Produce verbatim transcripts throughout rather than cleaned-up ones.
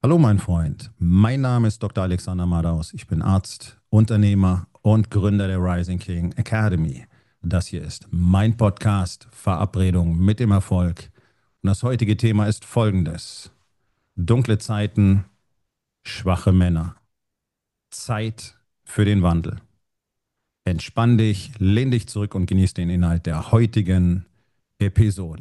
Hallo mein Freund, mein Name ist Doktor Alexander Madaus. Ich bin Arzt, Unternehmer und Gründer der Rising King Academy. Das hier ist mein Podcast Verabredung mit dem Erfolg. Und das heutige Thema ist folgendes. Dunkle Zeiten, schwache Männer. Zeit für den Wandel. Entspann dich, lehn dich zurück und genieß den Inhalt der heutigen Episode.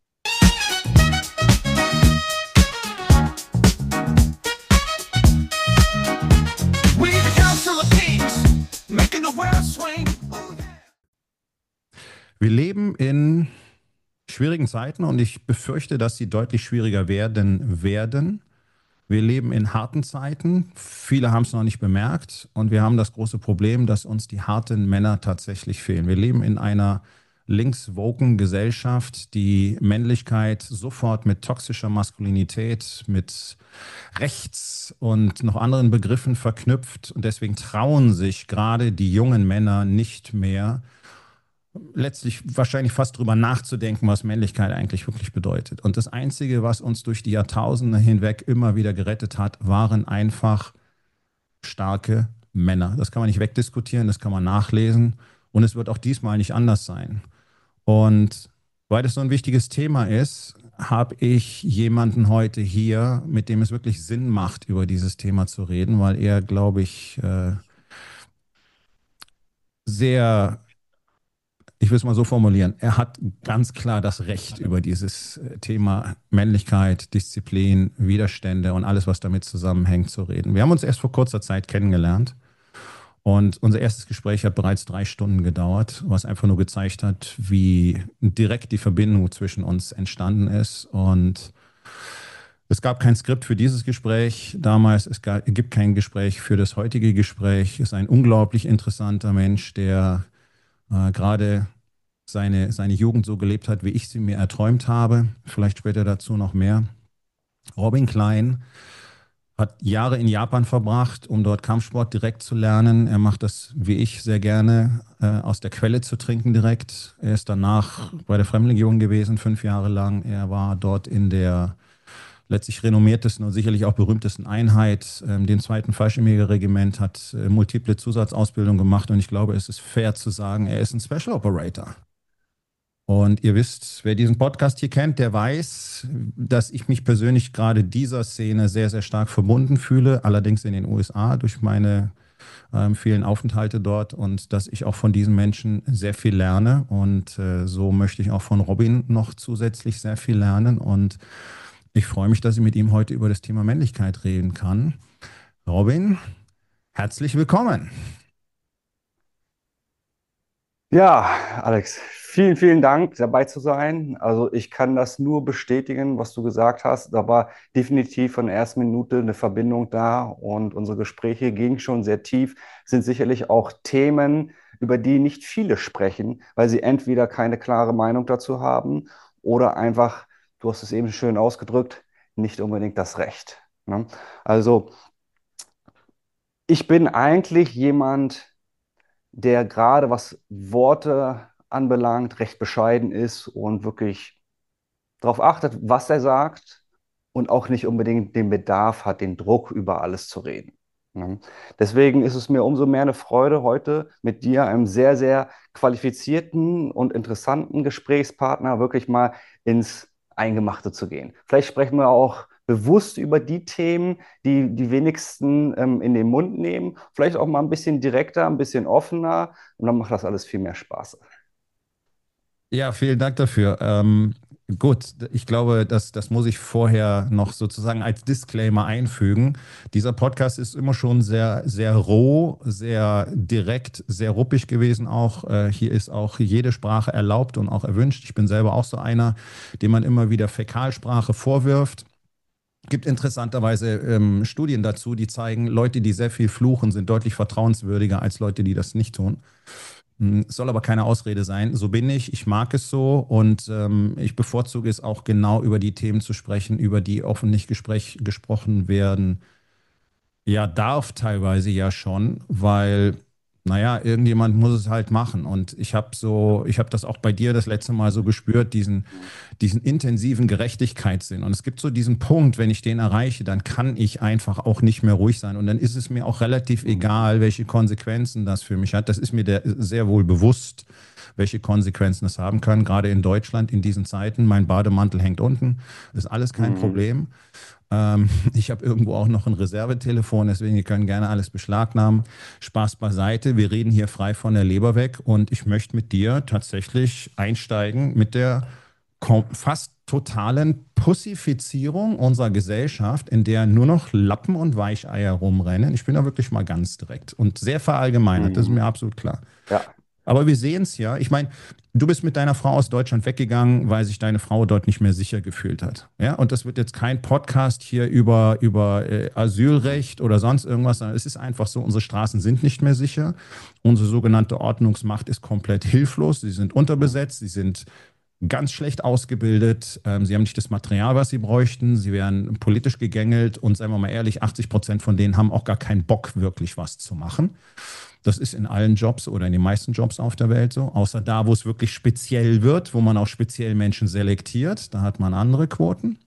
Wir leben in schwierigen Zeiten und ich befürchte, dass sie deutlich schwieriger werden werden. Wir leben in harten Zeiten. Viele haben es noch nicht bemerkt und wir haben das große Problem, dass uns die harten Männer tatsächlich fehlen. Wir leben in einer linkswoken Gesellschaft, die Männlichkeit sofort mit toxischer Maskulinität, mit rechts und noch anderen Begriffen verknüpft und deswegen trauen sich gerade die jungen Männer nicht mehr, letztlich wahrscheinlich fast drüber nachzudenken, was Männlichkeit eigentlich wirklich bedeutet. Und das Einzige, was uns durch die Jahrtausende hinweg immer wieder gerettet hat, waren einfach starke Männer. Das kann man nicht wegdiskutieren, das kann man nachlesen und es wird auch diesmal nicht anders sein. Und weil das so ein wichtiges Thema ist, habe ich jemanden heute hier, mit dem es wirklich Sinn macht, über dieses Thema zu reden, weil er, glaube ich, äh, sehr, ich will es mal so formulieren, er hat ganz klar das Recht, über dieses äh, Thema Männlichkeit, Disziplin, Widerstände und alles, was damit zusammenhängt, zu reden. Wir haben uns erst vor kurzer Zeit kennengelernt und unser erstes Gespräch hat bereits drei Stunden gedauert, was einfach nur gezeigt hat, wie direkt die Verbindung zwischen uns entstanden ist. Und es gab kein Skript für dieses Gespräch damals, es gab, gibt kein Gespräch für das heutige Gespräch. Es ist ein unglaublich interessanter Mensch, der äh, gerade seine, seine Jugend so gelebt hat, wie ich sie mir erträumt habe. Vielleicht später dazu noch mehr. Robin Klein hat Jahre in Japan verbracht, um dort Kampfsport direkt zu lernen. Er macht das, wie ich, sehr gerne, äh, aus der Quelle zu trinken direkt. Er ist danach bei der Fremdenlegion gewesen, fünf Jahre lang. Er war dort in der letztlich renommiertesten und sicherlich auch berühmtesten Einheit, ähm, dem zweiten Fallschirmjägerregiment, hat äh, multiple Zusatzausbildung gemacht und ich glaube, es ist fair zu sagen, er ist ein Special Operator. Und ihr wisst, wer diesen Podcast hier kennt, der weiß, dass ich mich persönlich gerade dieser Szene sehr, sehr stark verbunden fühle, allerdings in den U S A durch meine ähm, vielen Aufenthalte dort und dass ich auch von diesen Menschen sehr viel lerne. Und äh, so möchte ich auch von Robin noch zusätzlich sehr viel lernen. Und ich freue mich, dass ich mit ihm heute über das Thema Männlichkeit reden kann. Robin, herzlich willkommen. Ja, Alex, vielen, vielen Dank, dabei zu sein. Also ich kann das nur bestätigen, was du gesagt hast. Da war definitiv von der ersten Minute eine Verbindung da und unsere Gespräche gingen schon sehr tief, sind sicherlich auch Themen, über die nicht viele sprechen, weil sie entweder keine klare Meinung dazu haben oder einfach, du hast es eben schön ausgedrückt, nicht unbedingt das Recht. Ne? Also ich bin eigentlich jemand, der gerade was Worte anbelangt, recht bescheiden ist und wirklich darauf achtet, was er sagt und auch nicht unbedingt den Bedarf hat, den Druck über alles zu reden. Ne? Deswegen ist es mir umso mehr eine Freude, heute mit dir, einem sehr, sehr qualifizierten und interessanten Gesprächspartner, wirklich mal ins Eingemachte zu gehen. Vielleicht sprechen wir auch bewusst über die Themen, die die wenigsten ähm, in den Mund nehmen. Vielleicht auch mal ein bisschen direkter, ein bisschen offener. Und dann macht das alles viel mehr Spaß. Ja, vielen Dank dafür. Ähm, gut, ich glaube, das, das muss ich vorher noch sozusagen als Disclaimer einfügen. Dieser Podcast ist immer schon sehr, sehr roh, sehr direkt, sehr ruppig gewesen auch. Äh, hier ist auch jede Sprache erlaubt und auch erwünscht. Ich bin selber auch so einer, dem man immer wieder Fäkalsprache vorwirft. Es gibt interessanterweise ähm, Studien dazu, die zeigen, Leute, die sehr viel fluchen, sind deutlich vertrauenswürdiger als Leute, die das nicht tun. Hm, Es soll aber keine Ausrede sein. So bin ich. Ich mag es so und ähm, ich bevorzuge es auch genau über die Themen zu sprechen, über die offen nicht Gespräch, gesprochen werden. Ja, darf teilweise ja schon, weil naja, irgendjemand muss es halt machen. Und ich habe so, ich habe das auch bei dir das letzte Mal so gespürt, diesen, diesen intensiven Gerechtigkeitssinn. Und es gibt so diesen Punkt, wenn ich den erreiche, dann kann ich einfach auch nicht mehr ruhig sein. Und dann ist es mir auch relativ egal, welche Konsequenzen das für mich hat. Das ist mir der, sehr wohl bewusst, welche Konsequenzen es haben kann. Gerade in Deutschland in diesen Zeiten. Mein Bademantel hängt unten. Ist alles kein Mhm. Problem. Ähm, ich habe irgendwo auch noch ein Reservetelefon, deswegen ihr könnt gerne alles beschlagnahmen. Spaß beiseite. Wir reden hier frei von der Leber weg und ich möchte mit dir tatsächlich einsteigen mit der fast totalen Pussifizierung unserer Gesellschaft, in der nur noch Lappen und Weicheier rumrennen. Ich bin da wirklich mal ganz direkt und sehr verallgemeinert, das ist mir Mhm. absolut klar. Ja. Aber wir sehen es ja. Ich meine, du bist mit deiner Frau aus Deutschland weggegangen, weil sich deine Frau dort nicht mehr sicher gefühlt hat. Ja, und das wird jetzt kein Podcast hier über, über äh, Asylrecht oder sonst irgendwas, sondern es ist einfach so, unsere Straßen sind nicht mehr sicher. Unsere sogenannte Ordnungsmacht ist komplett hilflos. Sie sind unterbesetzt, sie sind ganz schlecht ausgebildet. Ähm, sie haben nicht das Material, was sie bräuchten. Sie werden politisch gegängelt und seien wir mal ehrlich, achtzig Prozent von denen haben auch gar keinen Bock, wirklich was zu machen. Das ist in allen Jobs oder in den meisten Jobs auf der Welt so, außer da, wo es wirklich speziell wird, wo man auch speziell Menschen selektiert. Da hat man andere Quoten.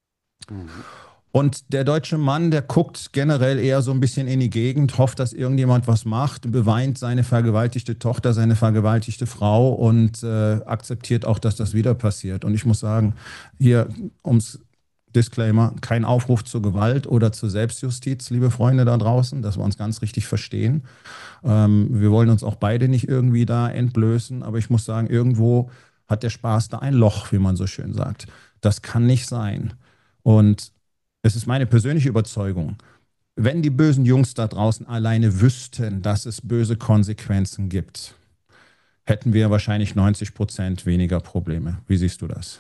Mhm. Und der deutsche Mann, der guckt generell eher so ein bisschen in die Gegend, hofft, dass irgendjemand was macht, beweint seine vergewaltigte Tochter, seine vergewaltigte Frau und äh, akzeptiert auch, dass das wieder passiert. Und ich muss sagen, hier ums Disclaimer, kein Aufruf zur Gewalt oder zur Selbstjustiz, liebe Freunde da draußen, dass wir uns ganz richtig verstehen. Ähm, wir wollen uns auch beide nicht irgendwie da entblößen, aber ich muss sagen, irgendwo hat der Spaß da ein Loch, wie man so schön sagt. Das kann nicht sein. Und es ist meine persönliche Überzeugung, wenn die bösen Jungs da draußen alleine wüssten, dass es böse Konsequenzen gibt, hätten wir wahrscheinlich neunzig Prozent weniger Probleme. Wie siehst du das?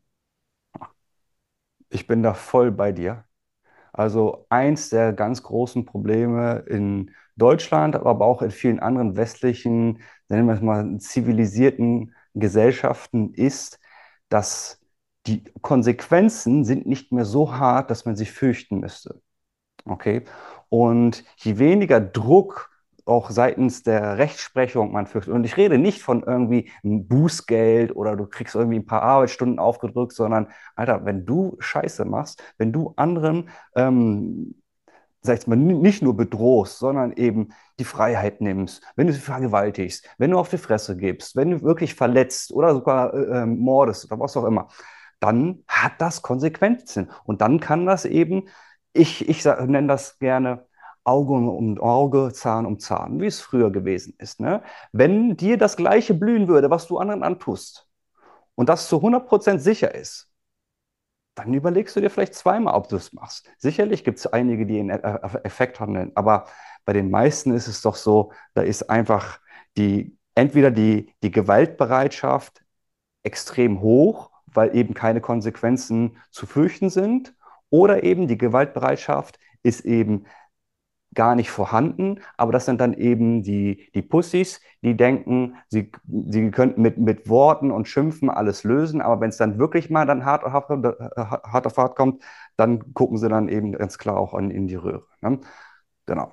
Ich bin da voll bei dir. Also eins der ganz großen Probleme in Deutschland, aber auch in vielen anderen westlichen, nennen wir es mal, zivilisierten Gesellschaften ist, dass die Konsequenzen sind nicht mehr so hart, dass man sie fürchten müsste. Okay. Und je weniger Druck auch seitens der Rechtsprechung man fürchtet, und ich rede nicht von irgendwie einem Bußgeld oder du kriegst irgendwie ein paar Arbeitsstunden aufgedrückt, sondern, Alter, wenn du Scheiße machst, wenn du anderen, ähm, sag ich mal, nicht nur bedrohst, sondern eben die Freiheit nimmst, wenn du sie vergewaltigst, wenn du auf die Fresse gibst, wenn du wirklich verletzt oder sogar äh, ähm, mordest oder was auch immer, dann hat das Konsequenzen. Und dann kann das eben, ich, ich sag- nenne das gerne Auge um Auge, Zahn um Zahn, wie es früher gewesen ist. Ne? Wenn dir das Gleiche blühen würde, was du anderen antust, und das zu hundert Prozent sicher ist, dann überlegst du dir vielleicht zweimal, ob du es machst. Sicherlich gibt es einige, die einen Effekt handeln, aber bei den meisten ist es doch so, da ist einfach die, entweder die, die Gewaltbereitschaft extrem hoch, weil eben keine Konsequenzen zu fürchten sind, oder eben die Gewaltbereitschaft ist eben gar nicht vorhanden, aber das sind dann eben die, die Pussys, die denken, sie, sie könnten mit, mit Worten und Schimpfen alles lösen, aber wenn es dann wirklich mal dann hart, hart, hart auf hart kommt, dann gucken sie dann eben ganz klar auch in, in die Röhre. Ne? Genau.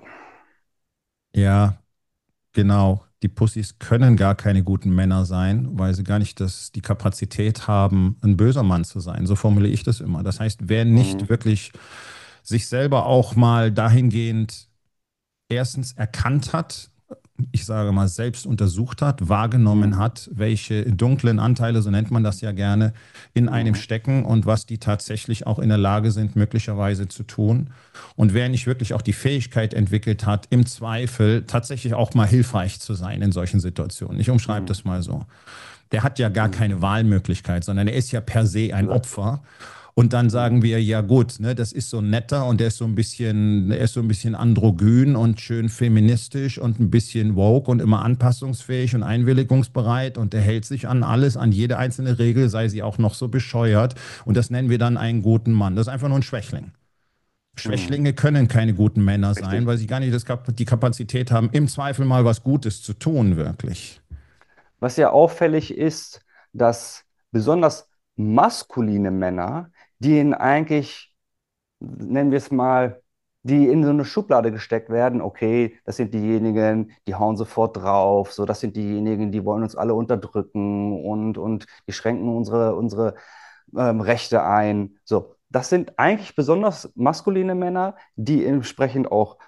Ja, genau. Die Pussys können gar keine guten Männer sein, weil sie gar nicht das, die Kapazität haben, ein böser Mann zu sein. So formuliere ich das immer. Das heißt, wer nicht Mhm. wirklich sich selber auch mal dahingehend erstens erkannt hat, ich sage mal, selbst untersucht hat, wahrgenommen Mhm. hat, welche dunklen Anteile, so nennt man das ja gerne, in einem Mhm. stecken und was die tatsächlich auch in der Lage sind, möglicherweise zu tun. Und wer nicht wirklich auch die Fähigkeit entwickelt hat, im Zweifel tatsächlich auch mal hilfreich zu sein in solchen Situationen. Ich umschreibe Mhm. das mal so. Der hat ja gar Mhm. keine Wahlmöglichkeit, sondern er ist ja per se ein Exakt. Opfer. Und dann sagen Mhm. wir, ja gut, ne, das ist so ein netter und der ist so ein bisschen, der ist so ein bisschen androgyn und schön feministisch und ein bisschen woke und immer anpassungsfähig und einwilligungsbereit und der hält sich an alles, an jede einzelne Regel, sei sie auch noch so bescheuert. Und das nennen wir dann einen guten Mann. Das ist einfach nur ein Schwächling. Mhm. Schwächlinge können keine guten Männer sein, Richtig. weil sie gar nicht das, die Kapazität haben, im Zweifel mal was Gutes zu tun, wirklich. Was ja auffällig ist, dass besonders maskuline Männer, die in eigentlich, nennen wir es mal, die in so eine Schublade gesteckt werden. Okay, das sind diejenigen, die hauen sofort drauf. So, das sind diejenigen, die wollen uns alle unterdrücken und, und die schränken unsere, unsere ähm, Rechte ein. So, das sind eigentlich besonders maskuline Männer, die entsprechend auch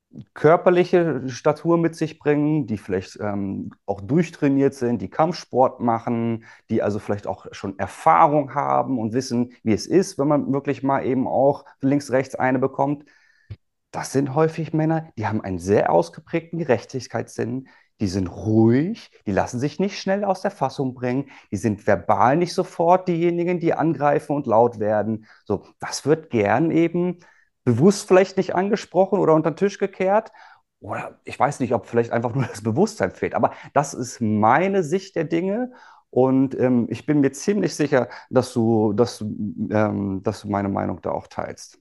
körperliche Statur mit sich bringen, die vielleicht ähm, auch durchtrainiert sind, die Kampfsport machen, die also vielleicht auch schon Erfahrung haben und wissen, wie es ist, wenn man wirklich mal eben auch links, rechts eine bekommt. Das sind häufig Männer, die haben einen sehr ausgeprägten Gerechtigkeitssinn, die sind ruhig, die lassen sich nicht schnell aus der Fassung bringen, die sind verbal nicht sofort diejenigen, die angreifen und laut werden. So, das wird gern eben bewusst vielleicht nicht angesprochen oder unter den Tisch gekehrt. Oder ich weiß nicht, ob vielleicht einfach nur das Bewusstsein fehlt. Aber das ist meine Sicht der Dinge. Und ähm, ich bin mir ziemlich sicher, dass du, dass, du, ähm, dass du meine Meinung da auch teilst.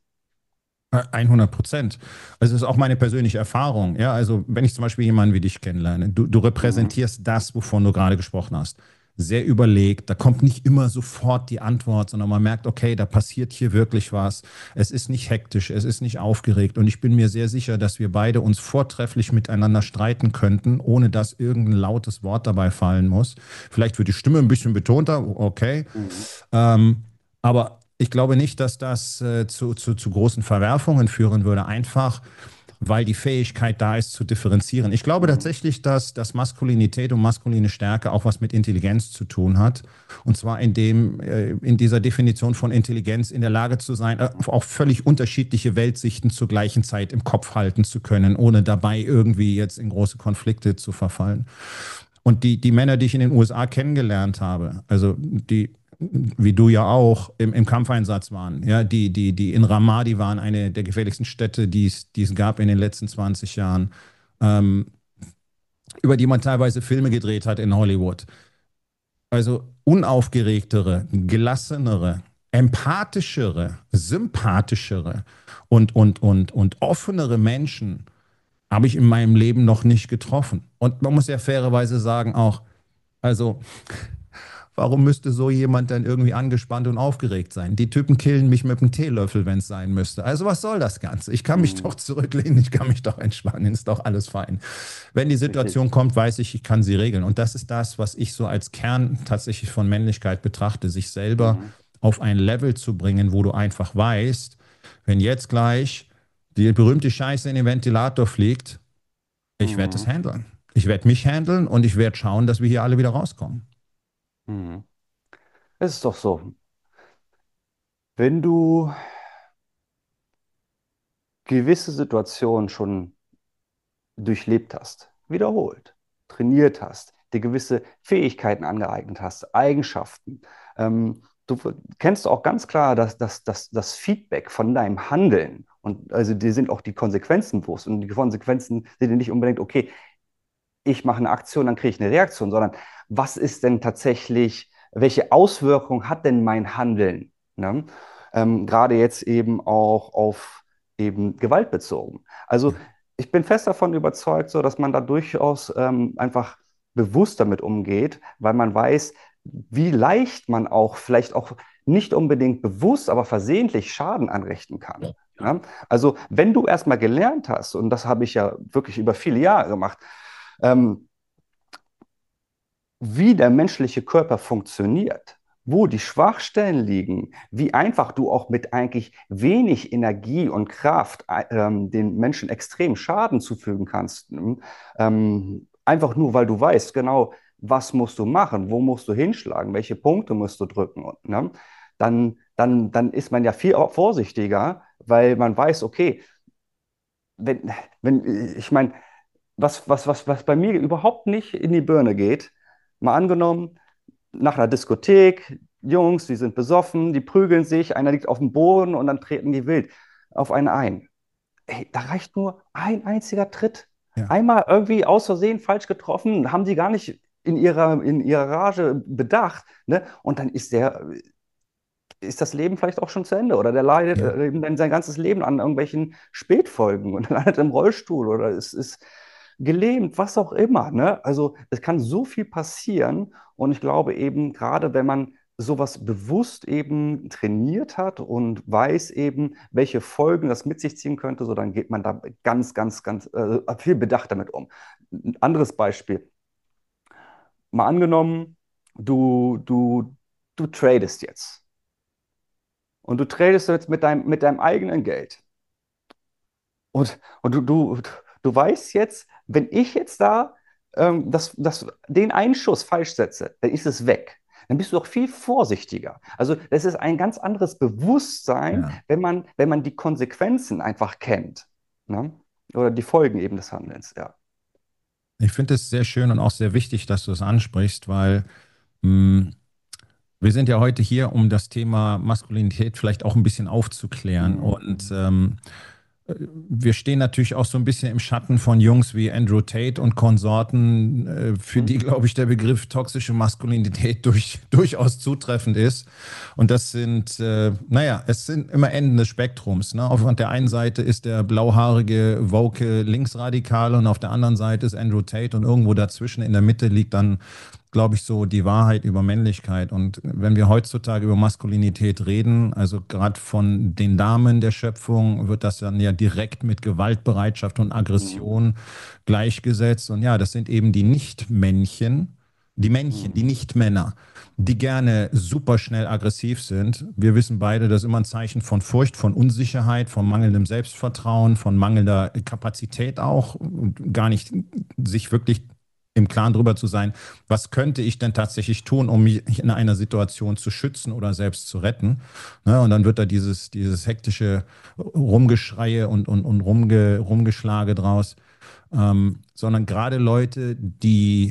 hundert Prozent. Also das ist auch meine persönliche Erfahrung. Ja, also wenn ich zum Beispiel jemanden wie dich kennenlerne, du, du Mhm. repräsentierst das, wovon du gerade gesprochen hast. Sehr überlegt, da kommt nicht immer sofort die Antwort, sondern man merkt, okay, da passiert hier wirklich was. Es ist nicht hektisch, es ist nicht aufgeregt und ich bin mir sehr sicher, dass wir beide uns vortrefflich miteinander streiten könnten, ohne dass irgendein lautes Wort dabei fallen muss. Vielleicht wird die Stimme ein bisschen betonter, okay. Mhm. Ähm, aber ich glaube nicht, dass das äh, zu, zu, zu großen Verwerfungen führen würde, einfach weil die Fähigkeit da ist zu differenzieren. Ich glaube Mhm. tatsächlich, dass, dass Maskulinität und maskuline Stärke auch was mit Intelligenz zu tun hat. Und zwar in, dem, äh, in dieser Definition von Intelligenz in der Lage zu sein, äh, auch völlig unterschiedliche Weltsichten zur gleichen Zeit im Kopf halten zu können, ohne dabei irgendwie jetzt in große Konflikte zu verfallen. Und die, die Männer, die ich in den U S A kennengelernt habe, also die, wie du ja auch, im, im Kampfeinsatz waren, ja, die, die, die in Ramadi waren, eine der gefährlichsten Städte, die es, die es gab in den letzten zwanzig Jahren, ähm, über die man teilweise Filme gedreht hat in Hollywood. Also unaufgeregtere, gelassenere, empathischere, sympathischere und, und, und, und offenere Menschen habe ich in meinem Leben noch nicht getroffen. Und man muss ja fairerweise sagen auch, also warum müsste so jemand dann irgendwie angespannt und aufgeregt sein? Die Typen killen mich mit einem Teelöffel, wenn es sein müsste. Also was soll das Ganze? Ich kann mich doch Mhm. zurücklehnen, ich kann mich doch entspannen, ist doch alles fein. Wenn die Situation Richtig. kommt, weiß ich, ich kann sie regeln. Und das ist das, was ich so als Kern tatsächlich von Männlichkeit betrachte, sich selber Mhm. auf ein Level zu bringen, wo du einfach weißt, wenn jetzt gleich die berühmte Scheiße in den Ventilator fliegt, ich werde es Mhm. handeln. Ich werde mich handeln und ich werde schauen, dass wir hier alle wieder rauskommen. Mhm. Es ist doch so, wenn du gewisse Situationen schon durchlebt hast, wiederholt, trainiert hast, dir gewisse Fähigkeiten angeeignet hast, Eigenschaften, ähm, du kennst auch ganz klar dass, dass, dass, das Feedback von deinem Handeln und also dir sind auch die Konsequenzen bewusst und die Konsequenzen sind ja nicht unbedingt, okay, ich mache eine Aktion, dann kriege ich eine Reaktion, sondern was ist denn tatsächlich, welche Auswirkung hat denn mein Handeln? Ne? Ähm, gerade jetzt eben auch auf eben Gewalt bezogen. Also Ja. ich bin fest davon überzeugt, so dass man da durchaus ähm, einfach bewusst damit umgeht, weil man weiß, wie leicht man auch vielleicht auch nicht unbedingt bewusst, aber versehentlich Schaden anrichten kann. Ne? Also wenn du erstmal gelernt hast, und das habe ich ja wirklich über viele Jahre gemacht, ähm, wie der menschliche Körper funktioniert, wo die Schwachstellen liegen, wie einfach du auch mit eigentlich wenig Energie und Kraft äh, ähm, den Menschen extrem Schaden zufügen kannst. Ähm, einfach nur, weil du weißt, genau, was musst du machen, wo musst du hinschlagen, welche Punkte musst du drücken. Und, ne? dann, dann, dann ist man ja viel vorsichtiger, weil man weiß, okay, wenn, wenn ich meine, was, was, was, was bei mir überhaupt nicht in die Birne geht, mal angenommen, nach einer Diskothek, Jungs, die sind besoffen, die prügeln sich, einer liegt auf dem Boden und dann treten die wild auf einen ein. Ey, da reicht nur ein einziger Tritt. Ja. Einmal irgendwie aus Versehen falsch getroffen, haben die gar nicht in ihrer, in ihrer Rage bedacht, ne? Und dann ist der, ist das Leben vielleicht auch schon zu Ende oder der leidet Ja. äh, eben dann sein ganzes Leben an irgendwelchen Spätfolgen und landet im Rollstuhl oder ist, ist gelähmt, was auch immer. Ne? Also es kann so viel passieren und ich glaube eben, gerade wenn man sowas bewusst eben trainiert hat und weiß eben, welche Folgen das mit sich ziehen könnte, so dann geht man da ganz, ganz, ganz äh, viel bedacht damit um. Ein anderes Beispiel. Mal angenommen, du, du, du tradest jetzt und du tradest jetzt mit deinem, mit deinem eigenen Geld. Und, und du, du, du weißt jetzt, wenn ich jetzt da ähm, das, das, den einen Schuss falsch setze, dann ist es weg. Dann bist du doch viel vorsichtiger. Also das ist ein ganz anderes Bewusstsein, Ja. wenn man, wenn man die Konsequenzen einfach kennt. Ne? Oder die Folgen eben des Handelns, ja. Ich finde es sehr schön und auch sehr wichtig, dass du es ansprichst, weil mh, wir sind ja heute hier, um das Thema Maskulinität vielleicht auch ein bisschen aufzuklären. Mhm. Und ähm, wir stehen natürlich auch so ein bisschen im Schatten von Jungs wie Andrew Tate und Konsorten, äh, für die, Mhm. glaube ich, der Begriff toxische Maskulinität durch, durchaus zutreffend ist. Und das sind, äh, naja, es sind immer Enden des Spektrums. Ne? Auf der einen Seite ist der blauhaarige, woke Linksradikale und auf der anderen Seite ist Andrew Tate und irgendwo dazwischen in der Mitte liegt dann, glaube ich, so die Wahrheit über Männlichkeit. Und wenn wir heutzutage über Maskulinität reden, also gerade von den Damen der Schöpfung, wird das dann ja direkt mit Gewaltbereitschaft und Mhm. Aggression gleichgesetzt. Und ja, das sind eben die Nicht-Männchen, die Männchen, die Mhm. Nicht-Männer, die gerne super schnell aggressiv sind. Wir wissen beide, das ist immer ein Zeichen von Furcht, von Unsicherheit, von mangelndem Selbstvertrauen, von mangelnder Kapazität auch und gar nicht sich wirklich im Klaren darüber zu sein, was könnte ich denn tatsächlich tun, um mich in einer Situation zu schützen oder selbst zu retten. Ne? Und dann wird da dieses, dieses hektische Rumgeschreie und, und, und Rumge, Rumgeschlage draus. Ähm, sondern gerade Leute, die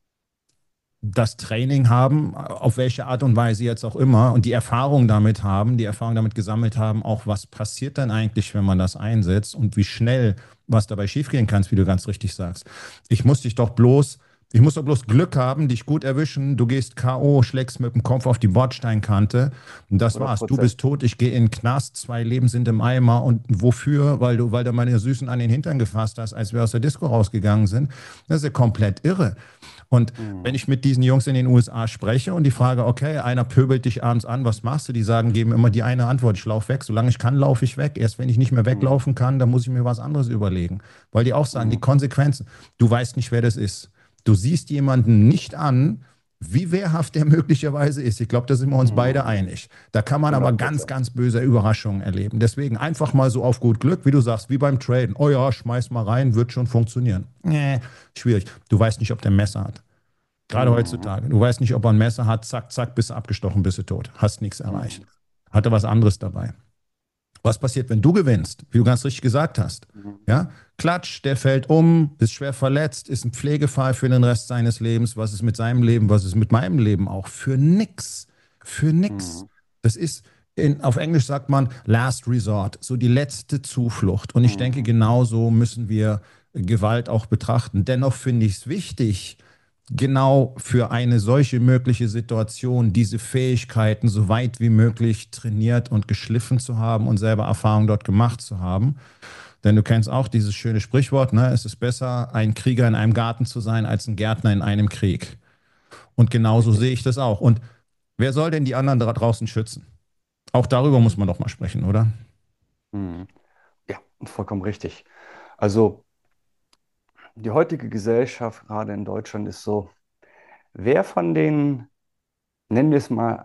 das Training haben, auf welche Art und Weise jetzt auch immer, und die Erfahrung damit haben, die Erfahrung damit gesammelt haben, auch was passiert dann eigentlich, wenn man das einsetzt und wie schnell was dabei schiefgehen kann, wie du ganz richtig sagst. Ich muss dich doch bloß, ich muss doch bloß Glück haben, dich gut erwischen, du gehst K O, schlägst mit dem Kopf auf die Bordsteinkante und das hundert war's. Du Prozent. bist tot, ich gehe in den Knast, zwei Leben sind im Eimer und wofür? Weil du, weil du meine Süßen an den Hintern gefasst hast, als wir aus der Disco rausgegangen sind. Das ist ja komplett irre. Und wenn Mhm. ich mit diesen Jungs in den U S A spreche und die frage, okay, einer pöbelt dich abends an, was machst du? Die sagen, geben immer die eine Antwort, ich laufe weg. Solange ich kann, laufe ich weg. Erst wenn ich nicht mehr Mhm. weglaufen kann, dann muss ich mir was anderes überlegen. Weil die auch sagen, die Mhm. Konsequenzen, du weißt nicht, wer das ist. Du siehst jemanden nicht an, wie wehrhaft der möglicherweise ist. Ich glaube, da sind wir uns beide Mhm. einig. Da kann man aber hundert ganz, Prozent. ganz böse Überraschungen erleben. Deswegen einfach mal so auf gut Glück, wie du sagst, wie beim Traden. Oh ja, schmeiß mal rein, wird schon funktionieren. Nee, schwierig. Du weißt nicht, ob der ein Messer hat. Gerade Mhm. heutzutage. Du weißt nicht, ob er ein Messer hat, zack, zack, bist du abgestochen, bist du tot. Hast nichts erreicht. Mhm. Hatte was anderes dabei. Was passiert, wenn du gewinnst? Wie du ganz richtig gesagt hast. Mhm. Ja, Klatsch, der fällt um, ist schwer verletzt, ist ein Pflegefall für den Rest seines Lebens. Was ist mit seinem Leben? Was ist mit meinem Leben auch? Für nix. Für nix. Mhm. Das ist, in, auf Englisch sagt man Last Resort, so die letzte Zuflucht. Und ich denke, Mhm. genauso müssen wir Gewalt auch betrachten. Dennoch finde ich es wichtig, genau für eine solche mögliche Situation diese Fähigkeiten so weit wie möglich trainiert und geschliffen zu haben und selber Erfahrung dort gemacht zu haben. Denn du kennst auch dieses schöne Sprichwort, ne? Es ist besser, ein Krieger in einem Garten zu sein, als ein Gärtner in einem Krieg. Und genauso Richtig. sehe ich das auch. Und wer soll denn die anderen da draußen schützen? Auch darüber muss man doch mal sprechen, oder? Mhm. Ja, vollkommen richtig. Also die heutige Gesellschaft, gerade in Deutschland, ist so, wer von den, nennen wir es mal,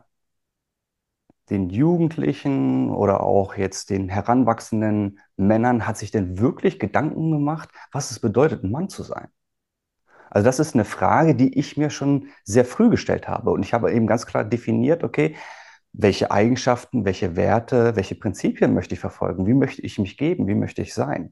den Jugendlichen oder auch jetzt den heranwachsenden Männern hat sich denn wirklich Gedanken gemacht, was es bedeutet, ein Mann zu sein? Also das ist eine Frage, die ich mir schon sehr früh gestellt habe. Und ich habe eben ganz klar definiert, okay, welche Eigenschaften, welche Werte, welche Prinzipien möchte ich verfolgen? Wie möchte ich mich geben? Wie möchte ich sein?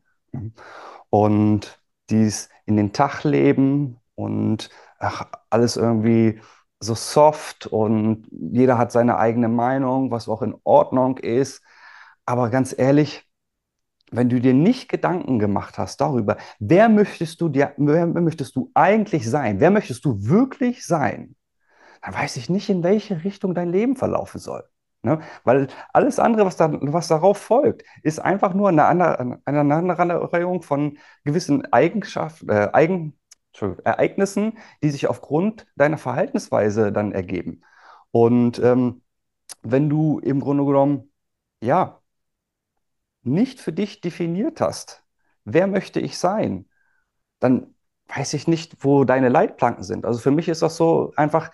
Und dies in den Tag leben und ach, alles irgendwie so soft und jeder hat seine eigene Meinung, was auch in Ordnung ist. Aber ganz ehrlich, wenn du dir nicht Gedanken gemacht hast darüber, wer möchtest du dir, wer möchtest du eigentlich sein? Wer möchtest du wirklich sein? Dann weiß ich nicht, in welche Richtung dein Leben verlaufen soll. Ne? Weil alles andere, was, da, was darauf folgt, ist einfach nur eine, Aner- eine Aneinanderreihung von gewissen Eigenschaften, äh, Eigen, Entschuldigung, Ereignissen, die sich aufgrund deiner Verhaltensweise dann ergeben. Und ähm, wenn du im Grunde genommen, ja, nicht für dich definiert hast, wer möchte ich sein, dann weiß ich nicht, wo deine Leitplanken sind. Also für mich ist das so einfach,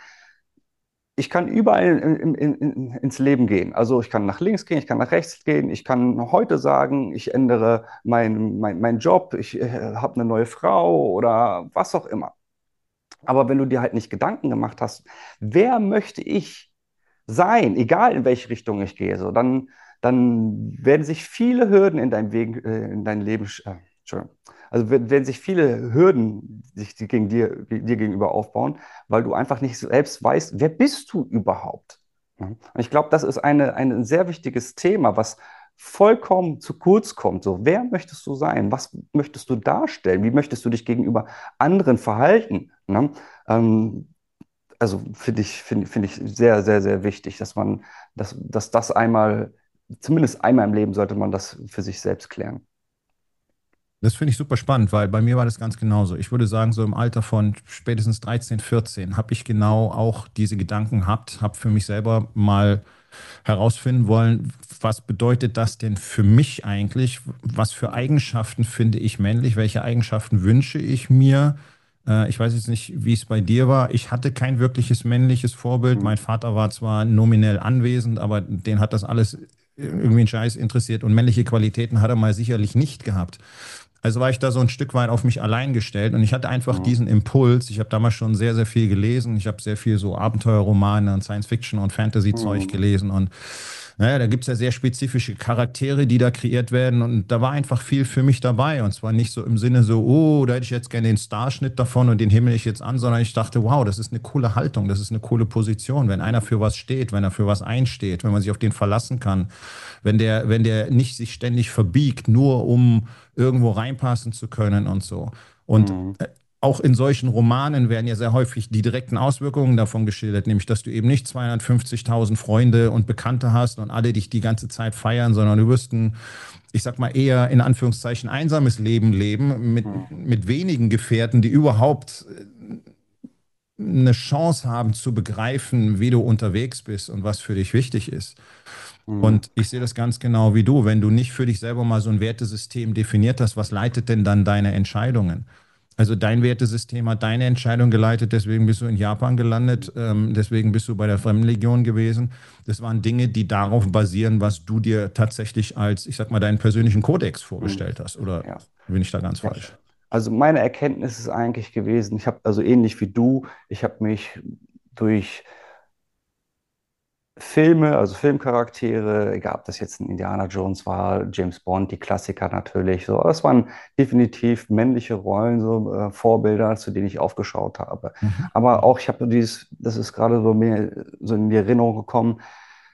ich kann überall in, in, in, ins Leben gehen. Also ich kann nach links gehen, ich kann nach rechts gehen, ich kann heute sagen, ich ändere meinen mein, mein Job, ich äh, habe eine neue Frau oder was auch immer. Aber wenn du dir halt nicht Gedanken gemacht hast, wer möchte ich sein, egal in welche Richtung ich gehe, so, dann, dann werden sich viele Hürden in deinem Weg, äh, in dein Leben, äh, Entschuldigung, also werden, werden sich viele Hürden sich die gegen dir, dir gegenüber aufbauen, weil du einfach nicht selbst weißt, wer bist du überhaupt? Ja? Und ich glaube, das ist eine, ein sehr wichtiges Thema, was vollkommen zu kurz kommt. So, wer möchtest du sein? Was möchtest du darstellen? Wie möchtest du dich gegenüber anderen verhalten? Ne? Ähm, also finde ich, finde finde ich sehr, sehr, sehr wichtig, dass man, dass, dass das einmal, zumindest einmal im Leben sollte man das für sich selbst klären. Das finde ich super spannend, weil bei mir war das ganz genauso. Ich würde sagen, so im Alter von spätestens dreizehn, vierzehn habe ich genau auch diese Gedanken gehabt, habe für mich selber mal herausfinden wollen, was bedeutet das denn für mich eigentlich? Was für Eigenschaften finde ich männlich? Welche Eigenschaften wünsche ich mir? Äh, ich weiß jetzt nicht, wie es bei dir war. Ich hatte kein wirkliches männliches Vorbild. Mhm. Mein Vater war zwar nominell anwesend, aber den hat das alles irgendwie ein Scheiß interessiert und männliche Qualitäten hat er mal sicherlich nicht gehabt. Also war ich da so ein Stück weit auf mich allein gestellt und ich hatte einfach Mhm. diesen Impuls. Ich habe damals schon sehr, sehr viel gelesen. Ich habe sehr viel so Abenteuerromane und Science-Fiction und Fantasy-Zeug Mhm. gelesen und naja, da gibt es ja sehr spezifische Charaktere, die da kreiert werden und da war einfach viel für mich dabei und zwar nicht so im Sinne so, oh, da hätte ich jetzt gerne den Starschnitt davon und den himmel ich jetzt an, sondern ich dachte, wow, das ist eine coole Haltung, das ist eine coole Position, wenn einer für was steht, wenn er für was einsteht, wenn man sich auf den verlassen kann, wenn der, wenn der nicht sich ständig verbiegt, nur um irgendwo reinpassen zu können und so. Und Mhm. äh, auch in solchen Romanen werden ja sehr häufig die direkten Auswirkungen davon geschildert, nämlich dass du eben nicht zweihundertfünfzigtausend Freunde und Bekannte hast und alle dich die ganze Zeit feiern, sondern du wirst ein, ich sag mal, eher in Anführungszeichen einsames Leben leben mit, Mhm. mit wenigen Gefährten, die überhaupt eine Chance haben zu begreifen, wie du unterwegs bist und was für dich wichtig ist. Mhm. Und ich sehe das ganz genau wie du. Wenn du nicht für dich selber mal so ein Wertesystem definiert hast, was leitet denn dann deine Entscheidungen? Also dein Wertesystem hat deine Entscheidung geleitet, deswegen bist du in Japan gelandet, ähm, deswegen bist du bei der Fremdenlegion gewesen. Das waren Dinge, die darauf basieren, was du dir tatsächlich als, ich sag mal, deinen persönlichen Kodex Mhm. vorgestellt hast. Oder Ja. bin ich da ganz Ja. falsch? Also meine Erkenntnis ist eigentlich gewesen, ich habe also ähnlich wie du, ich habe mich durch Filme, also Filmcharaktere, egal ob das jetzt ein Indiana Jones war, James Bond, die Klassiker natürlich, so, das waren definitiv männliche Rollen, so äh, Vorbilder, zu denen ich aufgeschaut habe. Mhm. Aber auch, ich habe dieses, das ist gerade so mir so in die Erinnerung gekommen,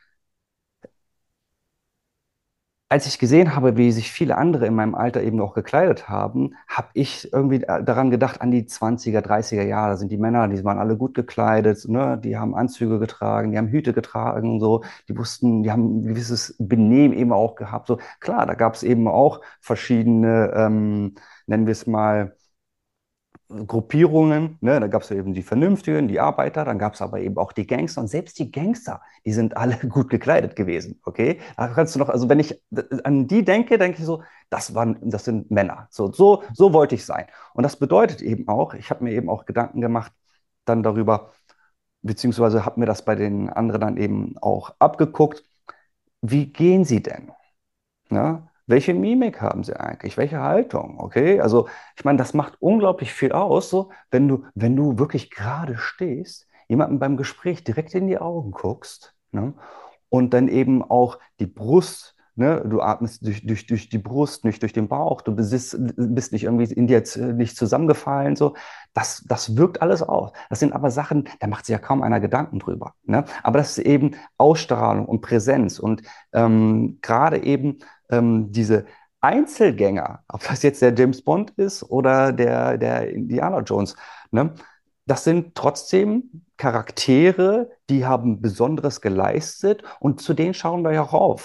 als ich gesehen habe, wie sich viele andere in meinem Alter eben auch gekleidet haben, habe ich irgendwie daran gedacht, an die zwanziger, dreißiger Jahre. Da sind die Männer, die waren alle gut gekleidet, ne? Die haben Anzüge getragen, die haben Hüte getragen, und so. Die wussten, die haben ein gewisses Benehmen eben auch gehabt. So, klar, da gab es eben auch verschiedene, ähm, nennen wir es mal, Gruppierungen, ne? Da gab es ja eben die Vernünftigen, die Arbeiter, dann gab es aber eben auch die Gangster und selbst die Gangster, die sind alle gut gekleidet gewesen, okay? Da kannst du noch, also wenn ich an die denke, denke ich so, das waren, das sind Männer. So, so, so wollte ich sein. Und das bedeutet eben auch, ich habe mir eben auch Gedanken gemacht dann darüber, beziehungsweise habe mir das bei den anderen dann eben auch abgeguckt, wie gehen sie denn? Ne? Welche Mimik haben sie eigentlich? Welche Haltung? Okay, also ich meine, das macht unglaublich viel aus, so wenn du, wenn du wirklich gerade stehst, jemandem beim Gespräch direkt in die Augen guckst, ne? Und dann eben auch die Brust, ne? Du atmest durch, durch, durch die Brust, nicht durch den Bauch, du bist, bist nicht irgendwie in dir z- nicht zusammengefallen, so. Das, das wirkt alles aus. Das sind aber Sachen, da macht sich ja kaum einer Gedanken drüber. Ne? Aber das ist eben Ausstrahlung und Präsenz und ähm, gerade eben ähm, diese Einzelgänger, ob das jetzt der James Bond ist oder der, der Indiana Jones, ne? Das sind trotzdem Charaktere, die haben Besonderes geleistet und zu denen schauen wir ja auch auf.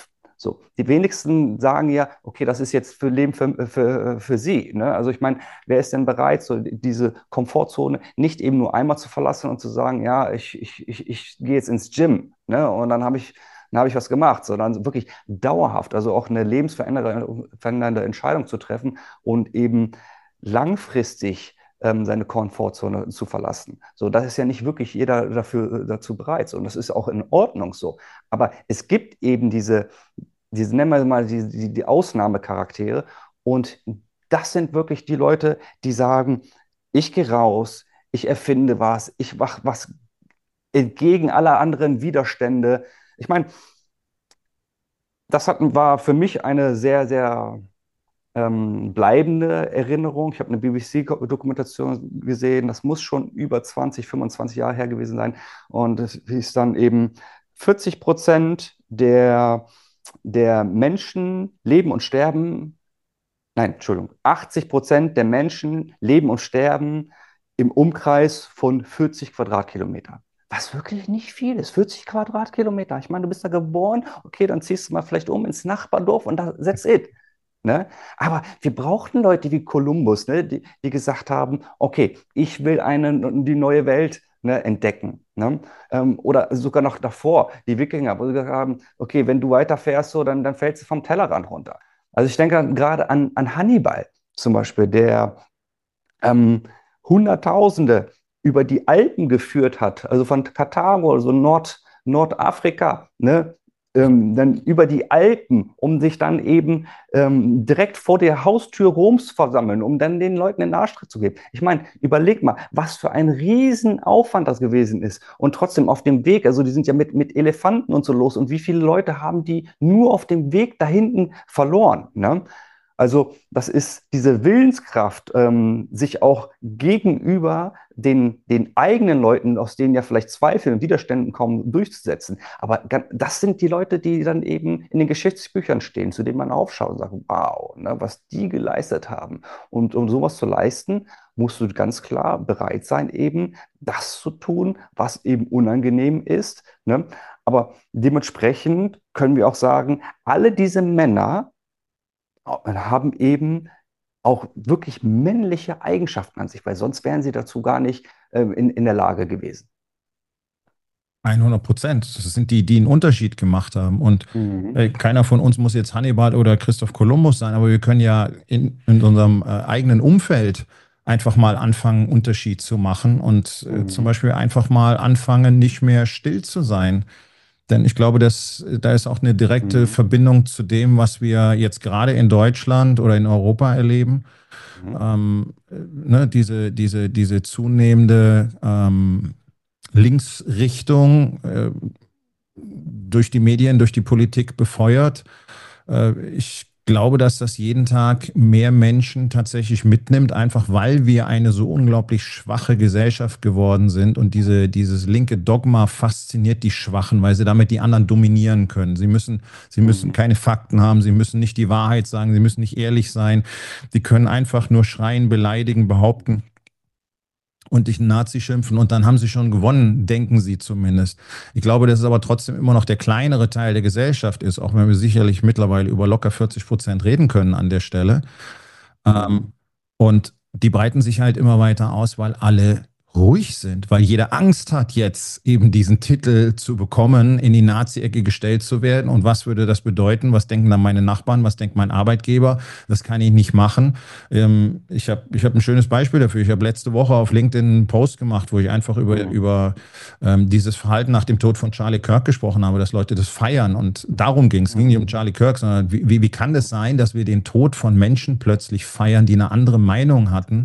So, die wenigsten sagen ja, okay, das ist jetzt für Leben für, für, für sie. Ne? Also ich meine, wer ist denn bereit, so diese Komfortzone nicht eben nur einmal zu verlassen und zu sagen, ja, ich, ich, ich, ich gehe jetzt ins Gym, ne? Und dann habe ich, dann habe ich was gemacht, sondern wirklich dauerhaft, also auch eine lebensverändernde Entscheidung zu treffen und eben langfristig ähm, seine Komfortzone zu verlassen. So, das ist ja nicht wirklich jeder dafür dazu bereit. Und das ist auch in Ordnung so. Aber es gibt eben diese, diese nennen wir mal die, die, die Ausnahmecharaktere. Und das sind wirklich die Leute, die sagen, ich gehe raus, ich erfinde was, ich mache was entgegen aller anderen Widerstände. Ich meine, das hat, war für mich eine sehr, sehr ähm, bleibende Erinnerung. Ich habe eine B B C-Dokumentation gesehen, das muss schon über zwanzig, fünfundzwanzig Jahre her gewesen sein. Und es ist dann eben vierzig Prozent der, der Menschen leben und sterben, nein, Entschuldigung, achtzig Prozent der Menschen leben und sterben im Umkreis von vierzig Quadratkilometern. Was wirklich nicht viel ist, vierzig Quadratkilometer. Ich meine, du bist da geboren, okay, dann ziehst du mal vielleicht um ins Nachbardorf und da that's it. Ne? Aber wir brauchten Leute wie Kolumbus, ne? Die, die gesagt haben, okay, ich will eine, die neue Welt, ne, entdecken. Ne? Ähm, oder sogar noch davor, die Wikinger, wo sie gesagt haben, okay, wenn du weiterfährst, so, dann, dann fällst du vom Tellerrand runter. Also ich denke gerade an, an Hannibal zum Beispiel, der ähm, Hunderttausende über die Alpen geführt hat, also von Karthago, also Nord, Nordafrika, ne, ähm, dann über die Alpen, um sich dann eben ähm, direkt vor der Haustür Roms zu versammeln, um dann den Leuten den Arschtritt zu geben. Ich meine, überleg mal, was für ein Riesenaufwand das gewesen ist. Und trotzdem auf dem Weg, also die sind ja mit, mit Elefanten und so los. Und wie viele Leute haben die nur auf dem Weg da hinten verloren? Ne? Also das ist diese Willenskraft, ähm, sich auch gegenüber den, den eigenen Leuten, aus denen ja vielleicht Zweifel und Widerständen kommen, durchzusetzen. Aber das sind die Leute, die dann eben in den Geschichtsbüchern stehen, zu denen man aufschaut und sagt, wow, ne, was die geleistet haben. Und um sowas zu leisten, musst du ganz klar bereit sein, eben das zu tun, was eben unangenehm ist. Ne? Aber dementsprechend können wir auch sagen, alle diese Männer haben eben auch wirklich männliche Eigenschaften an sich, weil sonst wären sie dazu gar nicht ähm, in, in der Lage gewesen. hundert Prozent. Das sind die, die einen Unterschied gemacht haben. Und Mhm. äh, keiner von uns muss jetzt Hannibal oder Christoph Kolumbus sein, aber wir können ja in, in unserem äh, eigenen Umfeld einfach mal anfangen, Unterschied zu machen und äh, zum Mhm. Beispiel einfach mal anfangen, nicht mehr still zu sein. Denn ich glaube, dass da ist auch eine direkte Mhm. Verbindung zu dem, was wir jetzt gerade in Deutschland oder in Europa erleben. Mhm. Ähm, ne, diese, diese, diese zunehmende ähm, Linksrichtung äh, durch die Medien, durch die Politik befeuert. Äh, ich glaube, dass das jeden Tag mehr Menschen tatsächlich mitnimmt, einfach weil wir eine so unglaublich schwache Gesellschaft geworden sind und diese, dieses linke Dogma fasziniert die Schwachen, weil sie damit die anderen dominieren können. Sie müssen, sie müssen Mhm. keine Fakten haben, sie müssen nicht die Wahrheit sagen, sie müssen nicht ehrlich sein. Sie können einfach nur schreien, beleidigen, behaupten und dich Nazi schimpfen und dann haben sie schon gewonnen, denken sie zumindest. Ich glaube, dass es aber trotzdem immer noch der kleinere Teil der Gesellschaft ist, auch wenn wir sicherlich mittlerweile über locker vierzig Prozent reden können an der Stelle. Mhm. Ähm, und die breiten sich halt immer weiter aus, weil alle ruhig sind, weil jeder Angst hat, jetzt eben diesen Titel zu bekommen, in die Nazi-Ecke gestellt zu werden. Und was würde das bedeuten? Was denken dann meine Nachbarn? Was denkt mein Arbeitgeber? Das kann ich nicht machen. Ähm, ich habe ich hab ein schönes Beispiel dafür. Ich habe letzte Woche auf LinkedIn einen Post gemacht, wo ich einfach über, Mhm. über ähm, dieses Verhalten nach dem Tod von Charlie Kirk gesprochen habe, dass Leute das feiern. Und darum ging es. Es ging nicht um Charlie Kirk, sondern wie, wie, wie kann das sein, dass wir den Tod von Menschen plötzlich feiern, die eine andere Meinung hatten?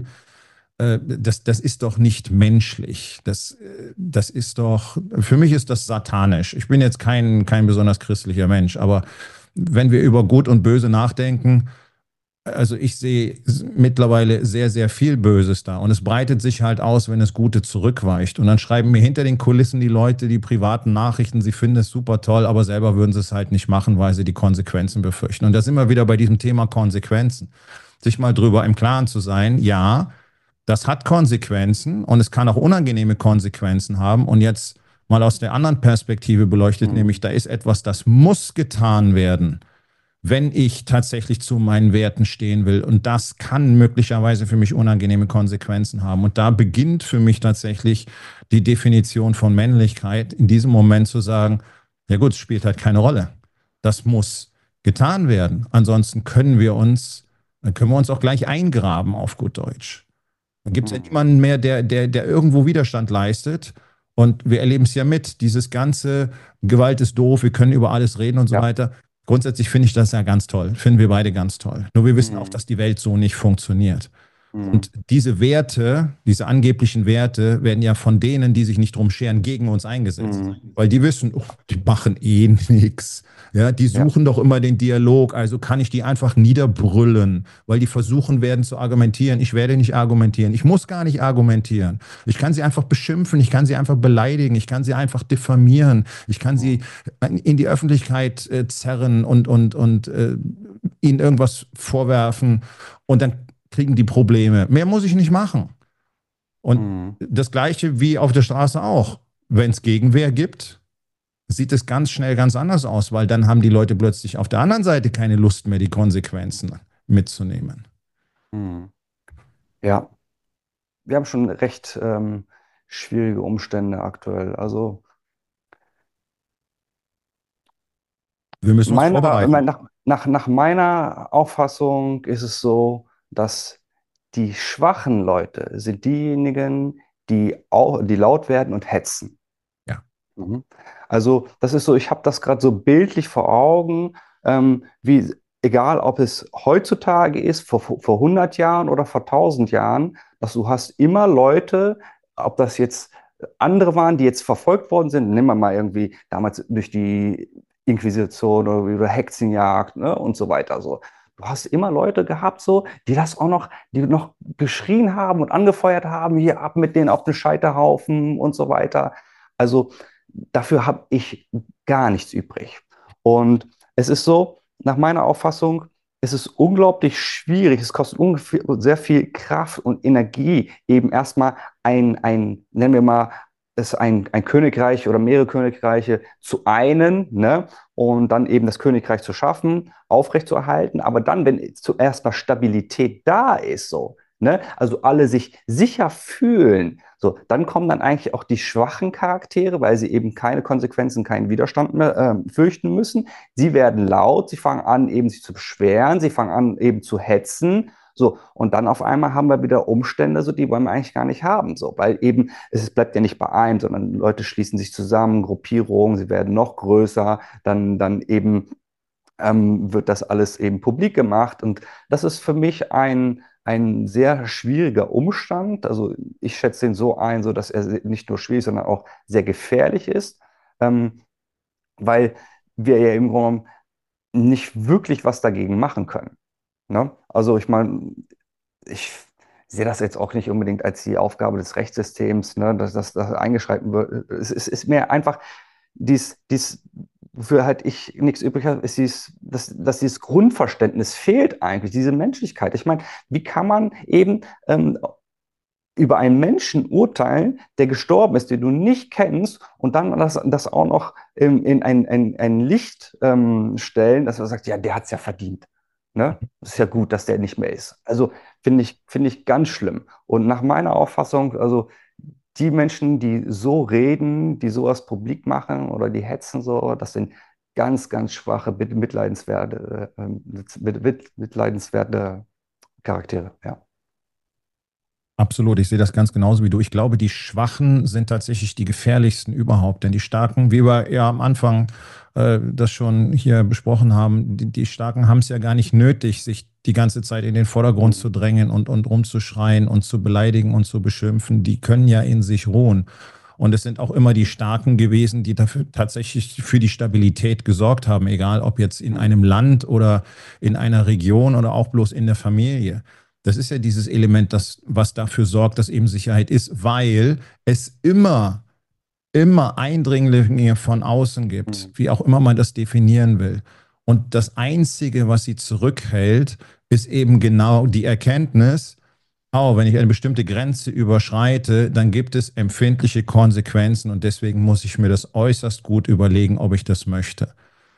Das, das ist doch nicht menschlich. Das, das ist doch, für mich ist das satanisch. Ich bin jetzt kein, kein besonders christlicher Mensch, aber wenn wir über Gut und Böse nachdenken, also ich sehe mittlerweile sehr, sehr viel Böses da. Und es breitet sich halt aus, wenn das Gute zurückweicht. Und dann schreiben mir hinter den Kulissen die Leute die privaten Nachrichten, sie finden es super toll, aber selber würden sie es halt nicht machen, weil sie die Konsequenzen befürchten. Und da sind wir wieder bei diesem Thema Konsequenzen. Sich mal drüber im Klaren zu sein, ja, das hat Konsequenzen und es kann auch unangenehme Konsequenzen haben. Und jetzt mal aus der anderen Perspektive beleuchtet, Mhm. nämlich da ist etwas, das muss getan werden, wenn ich tatsächlich zu meinen Werten stehen will. Und das kann möglicherweise für mich unangenehme Konsequenzen haben. Und da beginnt für mich tatsächlich die Definition von Männlichkeit, in diesem Moment zu sagen, ja gut, es spielt halt keine Rolle. Das muss getan werden. Ansonsten können wir uns, dann können wir uns auch gleich eingraben auf gut Deutsch. Dann gibt es ja Mhm. niemanden mehr, der, der, der irgendwo Widerstand leistet. Und wir erleben es ja mit, dieses ganze Gewalt ist doof, wir können über alles reden und so Ja. weiter. Grundsätzlich finde ich das ja ganz toll, finden wir beide ganz toll. Nur wir wissen auch, Mhm. dass die Welt so nicht funktioniert. Mhm. Und diese Werte, diese angeblichen Werte, werden ja von denen, die sich nicht drum scheren, gegen uns eingesetzt. Mhm. Weil die wissen, oh, die machen eh nichts. Ja, die Ja. suchen doch immer den Dialog, also kann ich die einfach niederbrüllen, weil die versuchen werden zu argumentieren. Ich werde nicht argumentieren. Ich muss gar nicht argumentieren. Ich kann sie einfach beschimpfen, ich kann sie einfach beleidigen, ich kann sie einfach diffamieren, ich kann sie in die Öffentlichkeit äh, zerren und, und, und äh, ihnen irgendwas vorwerfen und dann kriegen die Probleme. Mehr muss ich nicht machen. Und Mhm. das Gleiche wie auf der Straße auch. Wenn es Gegenwehr gibt, sieht es ganz schnell ganz anders aus, weil dann haben die Leute plötzlich auf der anderen Seite keine Lust mehr, die Konsequenzen mitzunehmen. Mhm. Ja, wir haben schon recht ähm, schwierige Umstände aktuell. Also Wir müssen uns meiner, vorbereiten. mein- nach, nach, nach meiner Auffassung ist es so, dass die schwachen Leute sind diejenigen, die, auch, die laut werden und hetzen. Ja. Mhm. Also das ist so, ich habe das gerade so bildlich vor Augen, ähm, wie egal ob es heutzutage ist, vor, vor hundert Jahren oder vor tausend Jahren, dass du hast immer Leute, ob das jetzt andere waren, die jetzt verfolgt worden sind, nehmen wir mal irgendwie damals durch die Inquisition oder über Hexenjagd, ne, und so weiter so. Du hast immer Leute gehabt, so, die das auch noch, die noch geschrien haben und angefeuert haben, hier ab mit denen auf den Scheiterhaufen und so weiter. Also dafür habe ich gar nichts übrig. Und es ist so, nach meiner Auffassung, es ist unglaublich schwierig, es kostet ungefähr sehr viel Kraft und Energie, eben erstmal ein, ein, nennen wir mal, es ein, ein Königreich oder mehrere Königreiche zu einen, ne? Und dann eben das Königreich zu schaffen, aufrechtzuerhalten. Aber dann, wenn zuerst mal Stabilität da ist, so, ne? Also alle sich sicher fühlen, so, dann kommen dann eigentlich auch die schwachen Charaktere, weil sie eben keine Konsequenzen, keinen Widerstand mehr äh, fürchten müssen. Sie werden laut, sie fangen an, eben sich zu beschweren, sie fangen an, eben zu hetzen. So, und dann auf einmal haben wir wieder Umstände, so, die wollen wir eigentlich gar nicht haben, so, weil eben es bleibt ja nicht bei einem, sondern Leute schließen sich zusammen, Gruppierungen, sie werden noch größer, dann, dann eben ähm, wird das alles eben publik gemacht. Und das ist für mich ein, ein sehr schwieriger Umstand. Also ich schätze ihn so ein, so dass er nicht nur schwierig, sondern auch sehr gefährlich ist, ähm, weil wir ja im Grunde genommen nicht wirklich was dagegen machen können. Ne? Also ich meine, ich sehe das jetzt auch nicht unbedingt als die Aufgabe des Rechtssystems, ne, dass das dass eingeschritten wird. Es, es ist mehr einfach dies, dies, wofür halt ich nichts übrig habe, ist dies, dass, dass dieses Grundverständnis fehlt eigentlich, diese Menschlichkeit. Ich meine, wie kann man eben ähm, über einen Menschen urteilen, der gestorben ist, den du nicht kennst, und dann das, das auch noch ähm, in ein, ein, ein Licht ähm, stellen, dass man sagt, ja, der hat es ja verdient. Ne? Das ist ja gut, dass der nicht mehr ist. Also finde ich, finde ich ganz schlimm. Und nach meiner Auffassung, also die Menschen, die so reden, die sowas publik machen oder die hetzen so, das sind ganz, ganz schwache, mitleidenswerte, äh, mit, mit, mitleidenswerte Charaktere. Ja. Absolut, ich sehe das ganz genauso wie du. Ich glaube, die Schwachen sind tatsächlich die gefährlichsten überhaupt, denn die Starken, wie wir ja am Anfang äh, das schon hier besprochen haben, die, die Starken haben es ja gar nicht nötig, sich die ganze Zeit in den Vordergrund zu drängen und, und rumzuschreien und zu beleidigen und zu beschimpfen. Die können ja in sich ruhen. Und es sind auch immer die Starken gewesen, die dafür tatsächlich für die Stabilität gesorgt haben, egal ob jetzt in einem Land oder in einer Region oder auch bloß in der Familie. Das ist ja dieses Element, das, was dafür sorgt, dass eben Sicherheit ist, weil es immer, immer Eindringlinge von außen gibt, Mhm. wie auch immer man das definieren will. Und das Einzige, was sie zurückhält, ist eben genau die Erkenntnis, Oh, wenn ich eine bestimmte Grenze überschreite, dann gibt es empfindliche Konsequenzen und deswegen muss ich mir das äußerst gut überlegen, ob ich das möchte.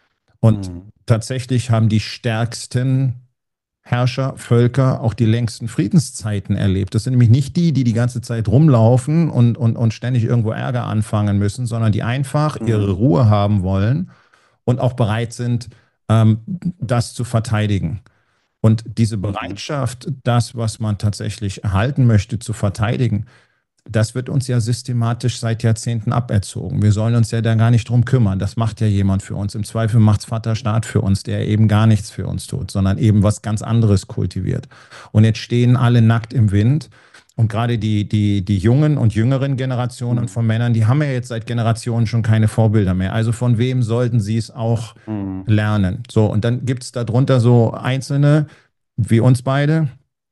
Und Mhm. tatsächlich haben die stärksten Herrscher, Völker auch die längsten Friedenszeiten erlebt. Das sind nämlich nicht die, die die ganze Zeit rumlaufen und, und, und ständig irgendwo Ärger anfangen müssen, sondern die einfach ihre Mhm. Ruhe haben wollen und auch bereit sind, ähm, das zu verteidigen. Und diese Mhm. Bereitschaft, das, was man tatsächlich erhalten möchte, zu verteidigen, das wird uns ja systematisch seit Jahrzehnten aberzogen. Wir sollen uns ja da gar nicht drum kümmern. Das macht ja jemand für uns. Im Zweifel macht es Vater Staat für uns, der eben gar nichts für uns tut, sondern eben was ganz anderes kultiviert. Und jetzt stehen alle nackt im Wind. Und gerade die, die, die jungen und jüngeren Generationen Mhm. von Männern, die haben ja jetzt seit Generationen schon keine Vorbilder mehr. Also von wem sollten sie es auch Mhm. lernen? So, und dann gibt es darunter so Einzelne, wie uns beide,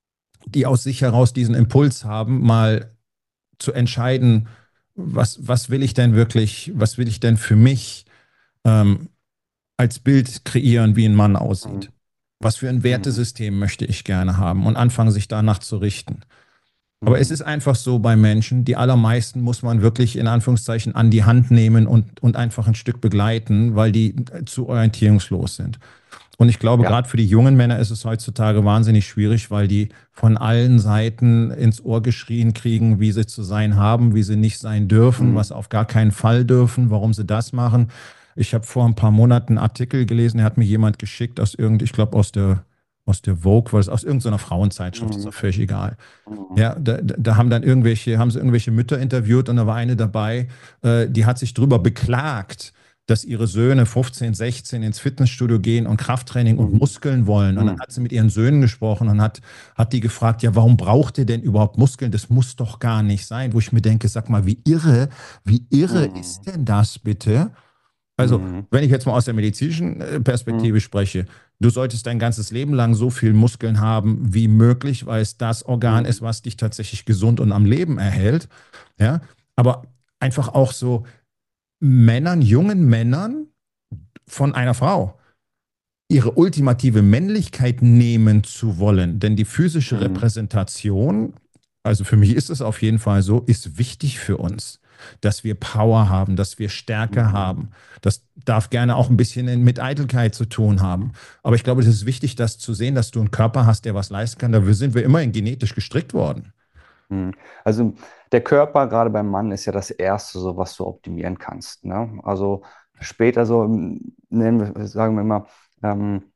die aus sich heraus diesen Impuls haben, mal zu entscheiden, was, was will ich denn wirklich, was will ich denn für mich ähm, als Bild kreieren, wie ein Mann aussieht. Mhm. Was für ein Mhm. Wertesystem möchte ich gerne haben und anfangen, sich danach zu richten. Aber es Mhm. ist einfach so bei Menschen, die allermeisten muss man wirklich in Anführungszeichen an die Hand nehmen und, und einfach ein Stück begleiten, weil die zu orientierungslos sind. Und ich glaube, Ja. gerade für die jungen Männer ist es heutzutage wahnsinnig schwierig, weil die von allen Seiten ins Ohr geschrien kriegen, wie sie zu sein haben, wie sie nicht sein dürfen, was Mhm. auf gar keinen Fall dürfen, warum sie das machen. Ich habe vor ein paar Monaten einen Artikel gelesen, der hat mir jemand geschickt aus irgend, ich glaube aus der, aus der Vogue, weil es aus irgendeiner Frauenzeitschrift, ist doch Mhm. völlig egal. Mhm. Ja, da, da haben dann irgendwelche, haben sie irgendwelche Mütter interviewt und da war eine dabei, äh, die hat sich drüber beklagt, dass ihre Söhne fünfzehn, sechzehn ins Fitnessstudio gehen und Krafttraining und Mhm. Muskeln wollen. Und dann Mhm. hat sie mit ihren Söhnen gesprochen und hat, hat die gefragt, ja, warum braucht ihr denn überhaupt Muskeln? Das muss doch gar nicht sein. Wo ich mir denke, sag mal, wie irre, wie irre Mhm. ist denn das bitte? Also, Mhm. wenn ich jetzt mal aus der medizinischen äh, Mhm. Perspektive spreche, du solltest dein ganzes Leben lang so viel Muskeln haben wie möglich, weil es das Organ ist, Mhm. was dich tatsächlich gesund und am Leben erhält. Ja, aber einfach auch so Männern, jungen Männern von einer Frau ihre ultimative Männlichkeit nehmen zu wollen. Denn die physische Mhm. Repräsentation, also für mich ist es auf jeden Fall so, ist wichtig für uns, dass wir Power haben, dass wir Stärke Mhm. haben. Das darf gerne auch ein bisschen mit Eitelkeit zu tun haben. Aber ich glaube, es ist wichtig, das zu sehen, dass du einen Körper hast, der was leisten kann. Dafür sind wir immerhin genetisch gestrickt worden. Mhm. Also der Körper, gerade beim Mann, ist ja das Erste, so was du optimieren kannst. Ne? Also später so, im- nennen wir, sagen wir mal, ähm,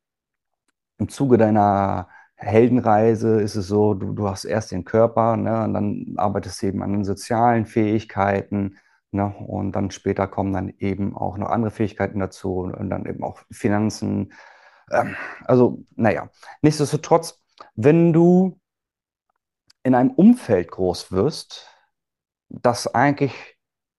im Zuge deiner Heldenreise ist es so, du, du hast erst den Körper, ne, und dann arbeitest du eben an den sozialen Fähigkeiten, ne, und dann später kommen dann eben auch noch andere Fähigkeiten dazu und dann eben auch Finanzen. Ähm, also, naja, nichtsdestotrotz, wenn du in einem Umfeld groß wirst, das eigentlich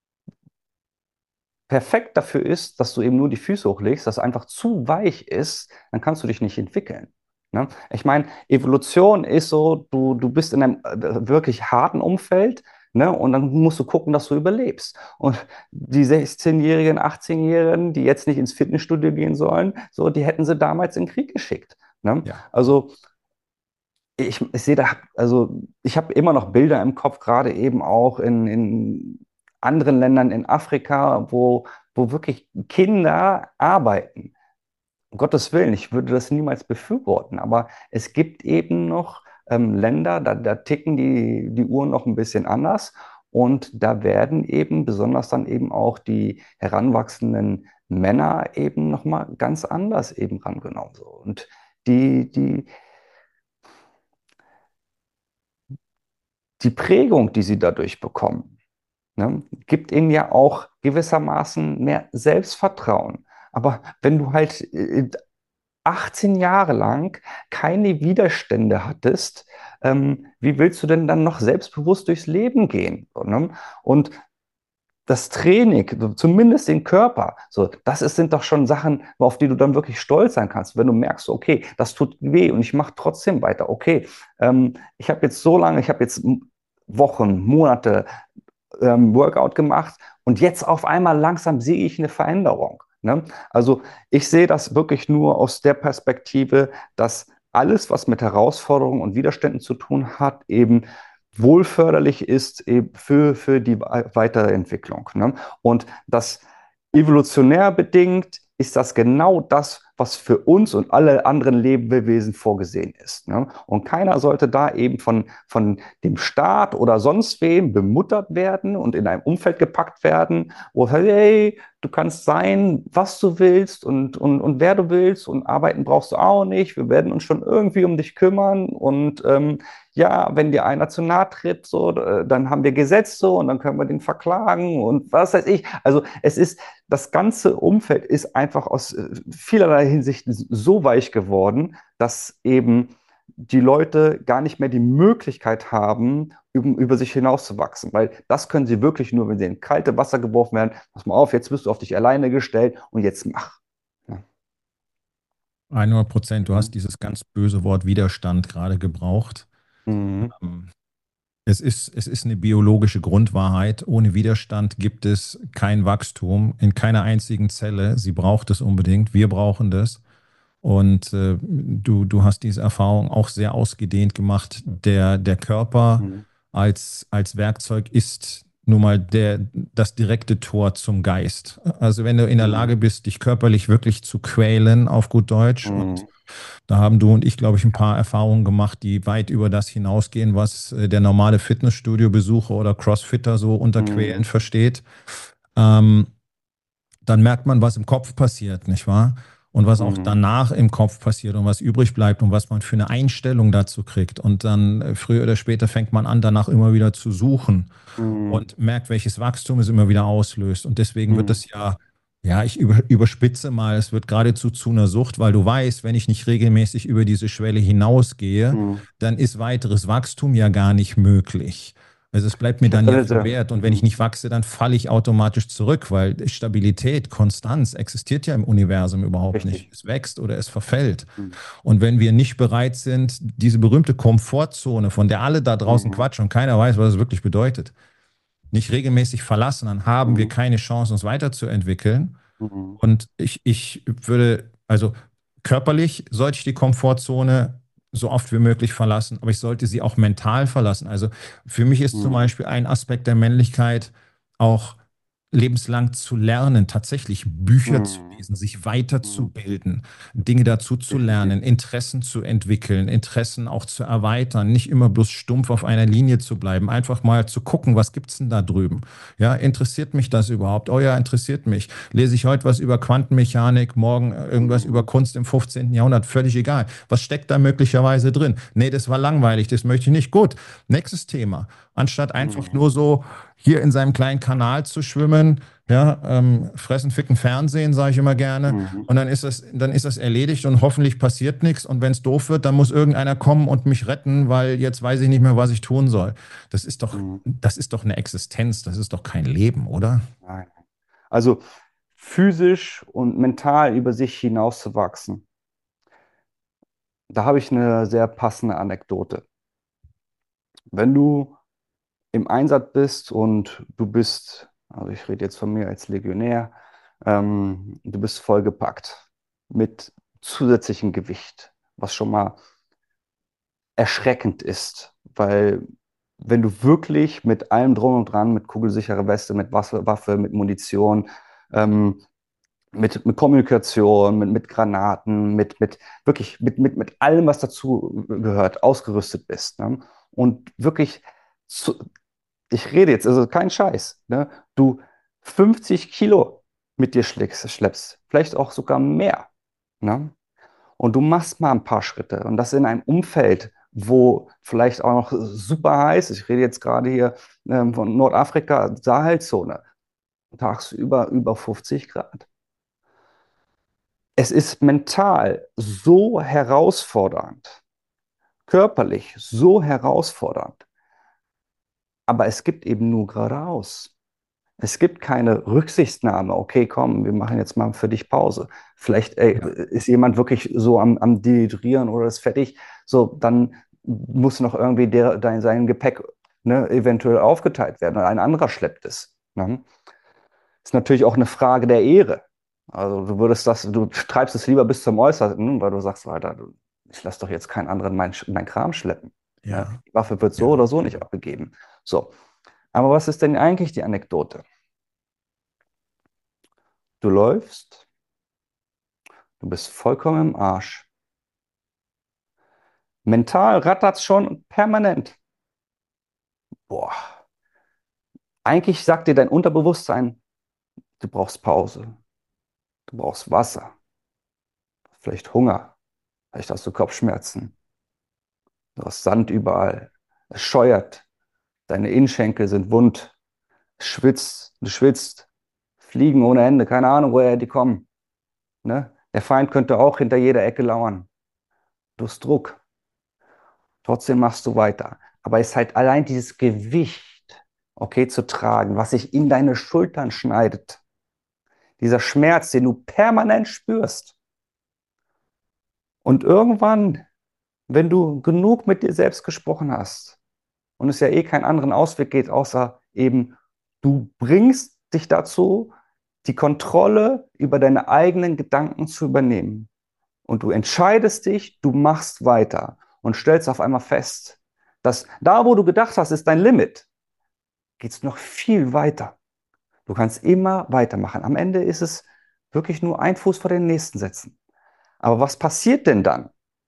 perfekt dafür ist, dass du eben nur die Füße hochlegst, das einfach zu weich ist, dann kannst du dich nicht entwickeln. Ne? Ich meine, Evolution ist so, du, du bist in einem äh, wirklich harten Umfeld, ne? Und dann musst du gucken, dass du überlebst. Und die sechzehnjährigen, achtzehnjährigen, die jetzt nicht ins Fitnessstudio gehen sollen, so, die hätten sie damals in den Krieg geschickt. Ne? Ja. Also ich, ich sehe da, also ich habe immer noch Bilder im Kopf, gerade eben auch in, in anderen Ländern in Afrika, wo, wo wirklich Kinder arbeiten. Um Gottes Willen, ich würde das niemals befürworten, aber es gibt eben noch ähm, Länder, da, da ticken die, die Uhren noch ein bisschen anders und da werden eben besonders dann eben auch die heranwachsenden Männer eben nochmal ganz anders eben rangenommen. So. Und die, die, die Prägung, die sie dadurch bekommen, ne, gibt ihnen ja auch gewissermaßen mehr Selbstvertrauen. Aber wenn du halt äh, achtzehn Jahre lang keine Widerstände hattest, ähm, wie willst du denn dann noch selbstbewusst durchs Leben gehen? So, ne? Und das Training, so zumindest den Körper, so, das ist, sind doch schon Sachen, auf die du dann wirklich stolz sein kannst, wenn du merkst, okay, das tut weh und ich mache trotzdem weiter. Okay, ähm, ich habe jetzt so lange, ich habe jetzt Wochen, Monate ähm, Workout gemacht und jetzt auf einmal langsam sehe ich eine Veränderung. Ne? Also ich sehe das wirklich nur aus der Perspektive, dass alles, was mit Herausforderungen und Widerständen zu tun hat, eben wohlförderlich ist eben für, für die Weiterentwicklung. Ne? Und das evolutionär bedingt ist das genau das, was für uns und alle anderen Lebewesen vorgesehen ist. Ne? Und keiner sollte da eben von, von dem Staat oder sonst wem bemuttert werden und in einem Umfeld gepackt werden, wo hey, du kannst sein, was du willst und, und, und wer du willst und arbeiten brauchst du auch nicht. Wir werden uns schon irgendwie um dich kümmern und ähm, ja, wenn dir einer zu nahe tritt, so, dann haben wir Gesetze und dann können wir den verklagen und was weiß ich. Also es ist, das ganze Umfeld ist einfach aus äh, vielerlei Hinsicht so weich geworden, dass eben die Leute gar nicht mehr die Möglichkeit haben, über, über sich hinauszuwachsen. Weil das können sie wirklich nur, wenn sie in kalte Wasser geworfen werden. Pass mal auf, jetzt bist du auf dich alleine gestellt und jetzt mach. Ja. hundert Prozent, du Mhm. hast dieses ganz böse Wort Widerstand gerade gebraucht. Mhm. Ähm, Es ist, es ist eine biologische Grundwahrheit. Ohne Widerstand gibt es kein Wachstum in keiner einzigen Zelle. Sie braucht es unbedingt. Wir brauchen das. Und äh, du, du hast diese Erfahrung auch sehr ausgedehnt gemacht. Der, der Körper Mhm. als, als Werkzeug ist nun mal der, das direkte Tor zum Geist. Also wenn du in der Mhm. Lage bist, dich körperlich wirklich zu quälen, auf gut Deutsch, und Mhm. da haben du und ich, glaube ich, ein paar Erfahrungen gemacht, die weit über das hinausgehen, was äh, der normale Fitnessstudio-Besucher oder Crossfitter so unter Quälen Mhm. versteht. Ähm, Dann merkt man, was im Kopf passiert, nicht wahr? Und was auch Mhm. danach im Kopf passiert und was übrig bleibt und was man für eine Einstellung dazu kriegt. Und dann äh, früher oder später fängt man an, danach immer wieder zu suchen Mhm. und merkt, welches Wachstum es immer wieder auslöst. Und deswegen wird Mhm. es ja, ja, ich über, überspitze mal, es wird geradezu zu einer Sucht, weil du weißt, wenn ich nicht regelmäßig über diese Schwelle hinausgehe, Mhm. dann ist weiteres Wachstum ja gar nicht möglich. Also es bleibt mir Ich habe dann da ja eine sehr, verwehrt. Und wenn ich mhm. nicht wachse, dann falle ich automatisch zurück, weil Stabilität, Konstanz existiert ja im Universum überhaupt nicht. Richtig. Es wächst oder es verfällt. Mhm. Und wenn wir nicht bereit sind, diese berühmte Komfortzone, von der alle da draußen Mhm. quatschen und keiner weiß, was es wirklich bedeutet, nicht regelmäßig verlassen, dann haben wir Mhm. keine Chance, uns weiterzuentwickeln. Mhm. Und ich, ich würde, also körperlich sollte ich die Komfortzone so oft wie möglich verlassen, aber ich sollte sie auch mental verlassen. Also für mich ist zum Mhm. Beispiel ein Aspekt der Männlichkeit auch lebenslang zu lernen, tatsächlich Bücher zu Mhm. lesen, sich Mhm. weiterzubilden, Dinge dazu zu Definitiv. lernen, Interessen zu entwickeln, Interessen auch zu erweitern, nicht immer bloß stumpf auf einer Linie zu bleiben, einfach mal zu gucken, was gibt's denn da drüben? Ja, interessiert mich das überhaupt? Oh ja, interessiert mich. Lese ich heute was über Quantenmechanik, morgen irgendwas über Mhm. Kunst im fünfzehnten. Jahrhundert, völlig egal. Was steckt da möglicherweise drin? Nee, das war langweilig, das möchte ich nicht. Gut, nächstes Thema. Anstatt einfach Mhm. nur so hier in seinem kleinen Kanal zu schwimmen, ja, ähm, fressen, ficken, Fernsehen, sage ich immer gerne. Mhm. Und dann ist das, dann ist das erledigt und hoffentlich passiert nichts. Und wenn es doof wird, dann muss irgendeiner kommen und mich retten, weil jetzt weiß ich nicht mehr, was ich tun soll. Das ist doch, Mhm. das ist doch eine Existenz, das ist doch kein Leben, oder? Nein. Also physisch und mental über sich hinauszuwachsen. Da habe ich eine sehr passende Anekdote. Wenn du im Einsatz bist und du bist, also ich rede jetzt von mir als Legionär, ähm, du bist vollgepackt mit zusätzlichem Gewicht, was schon mal erschreckend ist, weil wenn du wirklich mit allem drum und dran, mit kugelsicherer Weste, mit Waffe, Waffe mit Munition, ähm, mit, mit Kommunikation, mit, mit Granaten, mit, mit wirklich mit, mit, mit allem, was dazu gehört, ausgerüstet bist. Ne? Und wirklich, zu, ich rede jetzt, also kein Scheiß, ne? Du fünfzig Kilo mit dir schlägst, schleppst, vielleicht auch sogar mehr. Ne? Und du machst mal ein paar Schritte und das in einem Umfeld, wo vielleicht auch noch super heiß ist. Ich rede jetzt gerade hier ähm, von Nordafrika, Sahelzone, tagsüber über fünfzig Grad. Es ist mental so herausfordernd, körperlich so herausfordernd, aber es gibt eben nur geradeaus. Es gibt keine Rücksichtnahme. Okay, komm, wir machen jetzt mal für dich Pause. Vielleicht ey, Ja. ist jemand wirklich so am, am Dehydrieren oder ist fertig. So, dann muss noch irgendwie der, dein, sein Gepäck ne, eventuell aufgeteilt werden oder ein anderer schleppt es. Ne? Ist natürlich auch eine Frage der Ehre. Also du würdest das, du treibst es lieber bis zum Äußersten, weil du sagst, Alter, du, ich lasse doch jetzt keinen anderen mein, mein Kram schleppen. Ne? Ja, Die Waffe wird so ja. oder so nicht abgegeben. So, aber was ist denn eigentlich die Anekdote? Du läufst, du bist vollkommen im Arsch. Mental rattert's schon permanent. Boah, eigentlich sagt dir dein Unterbewusstsein, du brauchst Pause, du brauchst Wasser, vielleicht Hunger, vielleicht hast du Kopfschmerzen, du hast Sand überall, es scheuert, deine Innenschenkel sind wund, es schwitzt, du schwitzt, Fliegen ohne Ende, keine Ahnung, woher die kommen. Ne? Der Feind könnte auch hinter jeder Ecke lauern. Du hast Druck, trotzdem machst du weiter. Aber es ist halt allein dieses Gewicht, okay, zu tragen, was sich in deine Schultern schneidet. Dieser Schmerz, den du permanent spürst. Und irgendwann, wenn du genug mit dir selbst gesprochen hast und es ja eh keinen anderen Ausweg geht, außer eben, du bringst dich dazu, die Kontrolle über deine eigenen Gedanken zu übernehmen. Und du entscheidest dich, du machst weiter und stellst auf einmal fest, dass da, wo du gedacht hast, ist dein Limit, geht es noch viel weiter. Du kannst immer weitermachen. Am Ende ist es wirklich nur ein Fuß vor den nächsten setzen. Aber was passiert denn dann?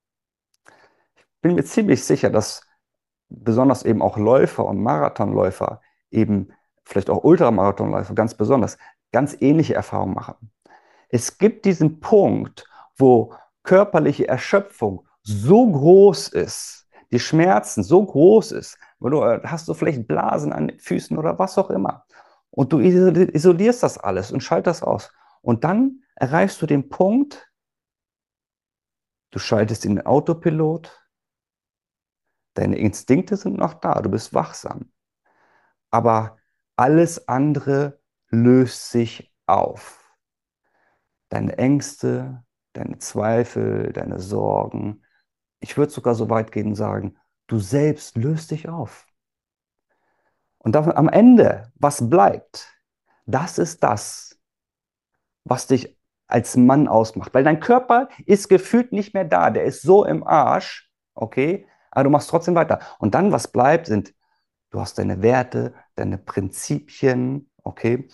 Ich bin mir ziemlich sicher, dass besonders eben auch Läufer und Marathonläufer, eben vielleicht auch Ultramarathonläufer ganz besonders, ganz ähnliche Erfahrungen machen. Es gibt diesen Punkt, wo körperliche Erschöpfung so groß ist, die Schmerzen so groß ist, weil du äh, hast du vielleicht Blasen an den Füßen oder was auch immer. Und du isolierst das alles und schaltest aus. Und dann erreichst du den Punkt, du schaltest in den Autopilot, deine Instinkte sind noch da, du bist wachsam. Aber alles andere löst sich auf. Deine Ängste, deine Zweifel, deine Sorgen. Ich würde sogar so weit gehen und sagen, du selbst löst dich auf. Und dann am Ende, was bleibt, das ist das, was dich als Mann ausmacht. Weil dein Körper ist gefühlt nicht mehr da, der ist so im Arsch, okay, aber du machst trotzdem weiter. Und dann, was bleibt, sind, du hast deine Werte, deine Prinzipien, okay.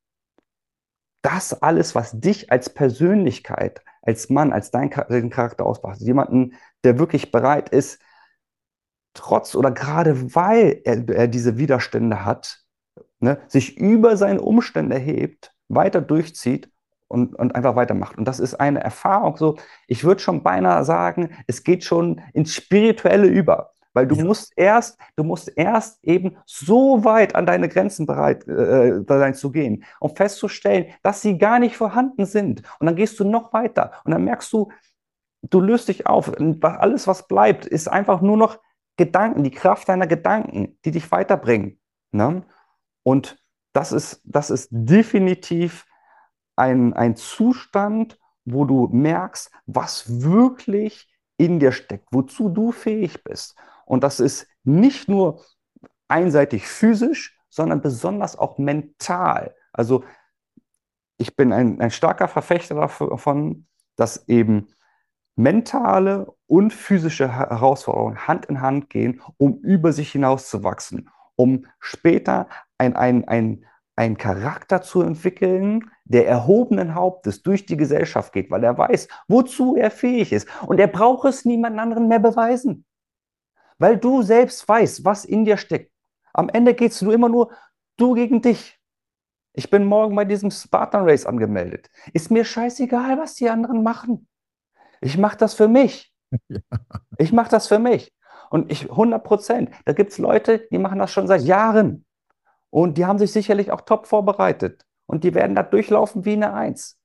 Das alles, was dich als Persönlichkeit, als Mann, als dein Charakter ausmacht. Jemanden, der wirklich bereit ist, trotz oder gerade weil er, er diese Widerstände hat, ne, sich über seine Umstände erhebt, weiter durchzieht und, und einfach weitermacht. Und das ist eine Erfahrung, so, ich würde schon beinahe sagen, es geht schon ins Spirituelle über. Weil du Ja. musst erst, du musst erst eben so weit an deine Grenzen bereit äh, sein zu gehen, um festzustellen, dass sie gar nicht vorhanden sind. Und dann gehst du noch weiter und dann merkst du, du löst dich auf. Und alles, was bleibt, ist einfach nur noch Gedanken, die Kraft deiner Gedanken, die dich weiterbringen. Ne? Und das ist, das ist definitiv ein, ein Zustand, wo du merkst, was wirklich in dir steckt, wozu du fähig bist. Und das ist nicht nur einseitig physisch, sondern besonders auch mental. Also ich bin ein, ein starker Verfechter davon, dass eben mentale und physische Herausforderungen Hand in Hand gehen, um über sich hinaus zu wachsen, um später ein, ein, ein, einen Charakter zu entwickeln, der erhobenen Hauptes durch die Gesellschaft geht, weil er weiß, wozu er fähig ist. Und er braucht es niemand anderen mehr beweisen, weil du selbst weißt, was in dir steckt. Am Ende geht es nur immer nur du gegen dich. Ich bin morgen bei diesem Spartan Race angemeldet. Ist mir scheißegal, was die anderen machen. Ich mache das für mich. Ich mache das für mich. Und ich, hundert Prozent. Da gibt es Leute, die machen das schon seit Jahren. Und die haben sich sicherlich auch top vorbereitet. Und die werden da durchlaufen wie eine Eins.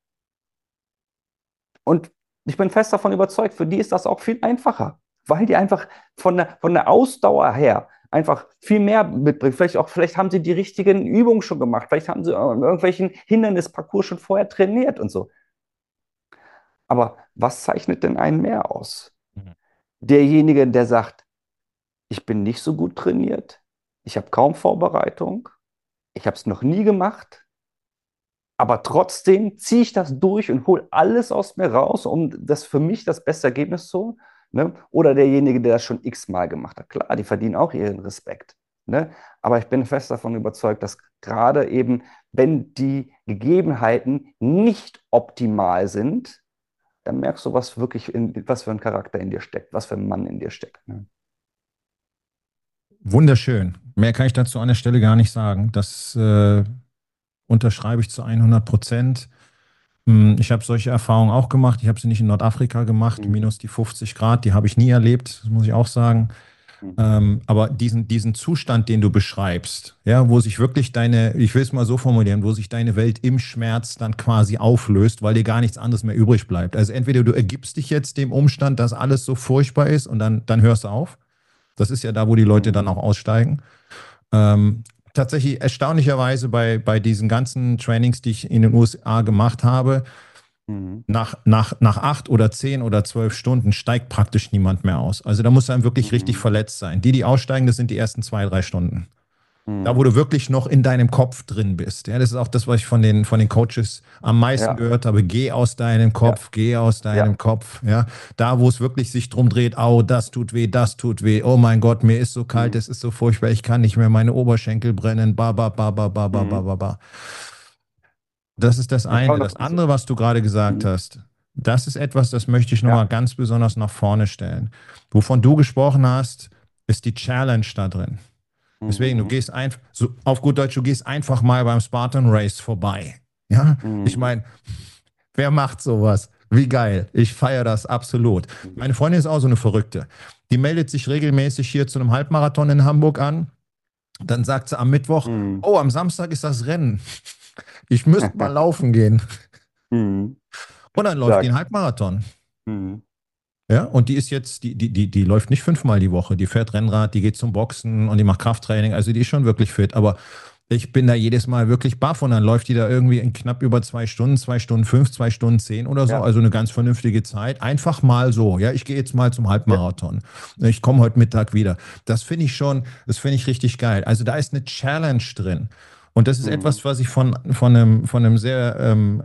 Und ich bin fest davon überzeugt, für die ist das auch viel einfacher, weil die einfach von der, von der Ausdauer her einfach viel mehr mitbringen. Vielleicht auch, vielleicht haben sie die richtigen Übungen schon gemacht. Vielleicht haben sie an irgendwelchen Hindernisparcours schon vorher trainiert und so. Aber was zeichnet denn einen mehr aus? Mhm. Derjenige, der sagt, ich bin nicht so gut trainiert, ich habe kaum Vorbereitung, ich habe es noch nie gemacht, aber trotzdem ziehe ich das durch und hole alles aus mir raus, um das für mich das beste Ergebnis zu holen. Ne? Oder derjenige, der das schon x-mal gemacht hat. Klar, die verdienen auch ihren Respekt. Ne? Aber ich bin fest davon überzeugt, dass gerade eben, wenn die Gegebenheiten nicht optimal sind, dann merkst du, was wirklich in, was für ein Charakter in dir steckt, was für ein Mann in dir steckt. Ne? Wunderschön. Mehr kann ich dazu an der Stelle gar nicht sagen. Das äh, unterschreibe ich zu hundert Prozent. Hm, Ich habe solche Erfahrungen auch gemacht. Ich habe sie nicht in Nordafrika gemacht, Mhm. minus die fünfzig Grad, die habe ich nie erlebt, das muss ich auch sagen. Mhm. Ähm, aber diesen, diesen Zustand, den du beschreibst, ja, wo sich wirklich deine, ich will es mal so formulieren, wo sich deine Welt im Schmerz dann quasi auflöst, weil dir gar nichts anderes mehr übrig bleibt. Also entweder du ergibst dich jetzt dem Umstand, dass alles so furchtbar ist und dann, dann hörst du auf. Das ist ja da, wo die Leute dann Mhm. auch aussteigen. Ähm, Tatsächlich erstaunlicherweise bei, bei diesen ganzen Trainings, die ich in den U S A gemacht habe, Mhm. nach, nach, nach acht oder zehn oder zwölf Stunden steigt praktisch niemand mehr aus. Also da muss dann wirklich richtig Mhm. verletzt sein. Die, die aussteigen, das sind die ersten zwei, drei Stunden. Da, wo Mhm. du wirklich noch in deinem Kopf drin bist. Ja, das ist auch das, was ich von den, von den Coaches am meisten Ja, gehört habe. Geh aus deinem ja, Kopf, geh aus deinem ja. Kopf. Ja, da, wo es wirklich sich drum dreht, au, das tut weh, das tut weh. Oh mein Gott, mir ist so kalt, Mhm. es ist so furchtbar, ich kann nicht mehr, meine Oberschenkel brennen. Ba, ba, ba, ba, ba, ba, ba, Mhm. ba, ba. Das ist das Ich eine. hundert Das Prozent. andere, was du gerade gesagt Mhm. hast, das ist etwas, das möchte ich nochmal Ja. ganz besonders nach vorne stellen. Wovon du gesprochen hast, ist die Challenge da drin. Deswegen, du Mhm. gehst einfach, so auf gut Deutsch, du gehst einfach mal beim Spartan Race vorbei. Ja, ich Mhm. meine, wer macht sowas? Wie geil. Ich feiere das absolut. Meine Freundin ist auch so eine Verrückte. Die meldet sich regelmäßig hier zu einem Halbmarathon in Hamburg an. Dann sagt sie am Mittwoch, Mhm. oh, am Samstag ist das Rennen. Ich müsste mal laufen gehen. Mhm. Und dann läuft die Stark. einen Halbmarathon. Mhm. Ja, und die ist jetzt, die, die, die, die läuft nicht fünfmal die Woche. Die fährt Rennrad, die geht zum Boxen und die macht Krafttraining. Also die ist schon wirklich fit. Aber ich bin da jedes Mal wirklich baff und dann läuft die da irgendwie in knapp über zwei Stunden, zwei Stunden fünf, zwei Stunden zehn oder so. Ja. Also eine ganz vernünftige Zeit. Einfach mal so. Ja, ich gehe jetzt mal zum Ja. Halbmarathon. Ich komme heute Mittag wieder. Das finde ich schon, das finde ich richtig geil. Also da ist eine Challenge drin. Und das ist Mhm. etwas, was ich von, von einem, von einem sehr ähm,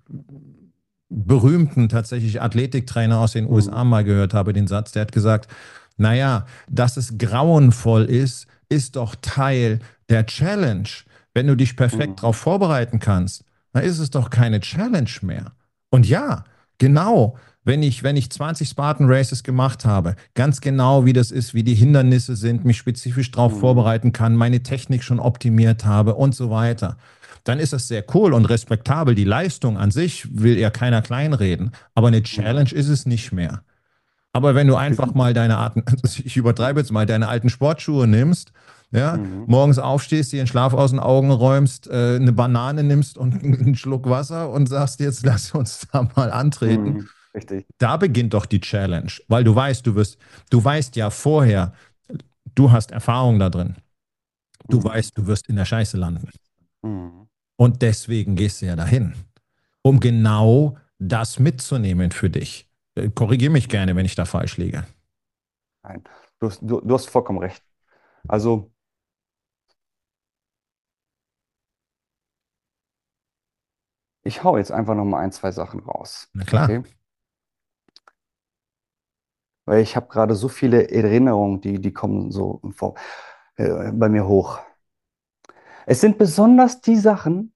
berühmten tatsächlich Athletiktrainer aus den U S A Mhm. mal gehört habe, den Satz, der hat gesagt, naja, dass es grauenvoll ist, ist doch Teil der Challenge. Wenn du dich perfekt Mhm. darauf vorbereiten kannst, dann ist es doch keine Challenge mehr. Und ja, genau, wenn ich, wenn ich zwanzig Spartan Races gemacht habe, ganz genau wie das ist, wie die Hindernisse sind, mich spezifisch darauf Mhm. vorbereiten kann, meine Technik schon optimiert habe und so weiter, dann ist das sehr cool und respektabel. Die Leistung an sich will ja keiner kleinreden, aber eine Mhm. Challenge ist es nicht mehr. Aber wenn du einfach mal deine Arten, ich übertreibe jetzt mal, deine alten Sportschuhe nimmst, ja, Mhm. morgens aufstehst, dir den Schlaf aus den Augen räumst, äh, eine Banane nimmst und einen Schluck Wasser und sagst, jetzt lass uns da mal antreten, Mhm. Richtig. da beginnt doch die Challenge, weil du weißt, du wirst, du weißt ja vorher, du hast Erfahrung da drin. Du Mhm. weißt, du wirst in der Scheiße landen. Mhm. Und deswegen gehst du ja dahin, um genau das mitzunehmen für dich. Äh, Korrigiere mich gerne, wenn Mhm. ich da falsch liege. Nein, du hast, du, du hast vollkommen recht. Also, ich hau jetzt einfach noch mal ein, zwei Sachen raus. Na klar. Okay? Weil ich habe gerade so viele Erinnerungen, die, die kommen so vor, äh, bei mir hoch. Es sind besonders die Sachen,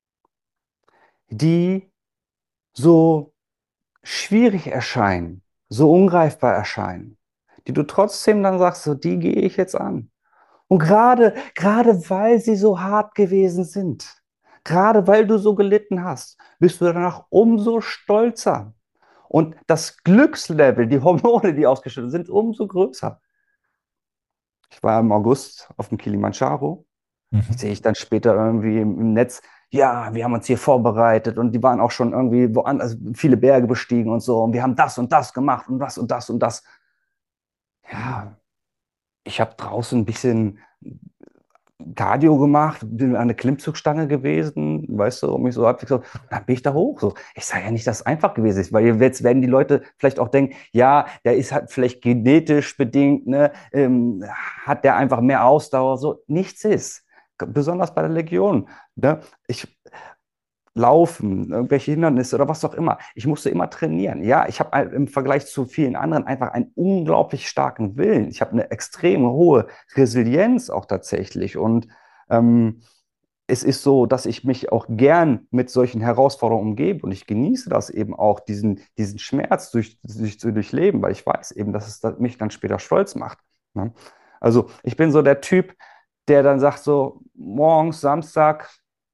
die so schwierig erscheinen, so ungreifbar erscheinen, die du trotzdem dann sagst, so die gehe ich jetzt an. Und gerade, gerade weil sie so hart gewesen sind, gerade weil du so gelitten hast, bist du danach umso stolzer. Und das Glückslevel, die Hormone, die ausgeschüttet sind, umso größer. Ich war im August auf dem Kilimanjaro. Mhm. Sehe ich dann später irgendwie im, im Netz, ja, wir haben uns hier vorbereitet und die waren auch schon irgendwie woanders, also viele Berge bestiegen und so und wir haben das und das gemacht und das und das und das. Ja, ich habe draußen ein bisschen Cardio gemacht, bin an der Klimmzugstange gewesen, weißt du, um mich so halbwegs so, und dann bin ich da hoch. So. Ich sage ja nicht, dass es einfach gewesen ist, weil jetzt werden die Leute vielleicht auch denken, ja, der ist halt vielleicht genetisch bedingt, ne, ähm, hat der einfach mehr Ausdauer, so. Nichts ist. Besonders bei der Legion. Ne? Ich, Laufen, irgendwelche Hindernisse oder was auch immer. Ich musste immer trainieren. Ja, ich habe im Vergleich zu vielen anderen einfach einen unglaublich starken Willen. Ich habe eine extrem hohe Resilienz auch tatsächlich. Und ähm, es ist so, dass ich mich auch gern mit solchen Herausforderungen umgebe und ich genieße das eben auch, diesen, diesen Schmerz durch, durch, zu durchleben, weil ich weiß eben, dass es das mich dann später stolz macht. Ne? Also ich bin so der Typ, der dann sagt so, morgens, Samstag,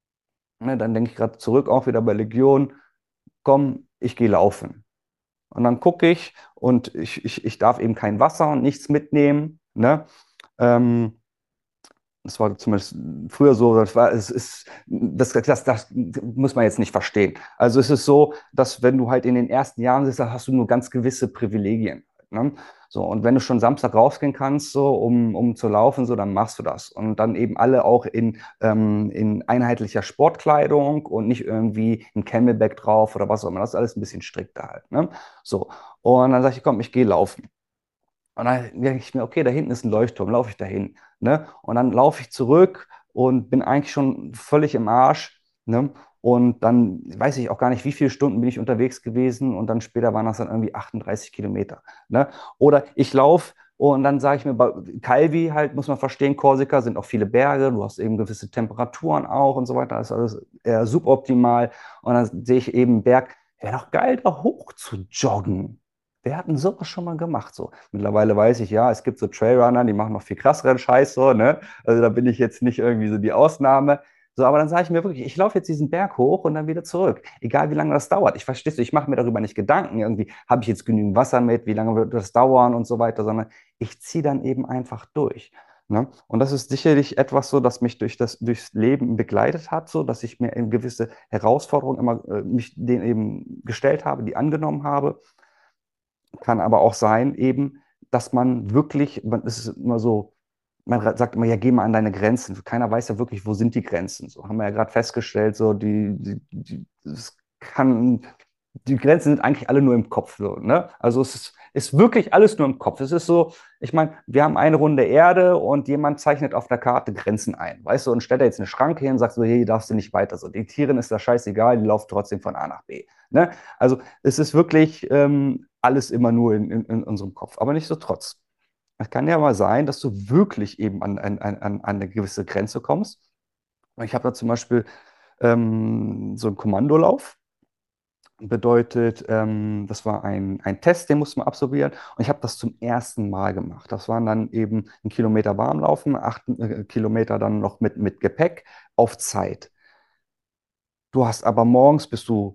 ne, dann denke ich gerade zurück, auch wieder bei Legion, komm, ich gehe laufen. Und dann gucke ich und ich, ich, ich darf eben kein Wasser und nichts mitnehmen. Ne? Ähm, Das war zumindest früher so, das war, es ist, das, das, das muss man jetzt nicht verstehen. Also es ist so, dass wenn du halt in den ersten Jahren bist, dann hast du nur ganz gewisse Privilegien. Ne? So, und wenn du schon Samstag rausgehen kannst, so, um, um zu laufen, so, dann machst du das. Und dann eben alle auch in, ähm, in einheitlicher Sportkleidung und nicht irgendwie ein Camelback drauf oder was auch immer. Das ist alles ein bisschen strikter halt. Ne? So. Und dann sage ich, komm, ich gehe laufen. Und dann denke ich mir, okay, da hinten ist ein Leuchtturm, laufe ich dahin. Ne? Und dann laufe ich zurück und bin eigentlich schon völlig im Arsch. Ne? Und dann weiß ich auch gar nicht, wie viele Stunden bin ich unterwegs gewesen. Und dann später waren das dann irgendwie achtunddreißig Kilometer. Ne? Oder ich laufe und dann sage ich mir, bei Calvi halt, muss man verstehen, Korsika sind auch viele Berge, du hast eben gewisse Temperaturen auch und so weiter. Das ist alles eher suboptimal. Und dann sehe ich eben einen Berg, wäre doch geil, da hoch zu joggen. Wir hatten sowas schon mal gemacht. So. Mittlerweile weiß ich, ja, es gibt so Trailrunner, die machen noch viel krasseren Scheiß, so, ne? Also da bin ich jetzt nicht irgendwie so die Ausnahme. So, aber dann sage ich mir wirklich, ich laufe jetzt diesen Berg hoch und dann wieder zurück. Egal wie lange das dauert. Ich verstehe, ich mache mir darüber nicht Gedanken. Irgendwie habe ich jetzt genügend Wasser mit, wie lange wird das dauern und so weiter, sondern ich ziehe dann eben einfach durch. Ne? Und das ist sicherlich etwas so, das mich durch das, durchs Leben begleitet hat, so dass ich mir in gewisse Herausforderungen immer äh, mich denen eben gestellt habe, die angenommen habe. Kann aber auch sein, eben, dass man wirklich, man, es ist immer so, man sagt immer, ja, geh mal an deine Grenzen. Keiner weiß ja wirklich, wo sind die Grenzen. So haben wir ja gerade festgestellt, so die, die, die, es kann, die Grenzen sind eigentlich alle nur im Kopf. So, ne? Also es ist, ist wirklich alles nur im Kopf. Es ist so, ich meine, wir haben eine Runde Erde und jemand zeichnet auf der Karte Grenzen ein, weißt du, und stellt da jetzt eine Schranke hin und sagt so, hey, hier darfst du nicht weiter. So, den Tieren ist das scheißegal, die laufen trotzdem von A nach B. Ne? Also es ist wirklich ähm, alles immer nur in, in, in unserem Kopf, aber nichtsdestotrotz. Es kann ja mal sein, dass du wirklich eben an, an, an, an eine gewisse Grenze kommst. Ich habe da zum Beispiel ähm, so einen Kommandolauf. Bedeutet, ähm, das war ein, ein Test, den musste man absolvieren. Und ich habe das zum ersten Mal gemacht. Das waren dann eben ein Kilometer Warmlaufen, acht äh, Kilometer dann noch mit, mit Gepäck auf Zeit. Du hast aber morgens bist du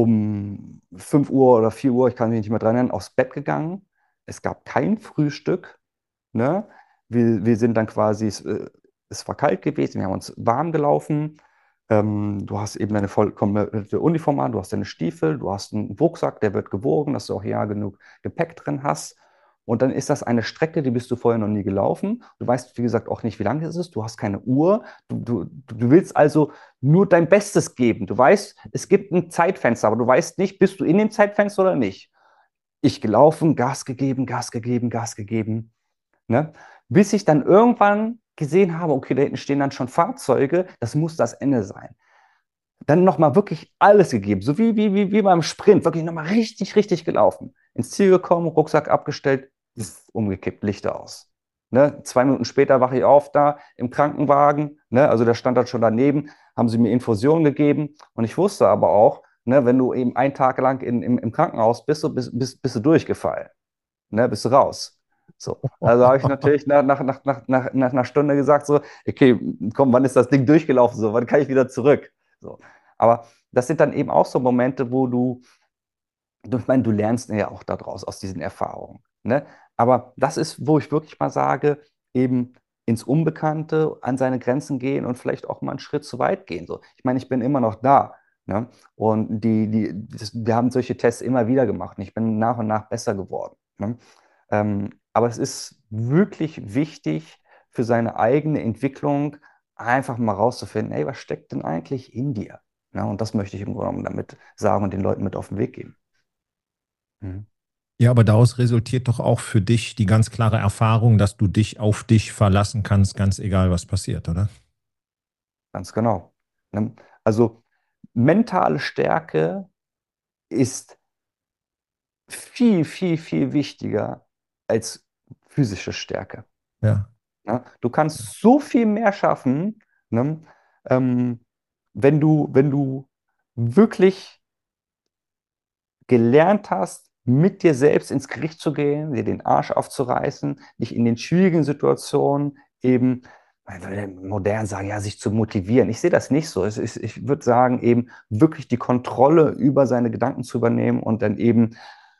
um fünf Uhr oder vier Uhr, ich kann mich nicht mehr dran erinnern, aufs Bett gegangen. Es gab kein Frühstück. Ne? Wir, wir sind dann quasi, es, äh, es war kalt gewesen, wir haben uns warm gelaufen. Ähm, du hast eben deine vollkommene Uniform an, du hast deine Stiefel, du hast einen Rucksack, der wird gewogen, dass du auch ja genug Gepäck drin hast. Und dann ist das eine Strecke, die bist du vorher noch nie gelaufen. Du weißt, wie gesagt, auch nicht, wie lang es ist. Du hast keine Uhr. Du, du, du willst also nur dein Bestes geben. Du weißt, es gibt ein Zeitfenster, aber du weißt nicht, bist du in dem Zeitfenster oder nicht. Ich gelaufen, Gas gegeben, Gas gegeben, Gas gegeben. Ne? Bis ich dann irgendwann gesehen habe, okay, da hinten stehen dann schon Fahrzeuge, das muss das Ende sein. Dann nochmal wirklich alles gegeben, so wie, wie, wie, wie beim Sprint, wirklich nochmal richtig, richtig gelaufen. Ins Ziel gekommen, Rucksack abgestellt, umgekippt, Lichter aus. Ne? Zwei Minuten später wache ich auf da im Krankenwagen, ne? Also der stand dann schon daneben, haben sie mir Infusion gegeben und ich wusste aber auch, ne, wenn du eben einen Tag lang in, im, im Krankenhaus bist, so bist, bist, bist du durchgefallen, ne? Bist du raus. So, also habe ich natürlich nach, nach, nach, nach, nach, nach einer Stunde gesagt, so, okay, komm, wann ist das Ding durchgelaufen? So, wann kann ich wieder zurück? So. Aber das sind dann eben auch so Momente, wo du, du, ich meine, du lernst ja auch daraus, aus diesen Erfahrungen. Ne? Aber das ist, wo ich wirklich mal sage, eben ins Unbekannte, an seine Grenzen gehen und vielleicht auch mal einen Schritt zu weit gehen. So. Ich meine, ich bin immer noch da. Ne? Und die, die, das, wir haben solche Tests immer wieder gemacht und ich bin nach und nach besser geworden. Ne? Ähm, aber es ist wirklich wichtig für seine eigene Entwicklung, einfach mal rauszufinden, hey, was steckt denn eigentlich in dir? Ja, und das möchte ich im Grunde genommen damit sagen und den Leuten mit auf den Weg geben. Mhm. Ja, aber daraus resultiert doch auch für dich die ganz klare Erfahrung, dass du dich auf dich verlassen kannst, ganz egal, was passiert, oder? Ganz genau. Ne? Also mentale Stärke ist viel, viel, viel wichtiger als physische Stärke. Ja, Ja? Du kannst so viel mehr schaffen, ne? ähm, wenn du, wenn du wirklich gelernt hast, mit dir selbst ins Gericht zu gehen, dir den Arsch aufzureißen, dich in den schwierigen Situationen eben, man würde modern sagen, ja, sich zu motivieren. Ich sehe das nicht so. Es ist, ich würde sagen, eben wirklich die Kontrolle über seine Gedanken zu übernehmen und dann eben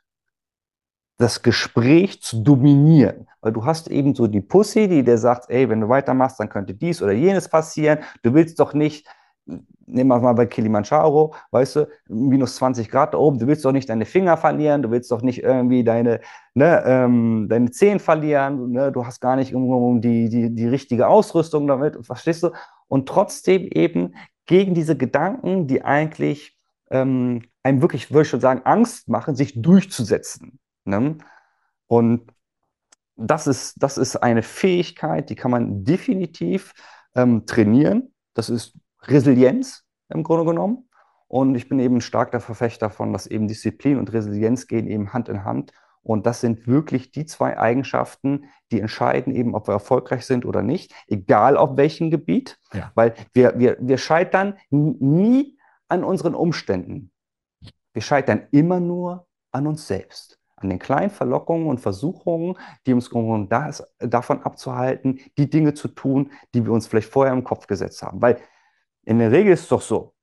das Gespräch zu dominieren. Weil du hast eben so die Pussy, die dir sagt, ey, wenn du weitermachst, dann könnte dies oder jenes passieren. Du willst doch nicht, nehmen wir mal bei Kilimanjaro, weißt du, minus zwanzig Grad da oben, du willst doch nicht deine Finger verlieren, du willst doch nicht irgendwie deine, ne, ähm, deine Zehen verlieren, ne? Du hast gar nicht die, die, die richtige Ausrüstung damit, verstehst du? Und trotzdem eben gegen diese Gedanken, die eigentlich ähm, einem wirklich, würde ich schon sagen, Angst machen, sich durchzusetzen. Ne? Und das ist, das ist eine Fähigkeit, die kann man definitiv ähm, trainieren. Das ist Resilienz im Grunde genommen. Und ich bin eben stark der Verfechter davon, dass eben Disziplin und Resilienz gehen eben Hand in Hand. Und das sind wirklich die zwei Eigenschaften, die entscheiden eben, ob wir erfolgreich sind oder nicht, egal auf welchem Gebiet, ja. weil wir, wir, wir scheitern nie an unseren Umständen. Wir scheitern immer nur an uns selbst, an den kleinen Verlockungen und Versuchungen, die uns das, davon abzuhalten, die Dinge zu tun, die wir uns vielleicht vorher im Kopf gesetzt haben. Weil in der Regel ist es doch so,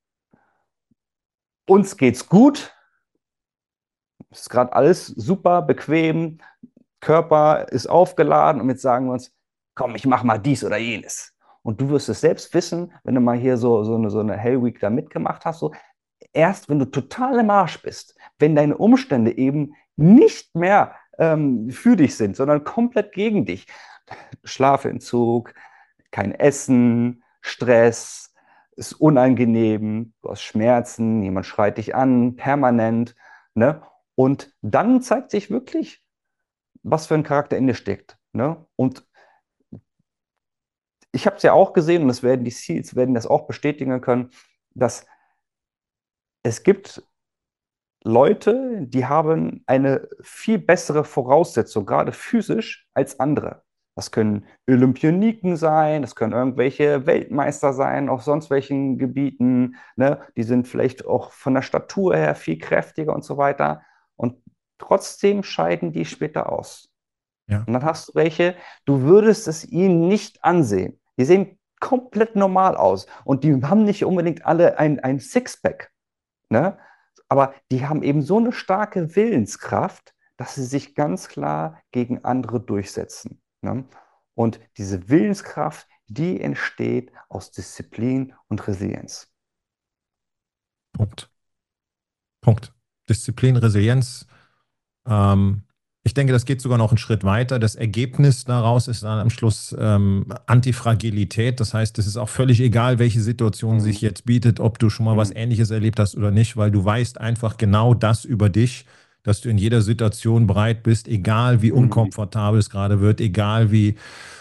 uns geht's gut, ist gerade alles super, bequem, Körper ist aufgeladen und jetzt sagen wir uns, komm, ich mach mal dies oder jenes. Und du wirst es selbst wissen, wenn du mal hier so, so eine, so eine Hell Week da mitgemacht hast, so, erst wenn du total im Arsch bist, wenn deine Umstände eben nicht mehr ähm, für dich sind, sondern komplett gegen dich, Schlafentzug, kein Essen, Stress, ist unangenehm, du hast Schmerzen, jemand schreit dich an, permanent, ne? Und dann zeigt sich wirklich, was für ein Charakter in dir steckt, ne? Und ich habe es ja auch gesehen, und das werden die Seals werden das auch bestätigen können, dass es gibt Leute, die haben eine viel bessere Voraussetzung, gerade physisch, als andere. Das können Olympioniken sein, das können irgendwelche Weltmeister sein auf sonst welchen Gebieten. Ne? Die sind vielleicht auch von der Statur her viel kräftiger und so weiter. Und trotzdem scheiden die später aus. Ja. Und dann hast du welche, du würdest es ihnen nicht ansehen. Die sehen komplett normal aus und die haben nicht unbedingt alle ein, ein Sixpack. Ne? Aber die haben eben so eine starke Willenskraft, dass sie sich ganz klar gegen andere durchsetzen. Ne? Und diese Willenskraft, die entsteht aus Disziplin und Resilienz. Punkt. Punkt. Disziplin, Resilienz. Ähm, ich denke, das geht sogar noch einen Schritt weiter. Das Ergebnis daraus ist dann am Schluss ähm, Antifragilität. Das heißt, es ist auch völlig egal, welche Situation sich Mhm. jetzt bietet, ob du schon mal was Mhm. Ähnliches erlebt hast oder nicht, weil du weißt einfach genau das über dich, dass du in jeder Situation bereit bist, egal wie Mhm. unkomfortabel es gerade wird, egal wie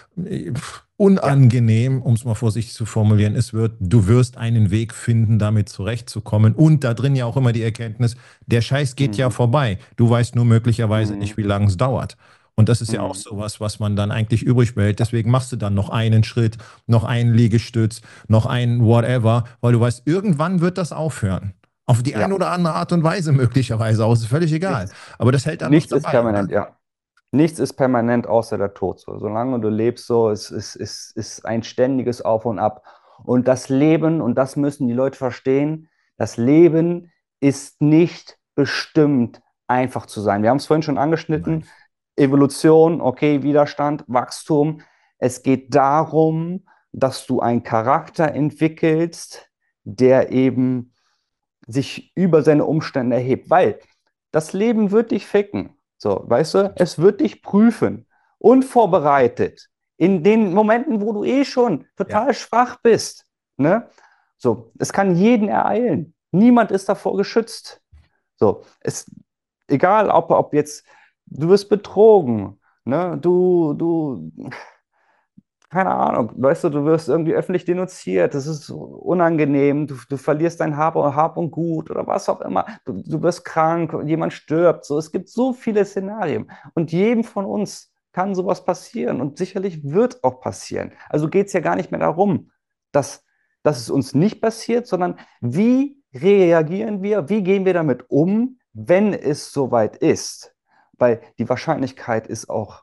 Ja. unangenehm, um es mal vorsichtig zu formulieren, es wird, du wirst einen Weg finden, damit zurechtzukommen. Und da drin ja auch immer die Erkenntnis, der Scheiß geht ja Mhm. vorbei. Du weißt nur möglicherweise nicht, Mhm. wie lange es dauert. Und das ist ja auch Mhm. sowas, was man dann eigentlich übrig behält. Ja. Deswegen machst du dann noch einen Schritt, noch einen Liegestütz, noch einen whatever, weil du weißt, irgendwann wird das aufhören. Auf die eine Ja. oder andere Art und Weise möglicherweise auch, ist völlig egal. Nichts, Aber das hält dann noch nichts ist dabei, oder? permanent, ja. Nichts ist permanent außer der Tod. So, solange du lebst, so ist, ist, ist, ist ein ständiges Auf und Ab. Und das Leben, und das müssen die Leute verstehen, das Leben ist nicht bestimmt, einfach zu sein. Wir haben es vorhin schon Nein. angeschnitten. Evolution, okay, Widerstand, Wachstum. Es geht darum, dass du einen Charakter entwickelst, der eben sich über seine Umstände erhebt, weil das Leben wird dich ficken. So, weißt du, es wird dich prüfen, unvorbereitet, in den Momenten, wo du eh schon Ja. total schwach bist. Ne? So, es kann jeden ereilen. Niemand ist davor geschützt. So, es, egal ob, ob jetzt, du wirst betrogen, ne? Du, du keine Ahnung, weißt du, du wirst irgendwie öffentlich denunziert, das ist so unangenehm, du, du verlierst dein Hab, Hab und Gut oder was auch immer, du, du wirst krank, jemand stirbt, so, es gibt so viele Szenarien und jedem von uns kann sowas passieren und sicherlich wird auch passieren. Also geht es ja gar nicht mehr darum, dass, dass es uns nicht passiert, sondern wie reagieren wir, wie gehen wir damit um, wenn es soweit ist, weil die Wahrscheinlichkeit ist auch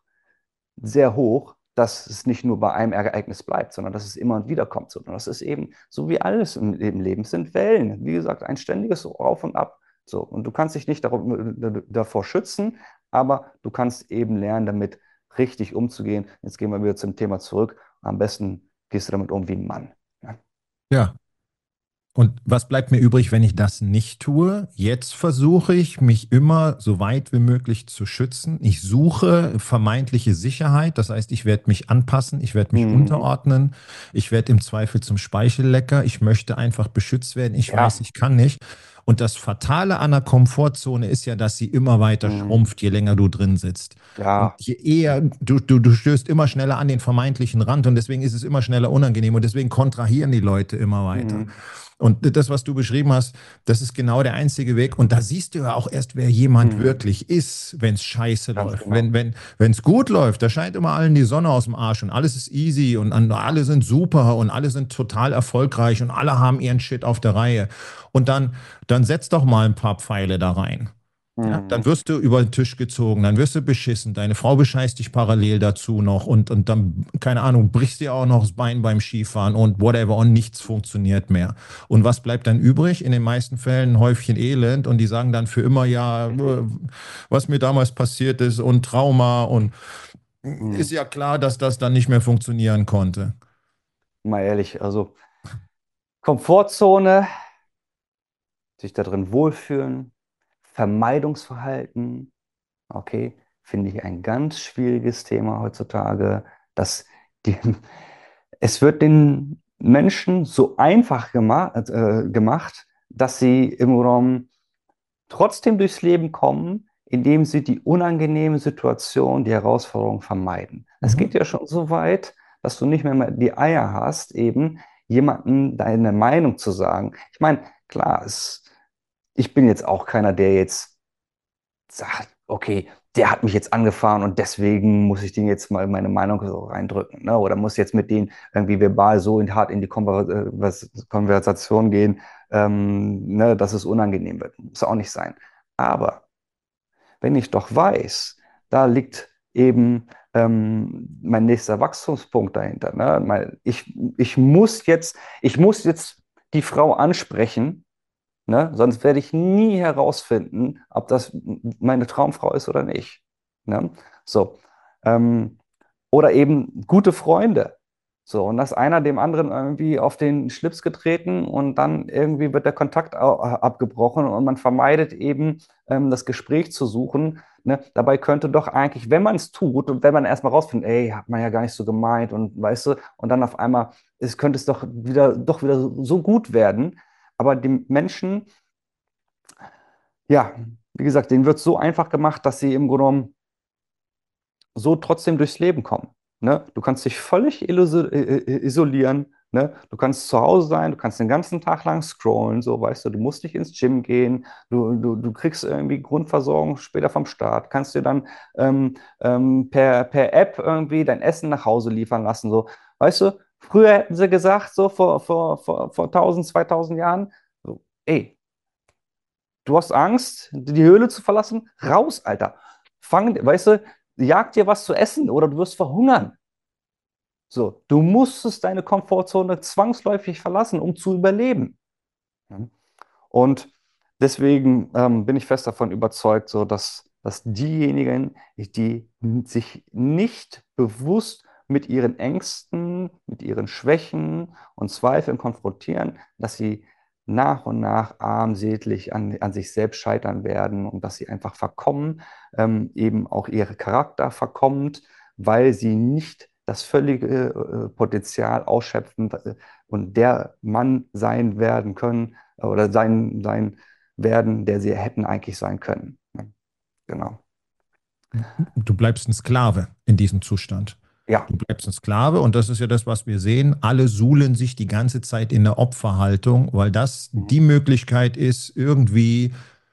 sehr hoch, dass es nicht nur bei einem Ereignis bleibt, sondern dass es immer und wieder kommt. So, und das ist eben so wie alles im Leben. Leben sind Wellen. Wie gesagt, ein ständiges Auf und Ab. So, und du kannst dich nicht darum, davor schützen, aber du kannst eben lernen, damit richtig umzugehen. Jetzt gehen wir wieder zum Thema zurück. Am besten gehst du damit um wie ein Mann. Ja. Ja. Und was bleibt mir übrig, wenn ich das nicht tue? Jetzt versuche ich, mich immer so weit wie möglich zu schützen. Ich suche vermeintliche Sicherheit. Das heißt, ich werde mich anpassen, ich werde mich Mhm. unterordnen, ich werde im Zweifel zum Speichellecker. Ich möchte einfach beschützt werden. Ich weiß, Ja. ich kann nicht. Und das Fatale an der Komfortzone ist ja, dass sie immer weiter Mhm. schrumpft, je länger du drin sitzt. Und Ja. je eher, du, du, du stößt immer schneller an den vermeintlichen Rand und deswegen ist es immer schneller unangenehm und deswegen kontrahieren die Leute immer weiter. Mhm. Und das, was du beschrieben hast, das ist genau der einzige Weg. Und da siehst du ja auch erst, wer jemand Mhm. wirklich ist, wenn es scheiße Ganz läuft. Wenn, genau. wenn, wenn es gut läuft, da scheint immer allen die Sonne aus dem Arsch und alles ist easy und alle sind super und alle sind total erfolgreich und alle haben ihren Shit auf der Reihe. Und dann, dann setz doch mal ein paar Pfeile da rein. Ja, dann Mhm. wirst du über den Tisch gezogen, dann wirst du beschissen, deine Frau bescheißt dich parallel dazu noch und, und dann, keine Ahnung, brichst dir auch noch das Bein beim Skifahren und whatever und nichts funktioniert mehr. Und was bleibt dann übrig? In den meisten Fällen ein Häufchen Elend und die sagen dann für immer, ja, Richtig. was mir damals passiert ist und Trauma und ist Mhm. ja klar, dass das dann nicht mehr funktionieren konnte. Mal ehrlich, also Komfortzone, sich da drin wohlfühlen, Vermeidungsverhalten, okay, finde ich ein ganz schwieriges Thema heutzutage, dass die, es wird den Menschen so einfach gema äh, gemacht, dass sie im Raum trotzdem durchs Leben kommen, indem sie die unangenehme Situation, die Herausforderung vermeiden. Es geht Mhm. ja schon so weit, dass du nicht mehr mal die Eier hast, eben jemandem deine Meinung zu sagen. Ich meine, klar, es, ich bin jetzt auch keiner, der jetzt sagt, okay, der hat mich jetzt angefahren und deswegen muss ich den jetzt mal meine Meinung so reindrücken, ne? Oder muss jetzt mit denen irgendwie verbal so in, hart in die Konver äh, was- Konversation gehen, ähm, ne, dass es unangenehm wird. Muss auch nicht sein. Aber wenn ich doch weiß, da liegt eben ähm, mein nächster Wachstumspunkt dahinter, ne? Mein, ich, ich muss jetzt, ich muss jetzt die Frau ansprechen, ne? Sonst werde ich nie herausfinden, ob das meine Traumfrau ist oder nicht. Ne? So. Ähm, oder eben gute Freunde. So, und da ist einer dem anderen irgendwie auf den Schlips getreten und dann irgendwie wird der Kontakt au- abgebrochen und man vermeidet eben ähm, das Gespräch zu suchen. Ne? Dabei könnte doch eigentlich, wenn man es tut und wenn man erstmal rausfindet, ey, hat man ja gar nicht so gemeint und weißt du, und dann auf einmal ist, könnte es doch wieder, doch wieder so gut werden. Aber die Menschen, ja, wie gesagt, denen wird es so einfach gemacht, dass sie im Grunde genommen so trotzdem durchs Leben kommen. Ne? Du kannst dich völlig illuso- äh, äh, isolieren. Ne? Du kannst zu Hause sein, du kannst den ganzen Tag lang scrollen, so weißt du, du musst nicht ins Gym gehen, du, du, du kriegst irgendwie Grundversorgung später vom Staat, kannst dir dann ähm, ähm, per, per App irgendwie dein Essen nach Hause liefern lassen. So. Weißt du, früher hätten sie gesagt, so vor, vor, vor, vor tausend, zweitausend Jahren, so, ey, du hast Angst, die Höhle zu verlassen? Raus, Alter. Fang, weißt du, jag dir was zu essen oder du wirst verhungern. So, du musstest deine Komfortzone zwangsläufig verlassen, um zu überleben. Ja. Und deswegen ähm, bin ich fest davon überzeugt, so dass, dass diejenigen, die sich nicht bewusst mit ihren Ängsten, mit ihren Schwächen und Zweifeln konfrontieren, dass sie nach und nach armselig an, an sich selbst scheitern werden und dass sie einfach verkommen, ähm, eben auch ihr Charakter verkommt, weil sie nicht das völlige äh, Potenzial ausschöpfen äh, und der Mann sein werden können, oder sein, sein werden, der sie hätten eigentlich sein können. Ja, genau. Du bleibst ein Sklave in diesem Zustand. Ja. Du bleibst ein Sklave und das ist ja das, was wir sehen. Alle suhlen sich die ganze Zeit in der Opferhaltung, weil das Mhm. die Möglichkeit ist, irgendwie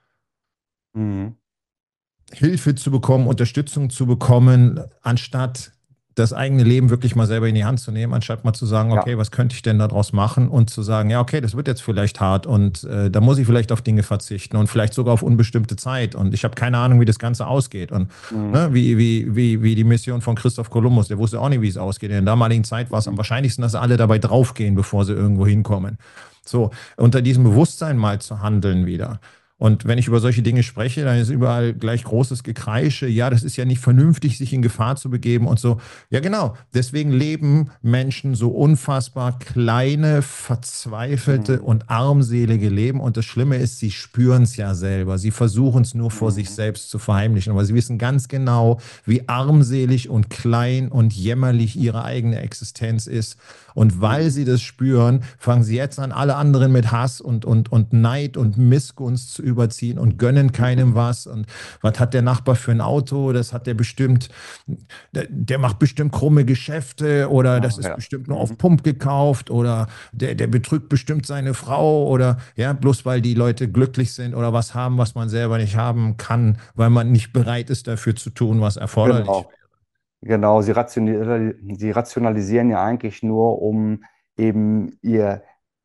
Mhm. Hilfe zu bekommen, Unterstützung zu bekommen, anstatt das eigene Leben wirklich mal selber in die Hand zu nehmen, anstatt mal zu sagen, Ja. okay, was könnte ich denn daraus machen und zu sagen, ja, okay, das wird jetzt vielleicht hart und äh, da muss ich vielleicht auf Dinge verzichten und vielleicht sogar auf unbestimmte Zeit und ich habe keine Ahnung, wie das Ganze ausgeht und Mhm. ne, wie, wie, wie, wie die Mission von Christoph Kolumbus, der wusste auch nicht, wie es ausgeht. In der damaligen Zeit war es am Mhm. wahrscheinlichsten, dass alle dabei draufgehen, bevor sie irgendwo hinkommen. So, unter diesem Bewusstsein mal zu handeln wieder. Und wenn ich über solche Dinge spreche, dann ist überall gleich großes Gekreische. Ja, das ist ja nicht vernünftig, sich in Gefahr zu begeben und so. Ja, genau. Deswegen leben Menschen so unfassbar kleine, verzweifelte Mhm. und armselige Leben. Und das Schlimme ist, sie spüren es ja selber. Sie versuchen es nur vor sich Mhm. selbst zu verheimlichen. Aber sie wissen ganz genau, wie armselig und klein und jämmerlich ihre eigene Existenz ist. Und weil Mhm. sie das spüren, fangen sie jetzt an, alle anderen mit Hass und, und, und Neid und Missgunst zu überziehen und gönnen keinem Mhm. was. Und was hat der Nachbar für ein Auto? Das hat der bestimmt, der, der macht bestimmt krumme Geschäfte oder Ah, das ist ja. bestimmt nur auf Mhm. Pump gekauft oder der, der betrügt bestimmt seine Frau oder ja, bloß weil die Leute glücklich sind oder was haben, was man selber nicht haben kann, weil man nicht bereit ist, dafür zu tun, was erforderlich Genau. Genau, sie rationali sie rationalisieren ja eigentlich nur, um eben ihr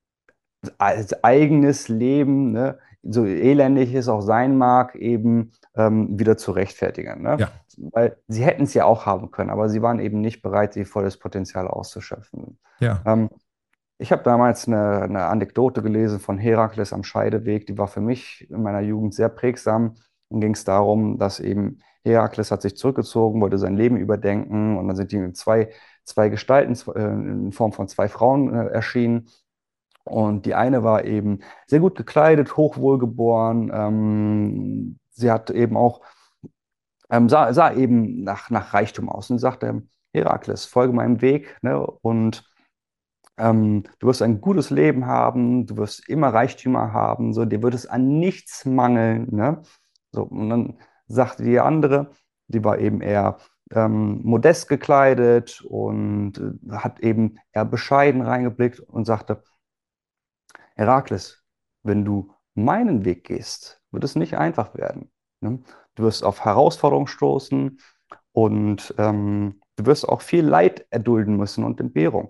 als eigenes Leben, ne, so elendig es auch sein mag, eben ähm, wieder zu rechtfertigen. Ne? wäre. Weil sie hätten es ja auch haben können, aber sie waren eben nicht bereit, ihr volles Potenzial auszuschöpfen. Ja, ja, Ähm, Ich habe damals eine, eine Anekdote gelesen von Herakles am Scheideweg, die war für mich in meiner Jugend sehr prägsam. Und ging es darum, dass eben Herakles hat sich zurückgezogen, wollte sein Leben überdenken und dann sind ihm zwei, zwei Gestalten äh, in Form von zwei Frauen äh, erschienen. Und die eine war eben sehr gut gekleidet, hochwohlgeboren. Ähm, sie hat eben auch, ähm, sah, sah eben nach, nach Reichtum aus und sagte, Herakles, folge meinem Weg, ne, und ähm, du wirst ein gutes Leben haben, du wirst immer Reichtümer haben, so, dir wird es an nichts mangeln, ne? So, und dann sagte die andere, die war eben eher ähm, modest gekleidet und äh, hat eben eher bescheiden reingeblickt und sagte, Herakles, wenn du meinen Weg gehst, wird es nicht einfach werden. Ne? Du wirst auf Herausforderungen stoßen und ähm, du wirst auch viel Leid erdulden müssen und Entbehrung.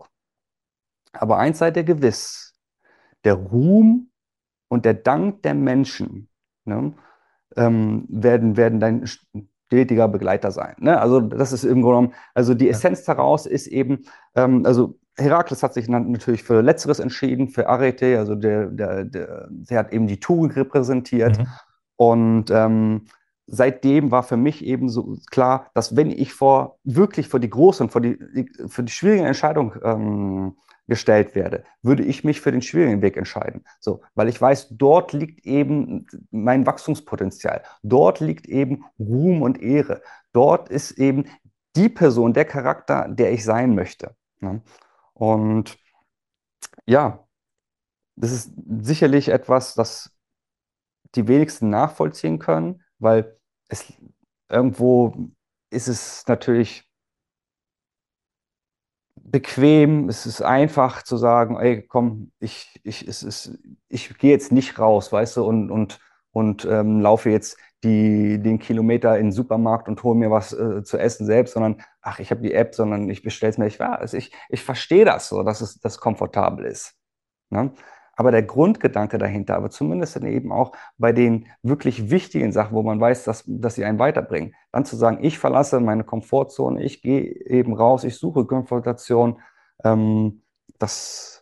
Aber eins sei dir gewiss, der Ruhm und der Dank der Menschen, ne, ähm, werden, werden dein stetiger Begleiter sein. Ne? Also das ist im Grunde genommen, also die ja. Essenz daraus ist eben, ähm, also Herakles hat sich dann natürlich für Letzteres entschieden, für Arete, also der, der, der, der hat eben die Tugend repräsentiert. Mhm. Und ähm, seitdem war für mich eben so klar, dass wenn ich vor wirklich vor die großen, vor die, für die schwierigen Entscheidungen ähm, gestellt werde, würde ich mich für den schwierigen Weg entscheiden. So, weil ich weiß, dort liegt eben mein Wachstumspotenzial. Dort liegt eben Ruhm und Ehre. Dort ist eben die Person, der Charakter, der ich sein möchte. Ne? Und ja, das ist sicherlich etwas, das die wenigsten nachvollziehen können, weil es irgendwo ist es natürlich bequem, es ist einfach zu sagen, ey, komm, ich, ich, es ist, ich gehe jetzt nicht raus, weißt du, und, und, und ähm, laufe jetzt die, den Kilometer in den Supermarkt und hole mir was äh, zu essen selbst, sondern ach, ich habe die App, sondern ich bestelle es mir. Ich, ja, also ich, ich verstehe das so, dass es das komfortabel ist. Ne? Aber der Grundgedanke dahinter, aber zumindest dann eben auch bei den wirklich wichtigen Sachen, wo man weiß, dass, dass sie einen weiterbringen, dann zu sagen, ich verlasse meine Komfortzone, ich gehe eben raus, ich suche Konfrontation, ähm, das,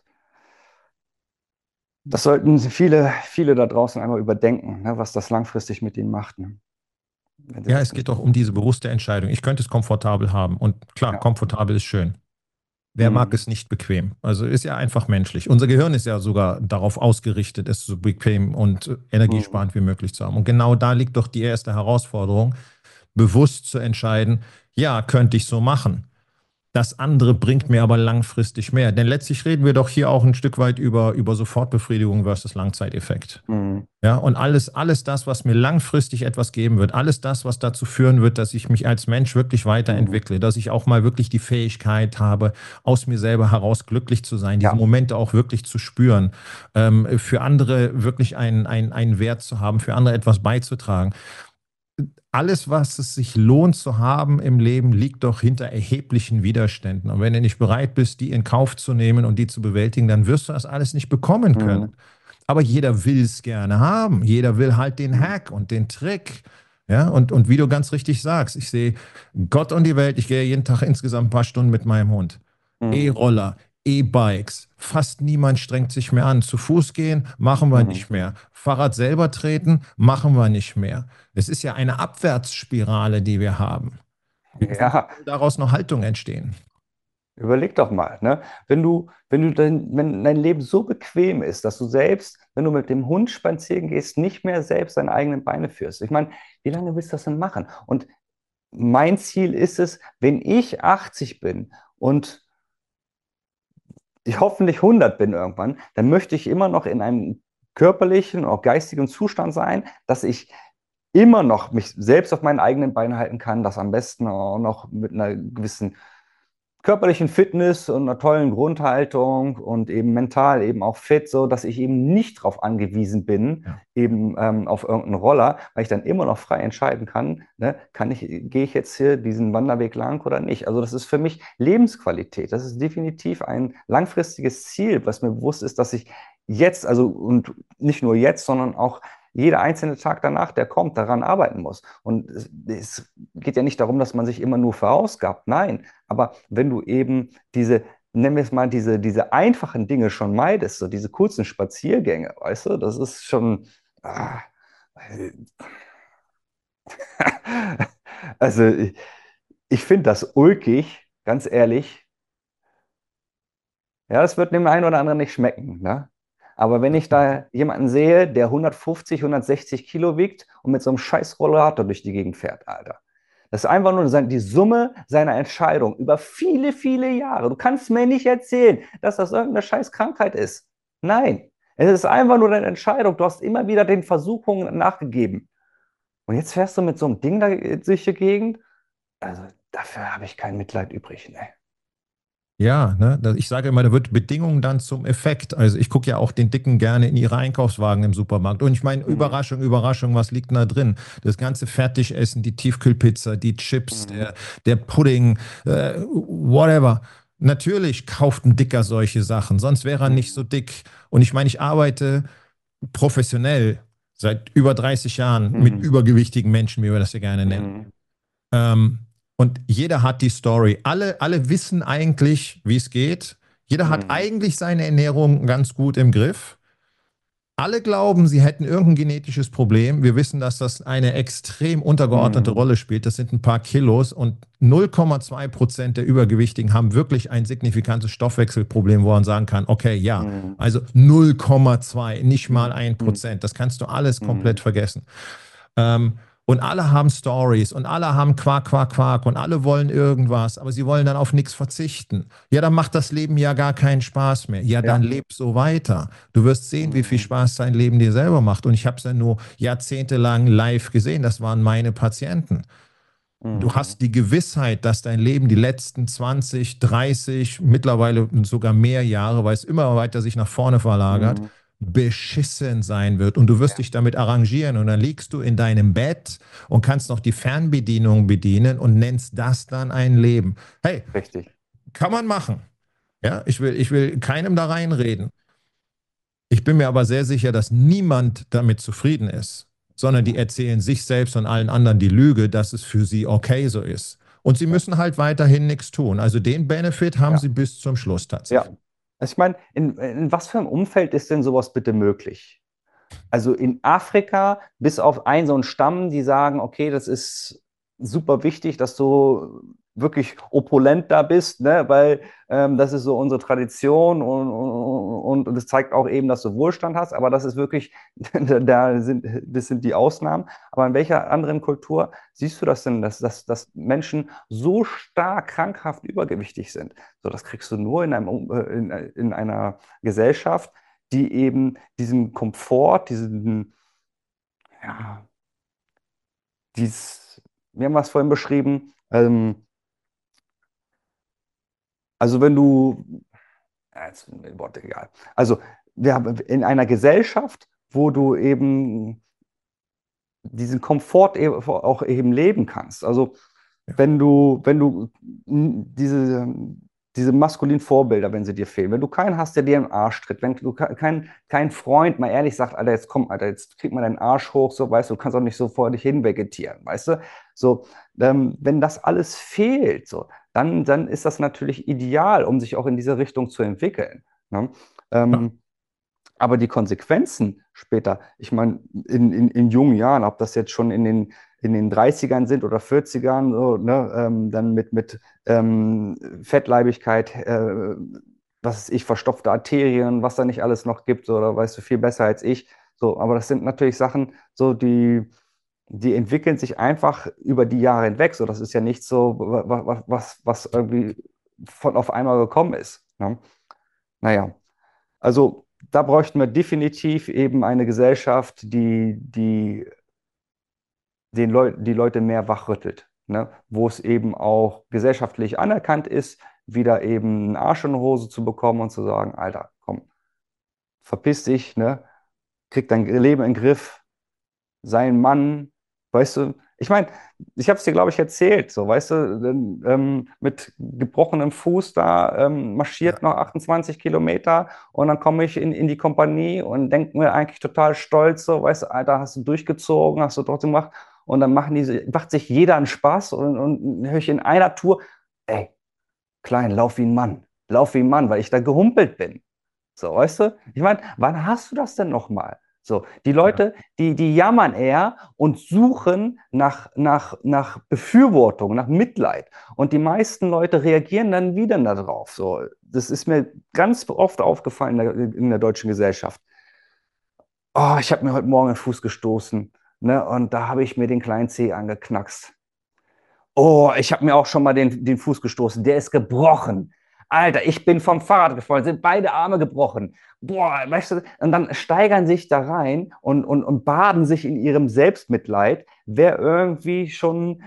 das sollten viele, viele da draußen einmal überdenken, ne, was das langfristig mit ihnen macht, ne, wenn sie Ja, das es geht nicht doch um tun. diese bewusste Entscheidung. Ich könnte es komfortabel haben. Und klar, Ja. komfortabel ist schön. Wer mag Mhm. es nicht bequem? Also ist ja einfach menschlich. Unser Gehirn ist ja sogar darauf ausgerichtet, es so bequem und äh, Mhm. energiesparend wie möglich zu haben. Und genau da liegt doch die erste Herausforderung, bewusst zu entscheiden, ja, könnte ich so machen. Das andere bringt mir aber langfristig mehr. Denn letztlich reden wir doch hier auch ein Stück weit über, über Sofortbefriedigung versus Langzeiteffekt. Mhm. Ja, und alles, alles das, was mir langfristig etwas geben wird, alles das, was dazu führen wird, dass ich mich als Mensch wirklich Mhm. weiterentwickle, dass ich auch mal wirklich die Fähigkeit habe, aus mir selber heraus glücklich zu sein, diese Ja. Momente auch wirklich zu spüren, ähm, für andere wirklich einen, einen, einen Wert zu haben, für andere etwas beizutragen. Alles, was es sich lohnt zu haben im Leben, liegt doch hinter erheblichen Widerständen. Und wenn du nicht bereit bist, die in Kauf zu nehmen und die zu bewältigen, dann wirst du das alles nicht bekommen können. Mhm. Aber jeder will es gerne haben. Jeder will halt den Mhm. Hack und den Trick. Ja, und, und wie du ganz richtig sagst, ich sehe Gott und die Welt. Ich gehe jeden Tag insgesamt ein paar Stunden mit meinem Hund. Mhm. E-Roller, E-Bikes. Fast niemand strengt sich mehr an. Zu Fuß gehen, machen wir Mhm. nicht mehr. Fahrrad selber treten, machen wir nicht mehr. Es ist ja eine Abwärtsspirale, die wir haben. Wie, wie Ja, soll daraus noch Haltung entstehen? überleg doch mal, ne? Wenn du, wenn du dein, wenn dein Leben so bequem ist, dass du selbst, wenn du mit dem Hund spazieren gehst, nicht mehr selbst deine eigenen Beine führst. Ich meine, wie lange willst du das denn machen? Und mein Ziel ist es, wenn ich achtzig bin und ich hoffentlich hundert bin irgendwann, dann möchte ich immer noch in einem körperlichen, auch geistigen Zustand sein, dass ich immer noch mich selbst auf meinen eigenen Beinen halten kann, das am besten auch noch mit einer gewissen körperlichen Fitness und einer tollen Grundhaltung und eben mental eben auch fit, so dass ich eben nicht darauf angewiesen bin, Ja. eben ähm, auf irgendeinen Roller, weil ich dann immer noch frei entscheiden kann, ne, kann ich, gehe ich jetzt hier diesen Wanderweg lang oder nicht. Also das ist für mich Lebensqualität. Das ist definitiv ein langfristiges Ziel, was mir bewusst ist, dass ich jetzt, also und nicht nur jetzt, sondern auch jeder einzelne Tag danach, der kommt, daran arbeiten muss. Und es, es geht ja nicht darum, dass man sich immer nur verausgabt. Nein, aber wenn du eben diese, nennen wir es mal, diese, diese einfachen Dinge schon meidest, so diese kurzen Spaziergänge, weißt du, das ist schon. Ah, also ich, ich finde das ulkig, ganz ehrlich. Ja, das wird dem einen oder anderen nicht schmecken, ne? Aber wenn ich da jemanden sehe, der hundertfünfzig, hundertsechzig Kilo wiegt und mit so einem scheiß Rollator durch die Gegend fährt, Alter. Das ist einfach nur die Summe seiner Entscheidung über viele, viele Jahre. Du kannst mir nicht erzählen, dass das irgendeine scheiß Krankheit ist. Nein, es ist einfach nur deine Entscheidung. Du hast immer wieder den Versuchungen nachgegeben. Und jetzt fährst du mit so einem Ding da durch die Gegend. Also dafür habe ich kein Mitleid übrig. Ne? Ja, ne, da- ich sage immer, da wird Bedingung dann zum Effekt. Also ich gucke ja auch den Dicken gerne in ihre Einkaufswagen im Supermarkt. Und ich meine, Mhm. Überraschung, Überraschung, was liegt denn da drin? Das ganze Fertigessen, die Tiefkühlpizza, die Chips, Mhm. der, der Pudding, äh, whatever. Natürlich kauft ein Dicker solche Sachen, sonst wäre er nicht so Mhm. dick. Und ich meine, ich arbeite professionell seit über dreißig Jahren mit Mhm. übergewichtigen Menschen, wie wir das ja gerne nennen. Mhm. Ähm, und jeder hat die Story. Alle, alle wissen eigentlich, wie es geht. Jeder hat Mhm. eigentlich seine Ernährung ganz gut im Griff. Alle glauben, sie hätten irgendein genetisches Problem. Wir wissen, dass das eine extrem untergeordnete Mhm. Rolle spielt. Das sind ein paar Kilos und null Komma zwei Prozent der Übergewichtigen haben wirklich ein signifikantes Stoffwechselproblem, wo man sagen kann, okay, ja, Mhm. also null Komma zwei, nicht mal Mhm. ein Mhm. Prozent. Das kannst du alles komplett Mhm. vergessen. Ähm, und alle haben Stories und alle haben Quark, Quark, Quark und alle wollen irgendwas, aber sie wollen dann auf nichts verzichten. Ja, dann macht das Leben ja gar keinen Spaß mehr. Ja, dann Ja. leb so weiter. Du wirst sehen, wie viel Mhm. Spaß dein Leben dir selber macht. Und ich habe es ja nur jahrzehntelang live gesehen. Das waren meine Patienten. Du Mhm. hast die Gewissheit, dass dein Leben die letzten zwanzig, dreißig, mittlerweile sogar mehr Jahre, weil es immer weiter sich nach vorne verlagert, Mhm. beschissen sein wird. Und du wirst Ja, dich damit arrangieren. Und dann liegst du in deinem Bett und kannst noch die Fernbedienung bedienen und nennst das dann ein Leben. Hey, richtig. kann man machen. Ja, ich will, ich will keinem da reinreden. Ich bin mir aber sehr sicher, dass niemand damit zufrieden ist, sondern die erzählen sich selbst und allen anderen die Lüge, dass es für sie okay so ist. Und sie Ja, müssen halt weiterhin nichts tun. Also den Benefit haben ja. sie bis zum Schluss Ja. tatsächlich. Also ich meine, in, in was für einem Umfeld ist denn sowas bitte möglich? Also in Afrika, bis auf einen so einen Stamm, die sagen, okay, das ist super wichtig, dass du wirklich opulent da bist, ne? Weil ähm, das ist so unsere Tradition und, und, und das zeigt auch eben, dass du Wohlstand hast, aber das ist wirklich, da sind, das sind die Ausnahmen. Aber in welcher anderen Kultur siehst du das denn, dass, dass, dass Menschen so stark krankhaft übergewichtig sind? So, das kriegst du nur in einem, äh, in, in einer Gesellschaft, die eben diesen Komfort, diesen, ja, dies, wir haben es vorhin beschrieben, ähm, also wenn du, ja, jetzt sind mir die Worte egal. Also wir haben in einer Gesellschaft, wo du eben diesen Komfort eben auch eben leben kannst. Also Ja. wenn du, wenn du diese, diese maskulinen Vorbilder, wenn sie dir fehlen, wenn du keinen hast, der dir im Arsch tritt, wenn du keinen kein Freund mal ehrlich sagt, Alter, jetzt komm, Alter, jetzt krieg mal deinen Arsch hoch, so, weißt du, du kannst auch nicht so vor dich hin vegetieren, weißt du? So, ähm, wenn das alles fehlt, so, dann, dann ist das natürlich ideal, um sich auch in diese Richtung zu entwickeln. Ne? Ja. Ähm, aber die Konsequenzen später, ich meine, in, in, in jungen Jahren, ob das jetzt schon in den, in den dreißigern sind oder vierzigern, so, ne, ähm, dann mit, mit ähm, Fettleibigkeit, äh, was weiß ich, verstopfte Arterien, was da nicht alles noch gibt, so, da weißt du viel besser als ich. So, aber das sind natürlich Sachen, so die, die entwickeln sich einfach über die Jahre hinweg. So, das ist ja nicht so, was, was, was irgendwie von auf einmal gekommen ist. Ne? Naja. Also da bräuchten wir definitiv eben eine Gesellschaft, die, die den Leu die Leute mehr wachrüttelt, ne? Wo es eben auch gesellschaftlich anerkannt ist, wieder eben einen Arsch in die Hose zu bekommen und zu sagen, Alter, komm, verpiss dich, ne? Krieg dein Leben in den Griff, sei ein Mann, weißt du, ich meine, ich habe es dir, glaube ich, erzählt, so, weißt du, ähm, mit gebrochenem Fuß da ähm, Ja. marschiert noch achtundzwanzig Kilometer und dann komme ich in, in die Kompanie und denke mir eigentlich total stolz, so, weißt du, Alter, hast du durchgezogen, hast du trotzdem gemacht und dann machen die, macht sich jeder einen Spaß und, und höre ich in einer Tour, ey, Klein, lauf wie ein Mann, lauf wie ein Mann, weil ich da gehumpelt bin. So, weißt du? Ich meine, wann hast du das denn nochmal? So, die Ja. Leute, die, die jammern eher und suchen nach, nach, nach Befürwortung, nach Mitleid. Und die meisten Leute reagieren dann wieder darauf. So, das ist mir ganz oft aufgefallen in der, in der deutschen Gesellschaft. Oh, ich habe mir heute Morgen den Fuß gestoßen, ne? Und da habe ich mir den kleinen Zeh angeknackst. Oh, ich habe mir auch schon mal den, den Fuß gestoßen. Der ist gebrochen. Alter, ich bin vom Fahrrad gefallen, sind beide Arme gebrochen. Boah, weißt du, und dann steigern sich da rein und, und, und baden sich in ihrem Selbstmitleid, wer irgendwie schon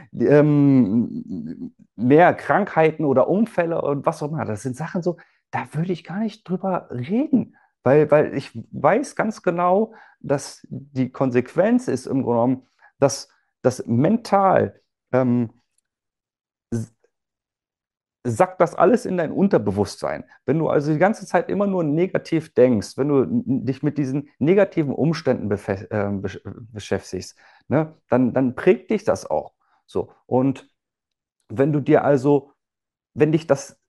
ähm, mehr Krankheiten oder Unfälle und was auch immer. Das sind Sachen so, da würde ich gar nicht drüber reden, weil, weil ich weiß ganz genau, dass die Konsequenz ist im Grunde genommen, dass das mental ähm, sackt das alles in dein Unterbewusstsein. Wenn du also die ganze Zeit immer nur negativ denkst, wenn du dich mit diesen negativen Umständen befe- äh, besch- beschäftigst, ne, dann, dann prägt dich das auch. So. Und wenn du dir also, wenn dich das,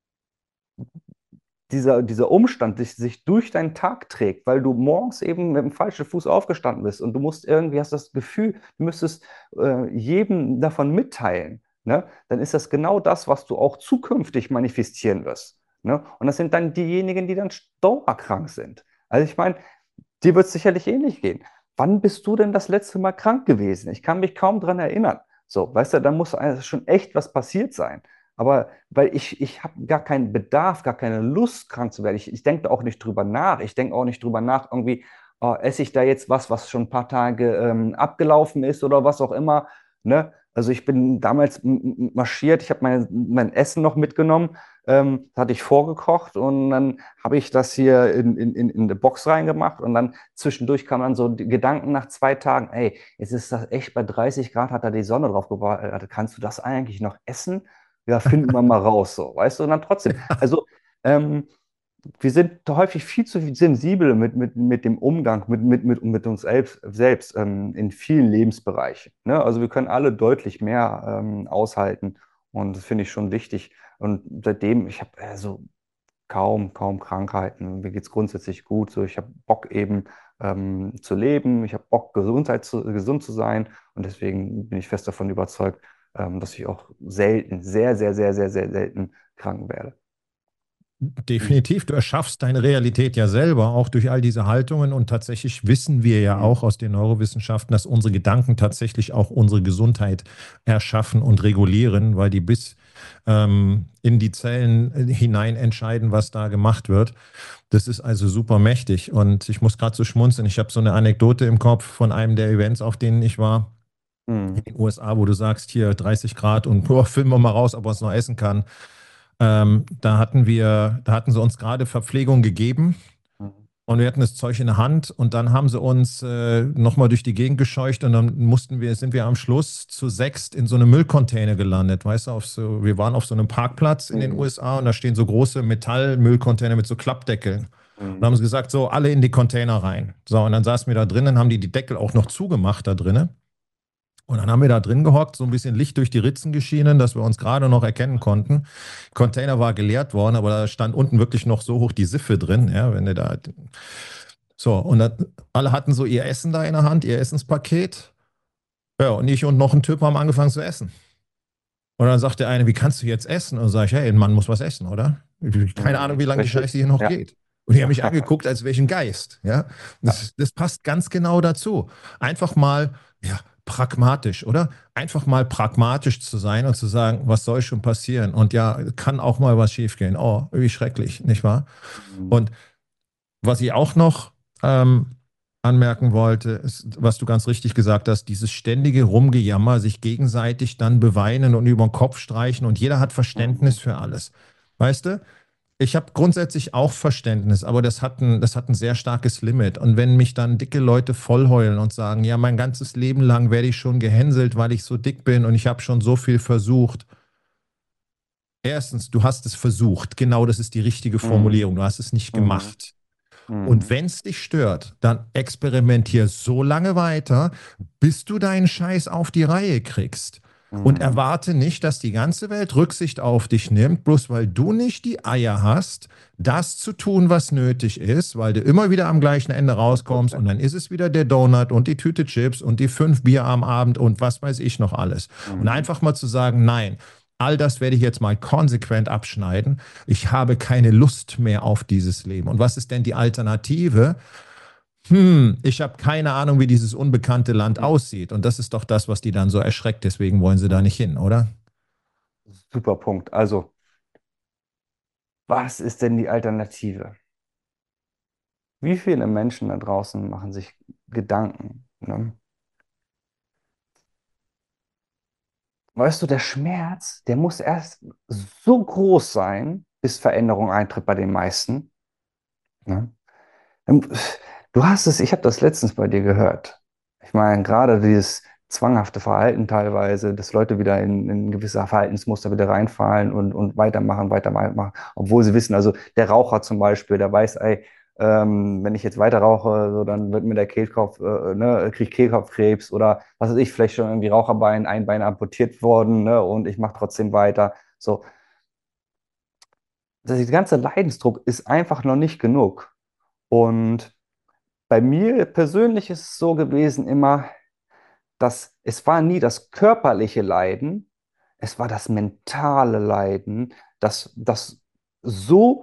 dieser, dieser Umstand sich, sich durch deinen Tag trägt, weil du morgens eben mit dem falschen Fuß aufgestanden bist und du musst irgendwie, hast das Gefühl, du müsstest äh, jedem davon mitteilen, ne? Dann ist das genau das, was du auch zukünftig manifestieren wirst. Ne? Und das sind dann diejenigen, die dann dauerkrank sind. Also ich meine, dir wird es sicherlich ähnlich gehen. Wann bist du denn das letzte Mal krank gewesen? Ich kann mich kaum dran erinnern. So, weißt du, da muss also schon echt was passiert sein. Aber weil ich, ich habe gar keinen Bedarf, gar keine Lust, krank zu werden. Ich, ich denke auch nicht drüber nach. Ich denke auch nicht drüber nach, irgendwie, oh, esse ich da jetzt was, was schon ein paar Tage ähm, abgelaufen ist oder was auch immer. Ne? Also ich bin damals marschiert, ich habe mein, mein Essen noch mitgenommen, ähm, das hatte ich vorgekocht und dann habe ich das hier in, in, in, in eine Box reingemacht und dann zwischendurch kamen dann so die Gedanken nach zwei Tagen, ey, jetzt ist das echt bei dreißig Grad, hat da die Sonne drauf gebracht, kannst du das eigentlich noch essen? Ja, finden wir mal raus, so, weißt du, und dann trotzdem. Also, ähm, wir sind häufig viel zu sensibel mit, mit, mit dem Umgang mit, mit, mit, mit uns selbst, selbst ähm, in vielen Lebensbereichen. Ne? Also wir können alle deutlich mehr ähm, aushalten und das finde ich schon wichtig. Und seitdem, ich habe also kaum, kaum Krankheiten. Mir geht es grundsätzlich gut. So, ich habe Bock eben ähm, zu leben. Ich habe Bock, Gesundheit zu, gesund zu sein. Und deswegen bin ich fest davon überzeugt, ähm, dass ich auch selten, sehr, sehr, sehr, sehr, sehr selten krank werde. Mhm. Definitiv, du erschaffst deine Realität ja selber, auch durch all diese Haltungen. Und tatsächlich wissen wir ja Mhm. auch aus den Neurowissenschaften, dass unsere Gedanken tatsächlich auch unsere Gesundheit erschaffen und regulieren, weil die bis ähm, in die Zellen hinein entscheiden, was da gemacht wird. Das ist also super mächtig. Und ich muss gerade so schmunzeln. Ich habe so eine Anekdote im Kopf von einem der Events, auf denen ich war in Mhm. den U S A, wo du sagst, hier dreißig Grad und boah, filmen wir mal raus, ob man es noch essen kann. Ähm, da hatten wir, da hatten sie uns gerade Verpflegung gegeben Mhm. und wir hatten das Zeug in der Hand und dann haben sie uns äh, nochmal durch die Gegend gescheucht und dann mussten wir, sind wir am Schluss zu sechst in so einem Müllcontainer gelandet. Weißt du, auf so, wir waren auf so einem Parkplatz in den Mhm. U S A und da stehen so große Metallmüllcontainer mit so Klappdeckeln. Und Mhm. haben sie gesagt, so, alle in die Container rein. So, und dann saßen wir da drinnen, haben die die Deckel auch noch zugemacht da drinnen. Und dann haben wir da drin gehockt, so ein bisschen Licht durch die Ritzen geschienen, dass wir uns gerade noch erkennen konnten. Container war geleert worden, aber da stand unten wirklich noch so hoch die Siffe drin, ja, wenn du da. So, und dann, alle hatten so ihr Essen da in der Hand, ihr Essenspaket. Ja, und ich und noch ein Typ haben angefangen zu essen. Und dann sagt der eine, wie kannst du jetzt essen? Und dann sage ich, hey, ein Mann muss was essen, oder? Keine Ahnung, Mhm. wie lange die Richtig. Scheiße hier noch Ja. geht. Und die haben mich angeguckt, als wäre ich ein Geist. Ja? Ja. Das, das passt ganz genau dazu. Einfach mal, ja, pragmatisch, oder? Einfach mal pragmatisch zu sein und zu sagen, was soll schon passieren? Und ja, kann auch mal was schiefgehen. Oh, wie schrecklich, nicht wahr? Mhm. Und was ich auch noch ähm, anmerken wollte, ist, was du ganz richtig gesagt hast, dieses ständige Rumgejammer, sich gegenseitig dann beweinen und über den Kopf streichen und jeder hat Verständnis Mhm. für alles. Weißt du? Ich habe grundsätzlich auch Verständnis, aber das hat ein, das hat ein sehr starkes Limit. Und wenn mich dann dicke Leute vollheulen und sagen, ja, mein ganzes Leben lang werde ich schon gehänselt, weil ich so dick bin und ich habe schon so viel versucht. Erstens, du hast es versucht. Genau, das ist die richtige Mhm. Formulierung. Du hast es nicht Mhm. gemacht. Und Mhm. wenn es dich stört, dann experimentier so lange weiter, bis du deinen Scheiß auf die Reihe kriegst. Und Mhm. erwarte nicht, dass die ganze Welt Rücksicht auf dich nimmt, bloß weil du nicht die Eier hast, das zu tun, was nötig ist, weil du immer wieder am gleichen Ende hundert rauskommst und Prozent. dann ist es wieder der Donut und die Tüte Chips und die fünf Bier am Abend und was weiß ich noch alles. Und Mhm. einfach mal zu sagen, nein, all das werde ich jetzt mal konsequent abschneiden. Ich habe keine Lust mehr auf dieses Leben. Und was ist denn die Alternative? Hm, ich habe keine Ahnung, wie dieses unbekannte Land Mhm. aussieht. Und das ist doch das, was die dann so erschreckt. Deswegen wollen sie da Mhm. nicht hin, oder? Super Punkt. Also, was ist denn die Alternative? Wie viele Menschen da draußen machen sich Gedanken? Ne? Weißt du, der Schmerz, der muss erst so groß sein, bis Veränderung eintritt bei den meisten. Ne? Ähm, Du hast es, ich habe das letztens bei dir gehört. Ich meine, gerade dieses zwanghafte Verhalten teilweise, dass Leute wieder in, in gewisse Verhaltensmuster wieder reinfallen und, und weitermachen, weitermachen, obwohl sie wissen, also der Raucher zum Beispiel, der weiß, ey, ähm, wenn ich jetzt weiter rauche, so, dann wird mir der Kehlkopf, äh, ne, krieg ich Kehlkopfkrebs oder was weiß ich, vielleicht schon irgendwie Raucherbein, ein Bein amputiert worden, ne, und ich mache trotzdem weiter. So, das, der ganze Leidensdruck ist einfach noch nicht genug. Und bei mir persönlich ist es so gewesen immer, dass es war nie das körperliche Leiden, es war das mentale Leiden, das, das so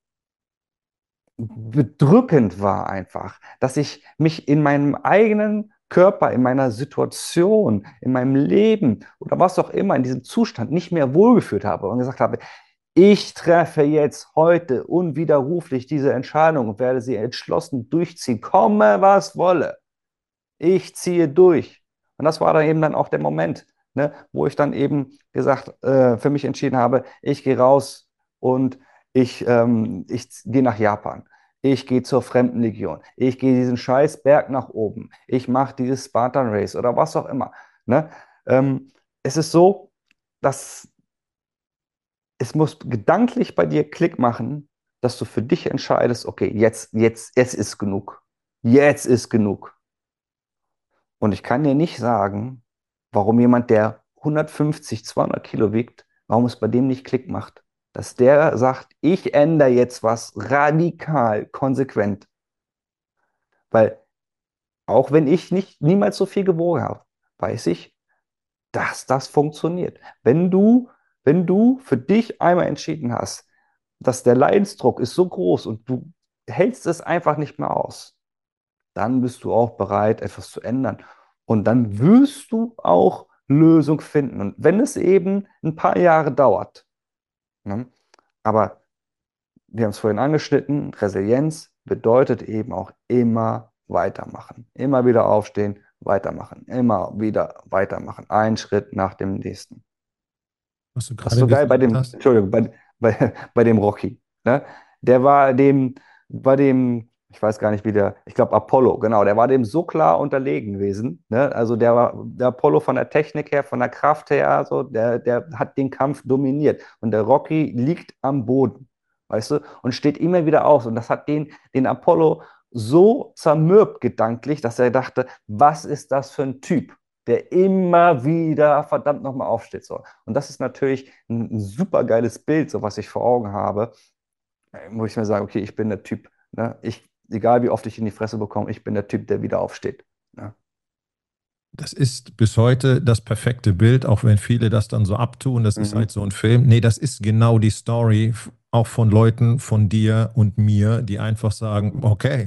bedrückend war einfach, dass ich mich in meinem eigenen Körper, in meiner Situation, in meinem Leben oder was auch immer, in diesem Zustand nicht mehr wohlgefühlt habe und gesagt habe, ich treffe jetzt heute unwiderruflich diese Entscheidung und werde sie entschlossen durchziehen, komme was wolle. Ich ziehe durch. Und das war dann eben dann auch der Moment, ne, wo ich dann eben gesagt, äh, für mich entschieden habe, ich gehe raus und ich, ähm, ich gehe nach Japan. Ich gehe zur Fremdenlegion. Ich gehe diesen scheiß Berg nach oben. Ich mache dieses Spartan Race oder was auch immer. Ne? Ähm, es ist so, dass es muss gedanklich bei dir Klick machen, dass du für dich entscheidest, okay, jetzt, jetzt, jetzt ist genug. Jetzt ist genug. Und ich kann dir nicht sagen, warum jemand, der hundertfünfzig, zweihundert Kilo wiegt, warum es bei dem nicht Klick macht. Dass der sagt, ich ändere jetzt was radikal, konsequent. Weil auch wenn ich nicht niemals so viel gewogen habe, weiß ich, dass das funktioniert. Wenn du, wenn du für dich einmal entschieden hast, dass der Leidensdruck ist so groß und du hältst es einfach nicht mehr aus, dann bist du auch bereit, etwas zu ändern. Und dann wirst du auch Lösung finden. Und wenn es eben ein paar Jahre dauert, ne? Aber wir haben es vorhin angeschnitten, Resilienz bedeutet eben auch immer weitermachen. Immer wieder aufstehen, weitermachen. Immer wieder weitermachen. Ein Schritt nach dem nächsten. Was du Das ist gerade so geil bei gesagt dem, hast. Entschuldigung, bei, bei, bei dem Rocky. Ne? Der war dem, bei dem, ich weiß gar nicht wie der, ich glaube Apollo, genau, der war dem so klar unterlegen gewesen. Ne? Also der war, der Apollo von der Technik her, von der Kraft her, also der, der hat den Kampf dominiert. Und der Rocky liegt am Boden, weißt du, und steht immer wieder auf. Und das hat den, den Apollo so zermürbt gedanklich, dass er dachte, was ist das für ein Typ, der immer wieder verdammt nochmal aufsteht. So. Und das ist natürlich ein, ein super geiles Bild, so was ich vor Augen habe, äh, wo ich mir sage, okay, ich bin der Typ, ne? Ich, egal wie oft ich in die Fresse bekomme, ich bin der Typ, der wieder aufsteht. Ne? Das ist bis heute das perfekte Bild, auch wenn viele das dann so abtun. Das ist Mhm. halt so ein Film. Nee, das ist genau die Story, f- auch von Leuten, von dir und mir, die einfach sagen, okay,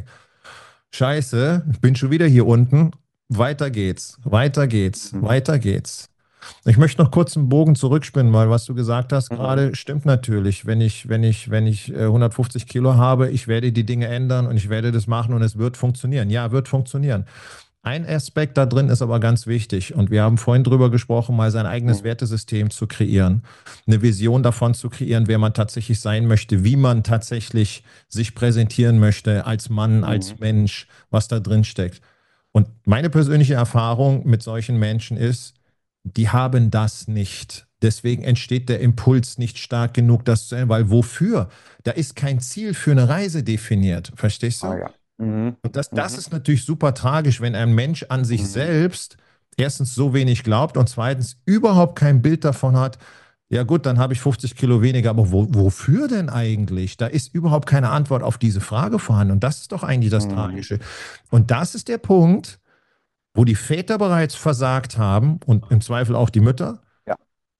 scheiße, ich bin schon wieder hier unten. Weiter geht's, weiter geht's, Mhm. weiter geht's. Ich möchte noch kurz einen Bogen zurückspinnen, weil was du gesagt hast Mhm. gerade stimmt natürlich. Wenn ich, wenn ich, wenn ich äh, hundertfünfzig Kilo habe, ich werde die Dinge ändern und ich werde das machen und es wird funktionieren. Ja, wird funktionieren. Ein Aspekt da drin ist aber ganz wichtig und wir haben vorhin drüber gesprochen, mal sein eigenes Mhm. Wertesystem zu kreieren, eine Vision davon zu kreieren, wer man tatsächlich sein möchte, wie man tatsächlich sich präsentieren möchte als Mann, als Mhm. Mensch, was da drin steckt. Und meine persönliche Erfahrung mit solchen Menschen ist, die haben das nicht. Deswegen entsteht der Impuls nicht stark genug, das zu ändern, weil wofür? Da ist kein Ziel für eine Reise definiert. Verstehst Ah du? ja. Mhm. Und das, das Mhm. ist natürlich super tragisch, wenn ein Mensch an sich Mhm. selbst erstens so wenig glaubt und zweitens überhaupt kein Bild davon hat, ja gut, dann habe ich fünfzig Kilo weniger, aber wo, wofür denn eigentlich? Da ist überhaupt keine Antwort auf diese Frage vorhanden und das ist doch eigentlich das Mhm. Tragische. Und das ist der Punkt, wo die Väter bereits versagt haben und im Zweifel auch die Mütter, Ja.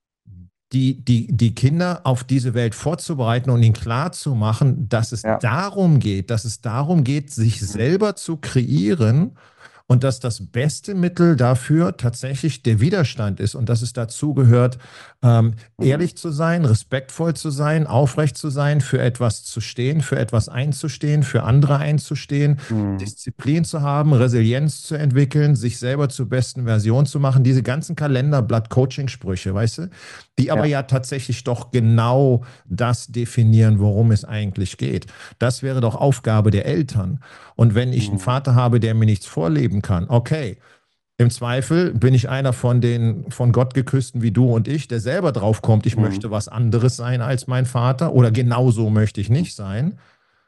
die, die, die Kinder auf diese Welt vorzubereiten und ihnen klarzumachen, dass es Ja. darum geht, dass es darum geht, sich Mhm. selber zu kreieren und dass das beste Mittel dafür tatsächlich der Widerstand ist und dass es dazu gehört, ähm, Mhm. ehrlich zu sein, respektvoll zu sein, aufrecht zu sein, für etwas zu stehen, für etwas einzustehen, für andere einzustehen, Mhm. Disziplin zu haben, Resilienz zu entwickeln, sich selber zur besten Version zu machen. Diese ganzen Kalenderblatt-Coaching-Sprüche, weißt du, die aber Ja. ja tatsächlich doch genau das definieren, worum es eigentlich geht. Das wäre doch Aufgabe der Eltern. Und wenn ich einen Mhm. Vater habe, der mir nichts vorleben kann, okay, im Zweifel bin ich einer von den von Gott geküssten wie du und ich, der selber drauf kommt, ich Mhm. möchte was anderes sein als mein Vater oder genauso möchte ich nicht sein.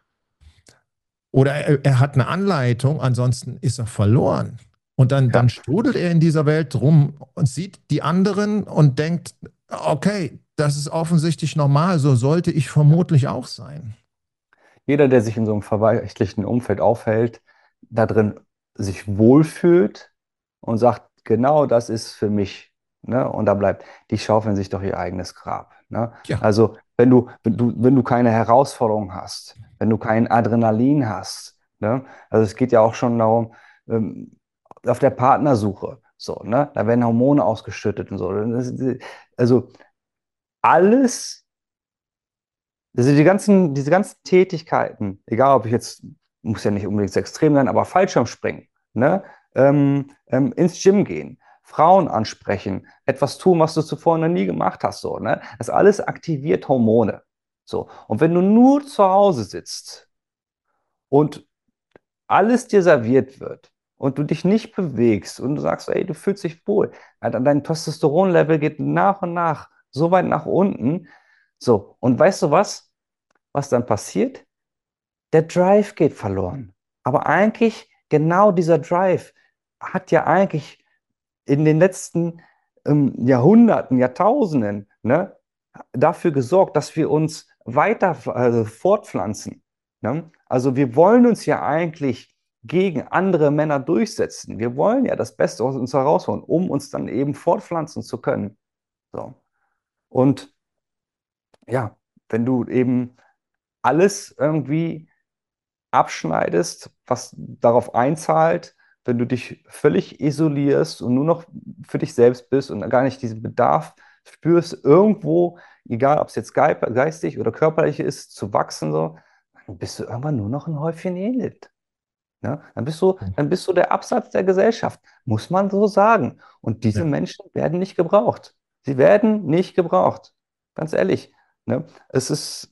Oder er, er hat eine Anleitung, ansonsten ist er verloren. Und dann, Ja. dann strudelt er in dieser Welt rum und sieht die anderen und denkt, okay, das ist offensichtlich normal, so sollte ich vermutlich auch sein. Jeder, der sich in so einem verweichlichten Umfeld aufhält, da drin sich wohlfühlt und sagt, genau das ist für mich, ne? Und da bleibt, die schaufeln sich doch ihr eigenes Grab. Ne? Ja, Also wenn du, wenn du, wenn du keine Herausforderung hast, wenn du kein Adrenalin hast, ne? Also es geht ja auch schon darum, ähm, auf der Partnersuche, so, ne? Da werden Hormone ausgeschüttet und so. Das, also alles also die ganzen, diese ganzen Tätigkeiten, egal ob ich jetzt, muss ja nicht unbedingt so extrem sein, aber Fallschirmspringen, ne? Ähm, ähm, ins Gym gehen, Frauen ansprechen, etwas tun, was du zuvor noch nie gemacht hast, so, ne? Das alles aktiviert Hormone. So. Und wenn du nur zu Hause sitzt und alles dir serviert wird und du dich nicht bewegst und du sagst, ey, du fühlst dich wohl, Alter, dein Testosteronlevel geht nach und nach so weit nach unten. So, und weißt du was? Was dann passiert? Der Drive geht verloren. Aber eigentlich, genau dieser Drive hat ja eigentlich in den letzten ähm, Jahrhunderten, Jahrtausenden, ne, dafür gesorgt, dass wir uns weiter also fortpflanzen. Ne? Also wir wollen uns ja eigentlich gegen andere Männer durchsetzen. Wir wollen ja das Beste aus uns herausholen, um uns dann eben fortpflanzen zu können. So. Und ja, wenn du eben alles irgendwie abschneidest, was darauf einzahlt, wenn du dich völlig isolierst und nur noch für dich selbst bist und gar nicht diesen Bedarf spürst, irgendwo, egal ob es jetzt geistig oder körperlich ist, zu wachsen, so, dann bist du irgendwann nur noch ein Häufchen Elend. Ja? Dann bist du, dann bist du der Absatz der Gesellschaft, muss man so sagen. Und diese Ja, Menschen werden nicht gebraucht. Sie werden nicht gebraucht. Ganz ehrlich. Ne? Es ist,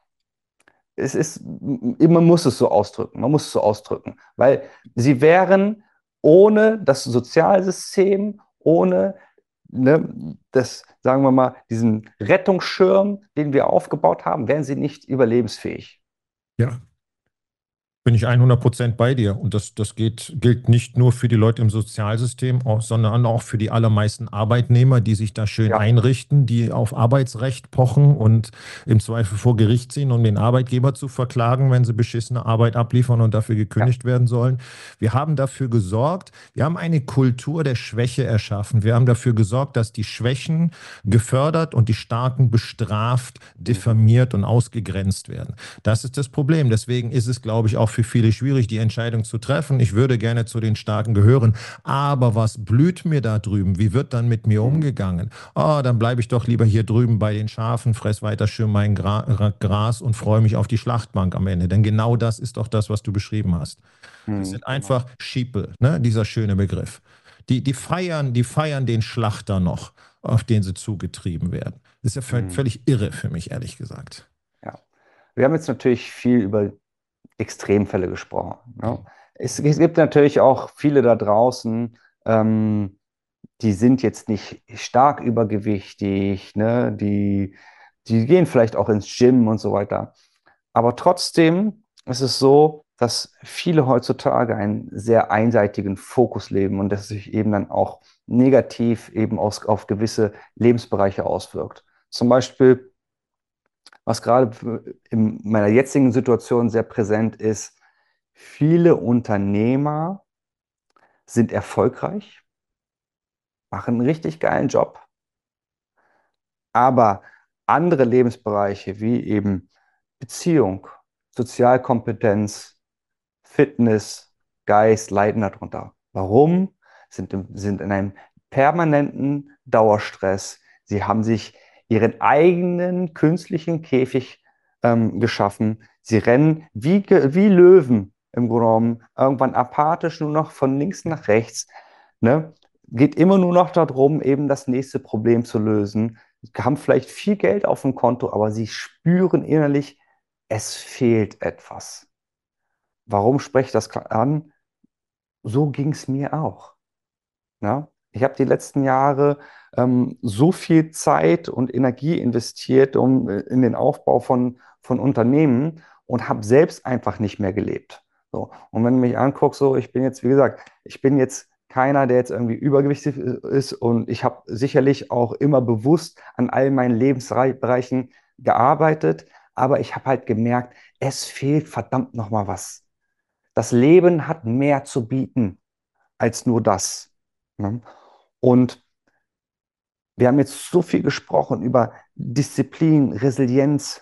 es ist, man muss es so ausdrücken, man muss es so ausdrücken, weil sie wären ohne das Sozialsystem, ohne ne, das, sagen wir mal, diesen Rettungsschirm, den wir aufgebaut haben, wären sie nicht überlebensfähig. ja, Bin ich hundert Prozent bei dir. Und das, das geht, gilt nicht nur für die Leute im Sozialsystem, auch, sondern auch für die allermeisten Arbeitnehmer, die sich da schön Ja, einrichten, die auf Arbeitsrecht pochen und im Zweifel vor Gericht ziehen, um den Arbeitgeber zu verklagen, wenn sie beschissene Arbeit abliefern und dafür ja. gekündigt werden sollen. Wir haben dafür gesorgt, wir haben eine Kultur der Schwäche erschaffen. Wir haben dafür gesorgt, dass die Schwächen gefördert und die Starken bestraft, Mhm. diffamiert und ausgegrenzt werden. Das ist das Problem. Deswegen ist es, glaube ich, auch für viele schwierig, die Entscheidung zu treffen. Ich würde gerne zu den Starken gehören, aber was blüht mir da drüben? Wie wird dann mit mir Mhm. umgegangen? Oh, dann bleibe ich doch lieber hier drüben bei den Schafen, fress weiter schön mein Gra Gras und freue mich auf die Schlachtbank am Ende. Denn genau das ist doch das, was du beschrieben hast. Das Mhm. sind Genau. einfach Sheeple, ne? Dieser schöne Begriff. Die, die feiern, die feiern den Schlachter noch, auf den sie zugetrieben werden. Das ist ja völ- Mhm. völlig irre für mich, ehrlich gesagt. Ja. Wir haben jetzt natürlich viel über Extremfälle gesprochen. Ne? Es, es gibt natürlich auch viele da draußen, ähm, die sind jetzt nicht stark übergewichtig, ne? Die, die gehen vielleicht auch ins Gym und so weiter. Aber trotzdem ist es so, dass viele heutzutage einen sehr einseitigen Fokus leben und das sich eben dann auch negativ eben aus, auf gewisse Lebensbereiche auswirkt. Zum Beispiel, was gerade in meiner jetzigen Situation sehr präsent ist, viele Unternehmer sind erfolgreich, machen einen richtig geilen Job, aber andere Lebensbereiche wie eben Beziehung, Sozialkompetenz, Fitness, Geist leiden darunter. Warum? Sind, im, sind in einem permanenten Dauerstress. Sie haben sich ihren eigenen künstlichen Käfig ähm, geschaffen. Sie rennen wie, wie Löwen im Grunde genommen, irgendwann apathisch nur noch von links nach rechts. Ne? Geht immer nur noch darum, eben das nächste Problem zu lösen. Sie haben vielleicht viel Geld auf dem Konto, aber sie spüren innerlich, es fehlt etwas. Warum spreche ich das an? So ging es mir auch. Ja? Ich habe die letzten Jahre ähm, so viel Zeit und Energie investiert um, äh, in den Aufbau von, von Unternehmen und habe selbst einfach nicht mehr gelebt. So. Und wenn du mich anguckst, so, ich bin jetzt, wie gesagt, ich bin jetzt keiner, der jetzt irgendwie übergewichtig ist und ich habe sicherlich auch immer bewusst an all meinen Lebensbereichen gearbeitet, aber ich habe halt gemerkt, es fehlt verdammt noch mal was. Das Leben hat mehr zu bieten als nur das. Ne? Und wir haben jetzt so viel gesprochen über Disziplin, Resilienz.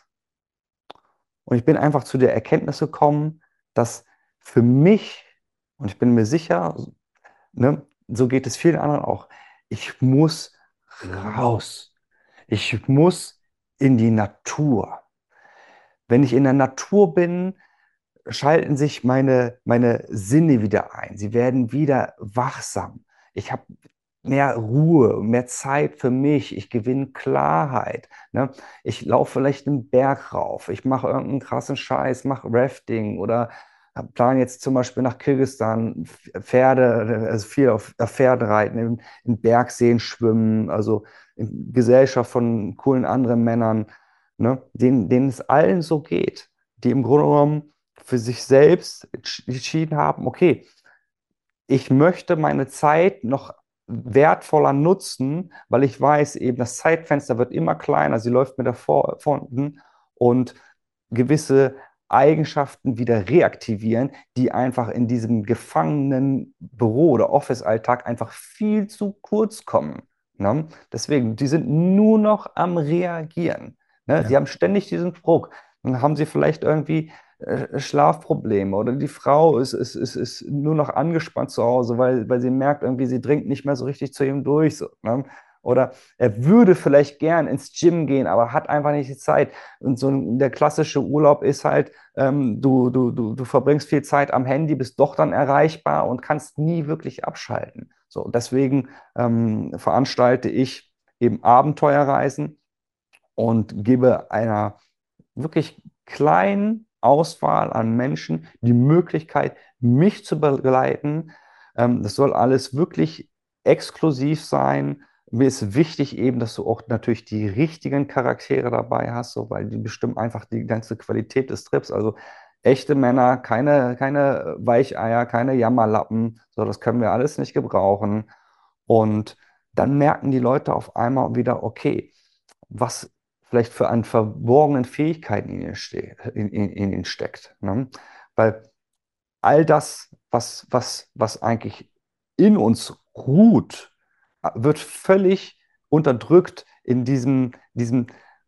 Und ich bin einfach zu der Erkenntnis gekommen, dass für mich, und ich bin mir sicher, ne, so geht es vielen anderen auch, ich muss raus. Ich muss in die Natur. Wenn ich in der Natur bin, schalten sich meine, meine Sinne wieder ein. Sie werden wieder wachsam. Ich habe mehr Ruhe, mehr Zeit für mich. Ich gewinne Klarheit. Ne? Ich laufe vielleicht einen Berg rauf. Ich mache irgendeinen krassen Scheiß, mache Rafting oder plan jetzt zum Beispiel nach Kirgisistan Pferde, also viel auf Pferde reiten, in, in Bergseen schwimmen, also in Gesellschaft von coolen anderen Männern, ne? denen, denen es allen so geht, die im Grunde genommen für sich selbst entschieden haben, okay, ich möchte meine Zeit noch wertvoller nutzen, weil ich weiß, eben das Zeitfenster wird immer kleiner, sie läuft mir davor, davon und gewisse Eigenschaften wieder reaktivieren, die einfach in diesem gefangenen Büro- oder Office-Alltag einfach viel zu kurz kommen. Ne? Deswegen, die sind nur noch am Reagieren. Ne? Ja. Sie haben ständig diesen Druck. Dann haben sie vielleicht irgendwie äh, Schlafprobleme oder die Frau ist, ist, ist, ist nur noch angespannt zu Hause, weil, weil sie merkt, irgendwie, sie dringt nicht mehr so richtig zu ihm durch. So, ne? Oder er würde vielleicht gern ins Gym gehen, aber hat einfach nicht die Zeit. Und so der klassische Urlaub ist halt, ähm, du, du, du, du verbringst viel Zeit am Handy, bist doch dann erreichbar und kannst nie wirklich abschalten. So, deswegen ähm, veranstalte ich eben Abenteuerreisen und gebe einer wirklich kleinen Auswahl an Menschen die Möglichkeit, mich zu begleiten. Ähm, das soll alles wirklich exklusiv sein. Mir ist wichtig eben, dass du auch natürlich die richtigen Charaktere dabei hast, so, weil die bestimmen einfach die ganze Qualität des Trips. Also echte Männer, keine, keine Weicheier, keine Jammerlappen. So, das können wir alles nicht gebrauchen. Und dann merken die Leute auf einmal wieder, okay, was vielleicht für an verborgenen Fähigkeiten in ihnen, ste in, in, in ihnen steckt. Ne? Weil all das, was, was, was eigentlich in uns ruht, wird völlig unterdrückt in diesem, diesem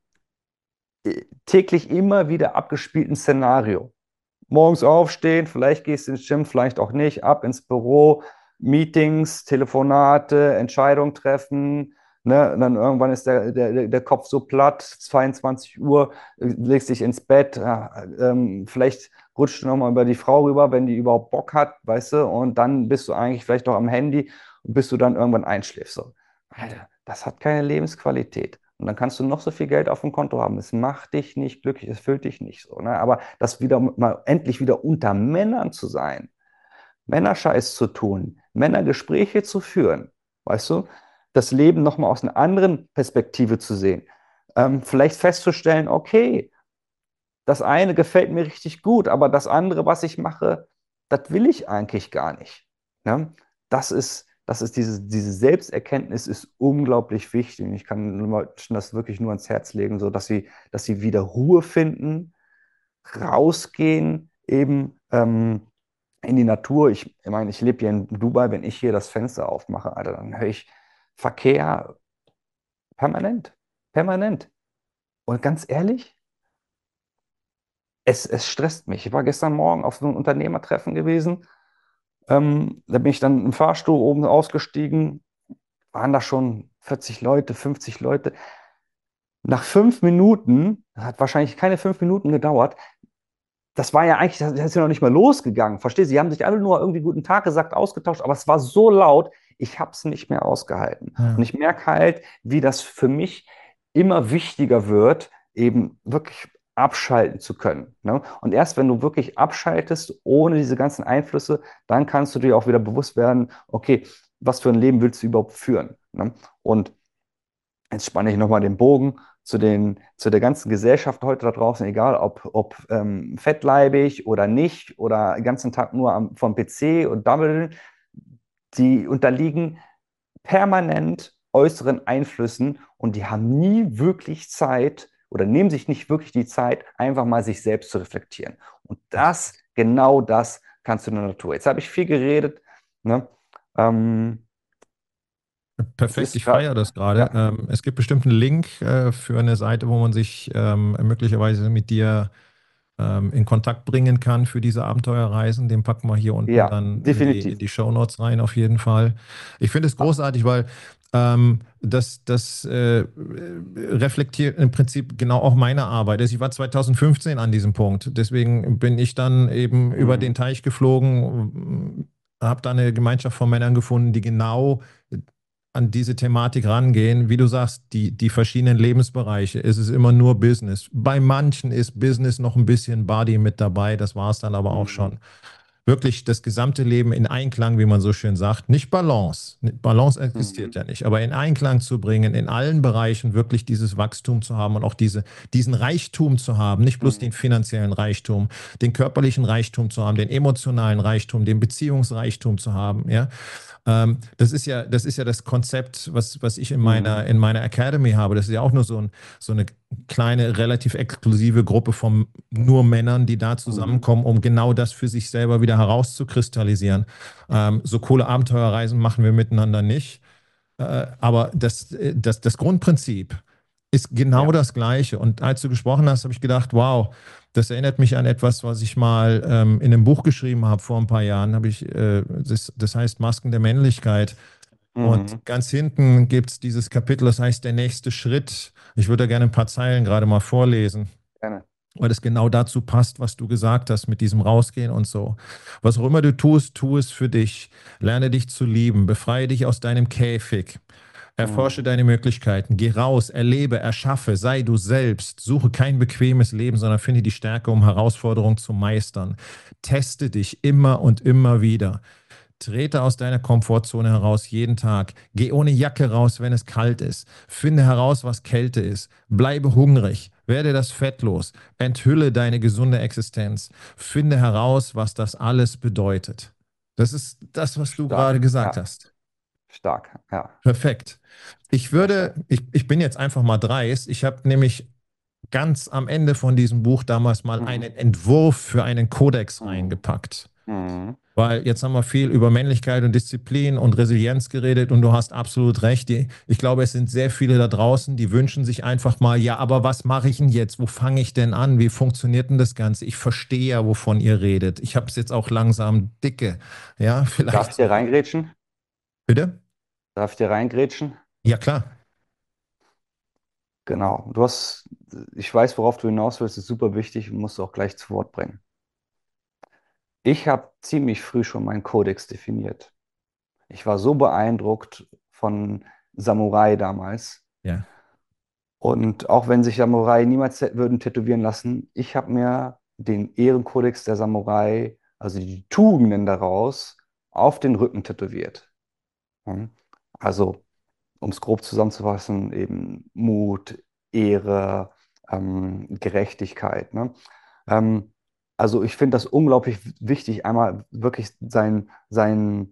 äh, täglich immer wieder abgespielten Szenario. Morgens aufstehen, vielleicht gehst du ins Gym, vielleicht auch nicht, ab ins Büro, Meetings, Telefonate, Entscheidungen treffen. Ne? Und dann irgendwann ist der, der, der Kopf so platt, zweiundzwanzig Uhr, legst dich ins Bett, ja, ähm, vielleicht rutscht du nochmal über die Frau rüber, wenn die überhaupt Bock hat, weißt du, und dann bist du eigentlich vielleicht noch am Handy, bis du dann irgendwann einschläfst. So. Alter, das hat keine Lebensqualität. Und dann kannst du noch so viel Geld auf dem Konto haben. Es macht dich nicht glücklich, es füllt dich nicht so. Ne? Aber das wieder mal endlich wieder unter Männern zu sein, Männerscheiß zu tun, Männergespräche zu führen, weißt du, das Leben nochmal aus einer anderen Perspektive zu sehen. Ähm, vielleicht festzustellen, okay, das eine gefällt mir richtig gut, aber das andere, was ich mache, das will ich eigentlich gar nicht. Ne? Das ist, das ist diese, diese Selbsterkenntnis ist unglaublich wichtig. Ich kann Leuten das wirklich nur ans Herz legen, so dass sie, dass sie wieder Ruhe finden, rausgehen, eben ähm, in die Natur. Ich, ich meine, ich lebe hier in Dubai, wenn ich hier das Fenster aufmache, Alter, dann höre ich Verkehr permanent, permanent. Und ganz ehrlich, es, es stresst mich. Ich war gestern Morgen auf so einem Unternehmertreffen gewesen. Ähm, da bin ich dann im Fahrstuhl oben ausgestiegen. Waren da schon vierzig Leute, fünfzig Leute. Nach fünf Minuten, das hat wahrscheinlich keine fünf Minuten gedauert, das war ja eigentlich, das ist ja noch nicht mal losgegangen. Verstehst du? Sie haben sich alle nur irgendwie guten Tag gesagt, ausgetauscht, aber es war so laut, ich habe es nicht mehr ausgehalten. Ja. Und ich merke halt, wie das für mich immer wichtiger wird, eben wirklich abschalten zu können. Ne? Und erst wenn du wirklich abschaltest, ohne diese ganzen Einflüsse, dann kannst du dir auch wieder bewusst werden, okay, was für ein Leben willst du überhaupt führen? Ne? Und jetzt spanne ich nochmal den Bogen zu, den, zu der ganzen Gesellschaft heute da draußen, egal ob, ob ähm, fettleibig oder nicht oder den ganzen Tag nur am, vom P C und Dummeln, die unterliegen permanent äußeren Einflüssen und die haben nie wirklich Zeit oder nehmen sich nicht wirklich die Zeit, einfach mal sich selbst zu reflektieren. Und das, genau das kannst du in der Natur. Jetzt habe ich viel geredet. Ne? Ähm, Perfekt, ist ich grad, feiere das gerade. ja, Ähm, es gibt bestimmt einen Link äh, für eine Seite, wo man sich ähm, möglicherweise mit dir ähm, in Kontakt bringen kann für diese Abenteuerreisen. Den packen wir hier unten ja, dann in die, in definitiv. die Shownotes rein, auf jeden Fall. Ich finde es großartig, weil ähm, das, das äh, reflektiert im Prinzip genau auch meine Arbeit. Also ich war zwanzig fünfzehn an diesem Punkt. Deswegen bin ich dann eben über den Mhm. Teich geflogen, habe da eine Gemeinschaft von Männern gefunden, die genau an diese Thematik rangehen. Wie du sagst, die, die verschiedenen Lebensbereiche. Es ist immer nur Business. Bei manchen ist Business noch ein bisschen Body mit dabei. Das war es dann aber auch Mhm. schon. Wirklich das gesamte Leben in Einklang, wie man so schön sagt. Nicht Balance. Balance existiert Mhm. ja nicht. Aber in Einklang zu bringen, in allen Bereichen wirklich dieses Wachstum zu haben und auch diese, diesen Reichtum zu haben. Nicht bloß den Mhm. finanziellen Reichtum, den körperlichen Reichtum zu haben, den emotionalen Reichtum, den Beziehungsreichtum zu haben. Ja. Ähm, das ist ja, das ist ja das Konzept, was, was ich in meiner, in meiner Academy habe. Das ist ja auch nur so, ein, so eine kleine, relativ exklusive Gruppe von nur Männern, die da zusammenkommen, um genau das für sich selber wieder herauszukristallisieren. Ähm, so coole Abenteuerreisen machen wir miteinander nicht. Äh, aber das, äh, das, das Grundprinzip ist genau Ja. das Gleiche. Und als du gesprochen hast, habe ich gedacht, wow, das erinnert mich an etwas, was ich mal ähm, in einem Buch geschrieben habe vor ein paar Jahren. Habe ich, äh, das, das heißt Masken der Männlichkeit. Und Mhm. ganz hinten gibt es dieses Kapitel, das heißt der nächste Schritt. Ich würde da gerne ein paar Zeilen gerade mal vorlesen, Gerne. weil das genau dazu passt, was du gesagt hast mit diesem Rausgehen und so. Was auch immer du tust, tu es für dich. Lerne dich zu lieben. Befreie dich aus deinem Käfig. Erforsche Mhm. deine Möglichkeiten. Geh raus, erlebe, erschaffe, sei du selbst. Suche kein bequemes Leben, sondern finde die Stärke, um Herausforderungen zu meistern. Teste dich immer und immer wieder. Trete aus deiner Komfortzone heraus jeden Tag. Geh ohne Jacke raus, wenn es kalt ist. Finde heraus, was Kälte ist. Bleibe hungrig. Werde das Fett los. Enthülle deine gesunde Existenz. Finde heraus, was das alles bedeutet. Das ist das, was du gerade Stark. gesagt Ja, hast. stark. Ja, Perfekt. Ich sehr stark. würde, ich, ich bin jetzt einfach mal dreist. Ich habe nämlich ganz am Ende von diesem Buch damals mal Mhm. einen Entwurf für einen Kodex Mhm. reingepackt. Mhm. Weil jetzt haben wir viel über Männlichkeit und Disziplin und Resilienz geredet und du hast absolut recht. Die, ich glaube, es sind sehr viele da draußen, die wünschen sich einfach mal, ja, aber was mache ich denn jetzt? Wo fange ich denn an? Wie funktioniert denn das Ganze? Ich verstehe ja, wovon ihr redet. Ich habe es jetzt auch langsam dicke. Ja, Darf vielleicht. ich dir reingrätschen? Bitte? Darf ich dir reingrätschen? Ja, klar. Genau. Du hast, ich weiß, worauf du hinaus willst, ist super wichtig und musst du auch gleich zu Wort bringen. Ich habe ziemlich früh schon meinen Kodex definiert. Ich war so beeindruckt von Samurai damals. Ja. Und auch wenn sich Samurai niemals tä- würden tätowieren lassen, ich habe mir den Ehrenkodex der Samurai, also die Tugenden daraus, auf den Rücken tätowiert. Ja. Also, um es grob zusammenzufassen, eben Mut, Ehre, ähm, Gerechtigkeit. Ne? Ähm, also ich finde das unglaublich wichtig, einmal wirklich sein, sein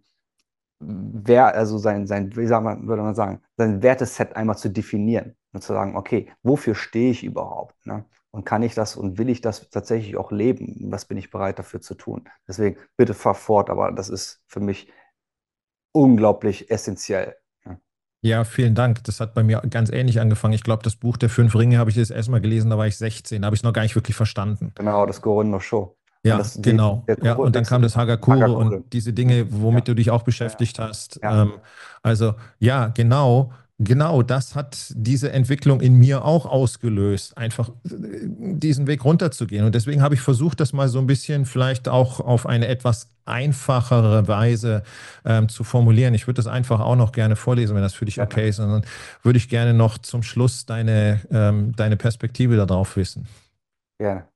Wert, also sein, sein, wie sagt man, würde man sagen, sein Werteset einmal zu definieren und zu sagen, okay, wofür stehe ich überhaupt? Ne? Und kann ich das und will ich das tatsächlich auch leben? Was bin ich bereit dafür zu tun? Deswegen bitte fahr fort, aber das ist für mich unglaublich essentiell. Ne? Ja, vielen Dank. Das hat bei mir ganz ähnlich angefangen. Ich glaube, das Buch der fünf Ringe habe ich das erstmal gelesen, da war ich sechzehn. Da habe ich es noch gar nicht wirklich verstanden. Genau, das Gorondo Show. Und Ja, das, die, genau. der Ja, und dann Kodex kam ist das Hagakure und Hagakure. diese Dinge, womit Ja, du dich auch ja, beschäftigt hast. ja, Ähm, also ja, genau, genau, das hat diese Entwicklung in mir auch ausgelöst, einfach äh, diesen Weg runterzugehen. Und deswegen habe ich versucht, das mal so ein bisschen vielleicht auch auf eine etwas einfachere Weise ähm, zu formulieren. Ich würde das einfach auch noch gerne vorlesen, wenn das für dich ja, okay ist. Und dann würde ich gerne noch zum Schluss deine, ähm, deine Perspektive darauf wissen. gerne.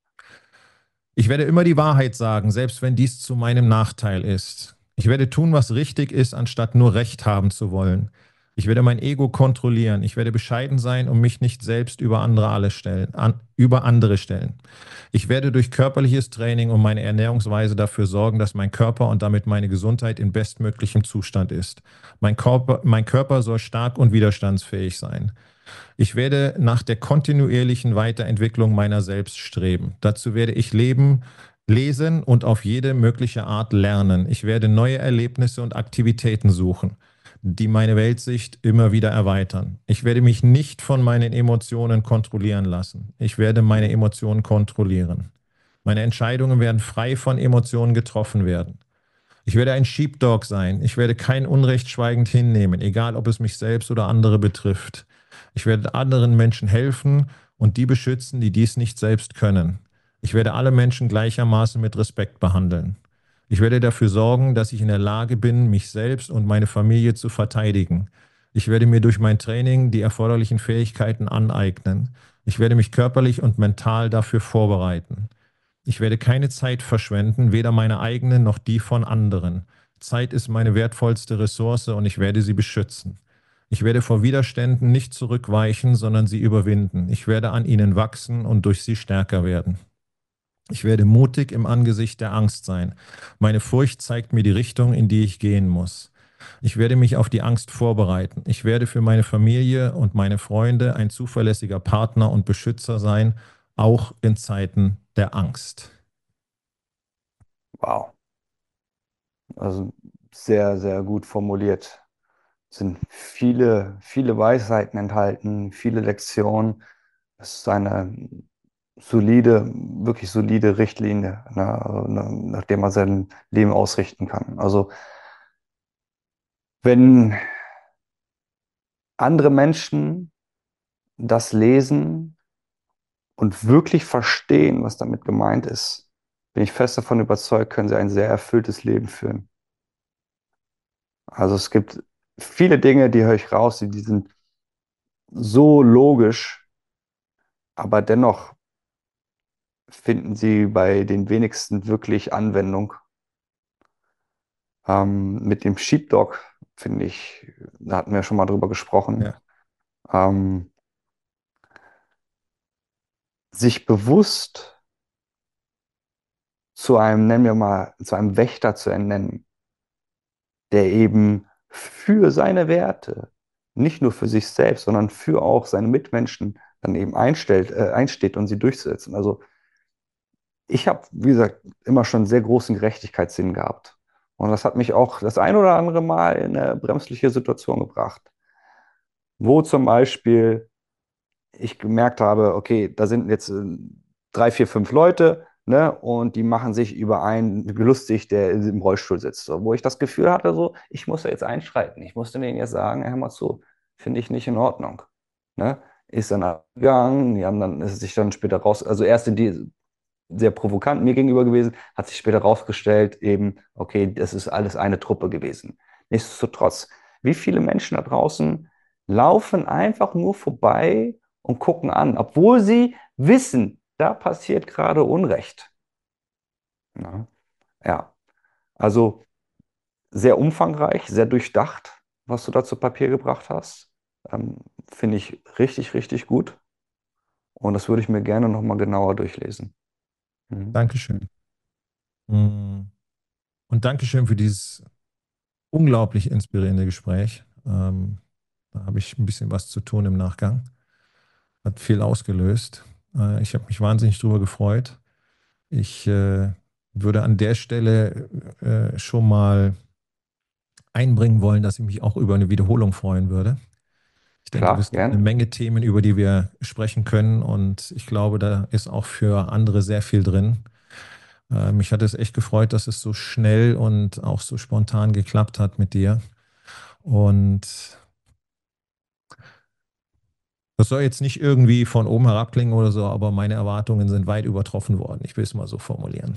Ich werde immer die Wahrheit sagen, selbst wenn dies zu meinem Nachteil ist. Ich werde tun, was richtig ist, anstatt nur Recht haben zu wollen. Ich werde mein Ego kontrollieren. Ich werde bescheiden sein und mich nicht selbst über andere alle stellen, an, über andere stellen. Ich werde durch körperliches Training und meine Ernährungsweise dafür sorgen, dass mein Körper und damit meine Gesundheit in bestmöglichem Zustand ist. Mein Körper, mein Körper soll stark und widerstandsfähig sein. Ich werde nach der kontinuierlichen Weiterentwicklung meiner selbst streben. Dazu werde ich leben, lesen und auf jede mögliche Art lernen. Ich werde neue Erlebnisse und Aktivitäten suchen, die meine Weltsicht immer wieder erweitern. Ich werde mich nicht von meinen Emotionen kontrollieren lassen. Ich werde meine Emotionen kontrollieren. Meine Entscheidungen werden frei von Emotionen getroffen werden. Ich werde ein Sheepdog sein. Ich werde kein Unrecht schweigend hinnehmen, egal ob es mich selbst oder andere betrifft. Ich werde anderen Menschen helfen und die beschützen, die dies nicht selbst können. Ich werde alle Menschen gleichermaßen mit Respekt behandeln. Ich werde dafür sorgen, dass ich in der Lage bin, mich selbst und meine Familie zu verteidigen. Ich werde mir durch mein Training die erforderlichen Fähigkeiten aneignen. Ich werde mich körperlich und mental dafür vorbereiten. Ich werde keine Zeit verschwenden, weder meine eigene noch die von anderen. Zeit ist meine wertvollste Ressource und ich werde sie beschützen. Ich werde vor Widerständen nicht zurückweichen, sondern sie überwinden. Ich werde an ihnen wachsen und durch sie stärker werden. Ich werde mutig im Angesicht der Angst sein. Meine Furcht zeigt mir die Richtung, in die ich gehen muss. Ich werde mich auf die Angst vorbereiten. Ich werde für meine Familie und meine Freunde ein zuverlässiger Partner und Beschützer sein, auch in Zeiten der Angst. Wow. Also sehr, sehr gut formuliert. Es sind viele, viele Weisheiten enthalten, viele Lektionen. Es ist eine solide, wirklich solide Richtlinie, ne, also, ne, nach der man sein Leben ausrichten kann. Also wenn andere Menschen das lesen und wirklich verstehen, was damit gemeint ist, bin ich fest davon überzeugt, können sie ein sehr erfülltes Leben führen. Also es gibt viele Dinge, die höre ich raus, die, die sind so logisch, aber dennoch finden sie bei den wenigsten wirklich Anwendung. Ähm, mit dem Sheepdog, finde ich, da hatten wir schon mal drüber gesprochen, Ja, ähm, sich bewusst zu einem, nennen wir mal, zu einem Wächter zu ernennen, der eben für seine Werte, nicht nur für sich selbst, sondern für auch seine Mitmenschen dann eben einstellt, äh, einsteht und sie durchzusetzen. Also ich habe, wie gesagt, immer schon sehr großen Gerechtigkeitssinn gehabt. Und das hat mich auch das ein oder andere Mal in eine bremsliche Situation gebracht, wo zum Beispiel ich gemerkt habe, okay, da sind jetzt äh, drei, vier, fünf Leute, ne, und die machen sich über einen lustig, der im Rollstuhl sitzt. So, wo ich das Gefühl hatte, so, ich muss da jetzt einschreiten. Ich musste denen jetzt sagen, hör mal zu, finde ich nicht in Ordnung. Ne? Ist dann abgegangen, die haben dann, ist sich dann später raus, also erst in die sehr provokant mir gegenüber gewesen, hat sich später rausgestellt, eben, okay, das ist alles eine Truppe gewesen. Nichtsdestotrotz, wie viele Menschen da draußen laufen einfach nur vorbei und gucken an, obwohl sie wissen, da passiert gerade Unrecht. Ja, ja. Also sehr umfangreich, sehr durchdacht, was du da zu Papier gebracht hast. Ähm, finde ich richtig, richtig gut. Und das würde ich mir gerne nochmal genauer durchlesen. Mhm. Dankeschön. Mm. Und Dankeschön für dieses unglaublich inspirierende Gespräch. Ähm, da habe ich ein bisschen was zu tun im Nachgang. Hat viel ausgelöst. Äh, ich habe mich wahnsinnig drüber gefreut. Ich äh, würde an der Stelle äh, schon mal einbringen wollen, dass ich mich auch über eine Wiederholung freuen würde. Ich denke, wir Klar, sind eine gerne. Menge Themen, über die wir sprechen können und ich glaube, da ist auch für andere sehr viel drin. Äh, mich hat es echt gefreut, dass es so schnell und auch so spontan geklappt hat mit dir. Und das soll jetzt nicht irgendwie von oben herab klingen oder so, aber meine Erwartungen sind weit übertroffen worden. Ich will es mal so formulieren.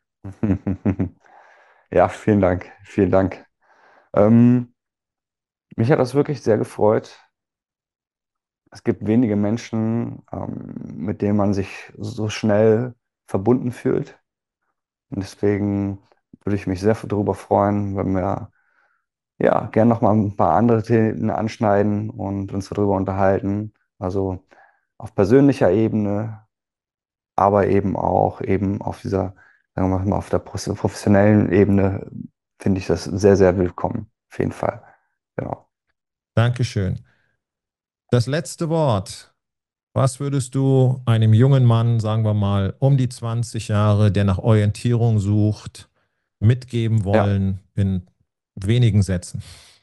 Ja, vielen Dank, vielen Dank. Ähm, mich hat das wirklich sehr gefreut. Es gibt wenige Menschen, ähm, mit denen man sich so schnell verbunden fühlt. Und deswegen würde ich mich sehr darüber freuen, wenn wir ja gerne noch mal ein paar andere Themen anschneiden und uns darüber unterhalten. Also auf persönlicher Ebene, aber eben auch eben auf dieser, sagen wir mal, auf der professionellen Ebene finde ich das sehr, sehr willkommen. Auf jeden Fall. Genau. Dankeschön. Das letzte Wort. Was würdest du einem jungen Mann, sagen wir mal, um die zwanzig Jahre, der nach Orientierung sucht, mitgeben Ja, wollen in wenigen Sätzen?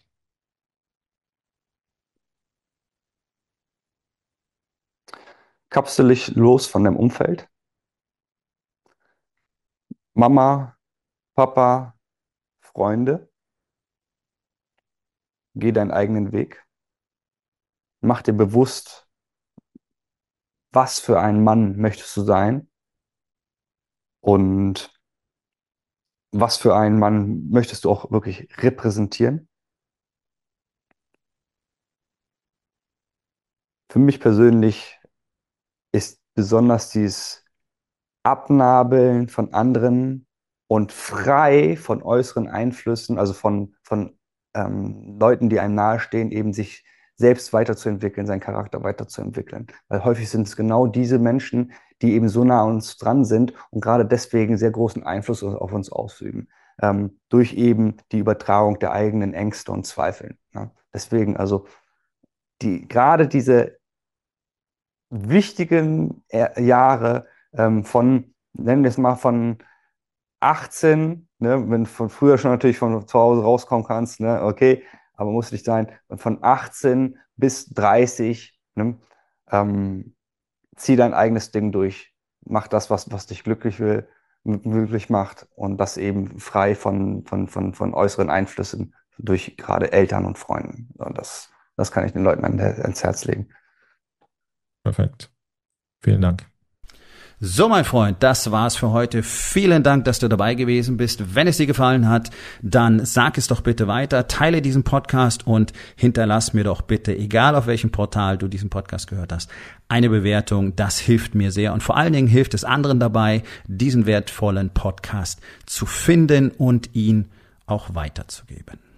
kapsel dich los von deinem Umfeld. Mama, Papa, Freunde. Geh deinen eigenen Weg. Mach dir bewusst, was für ein Mann möchtest du sein und was für einen Mann möchtest du auch wirklich repräsentieren. Für mich persönlich ist besonders dieses Abnabeln von anderen und frei von äußeren Einflüssen, also von, von ähm, Leuten, die einem nahestehen, eben sich selbst weiterzuentwickeln, seinen Charakter weiterzuentwickeln. Weil häufig sind es genau diese Menschen, die eben so nah an uns dran sind und gerade deswegen sehr großen Einfluss auf uns ausüben. ähm, durch eben die Übertragung der eigenen Ängste und Zweifeln. Ne? Deswegen also die, gerade diese wichtigen Jahre ähm, von, nennen wir es mal von achtzehn, ne, wenn du von früher schon natürlich von zu Hause rauskommen kannst, ne, okay, aber muss nicht sein, von achtzehn bis dreißig, ne, ähm, zieh dein eigenes Ding durch, mach das, was, was dich glücklich will, glücklich macht und das eben frei von, von, von, von äußeren Einflüssen durch gerade Eltern und Freunden. Und das, das kann ich den Leuten ans Herz legen. Perfekt. Vielen Dank. So, mein Freund, das war's für heute. Vielen Dank, dass du dabei gewesen bist. Wenn es dir gefallen hat, dann sag es doch bitte weiter, teile diesen Podcast und hinterlass mir doch bitte, egal auf welchem Portal du diesen Podcast gehört hast, eine Bewertung. Das hilft mir sehr und vor allen Dingen hilft es anderen dabei, diesen wertvollen Podcast zu finden und ihn auch weiterzugeben.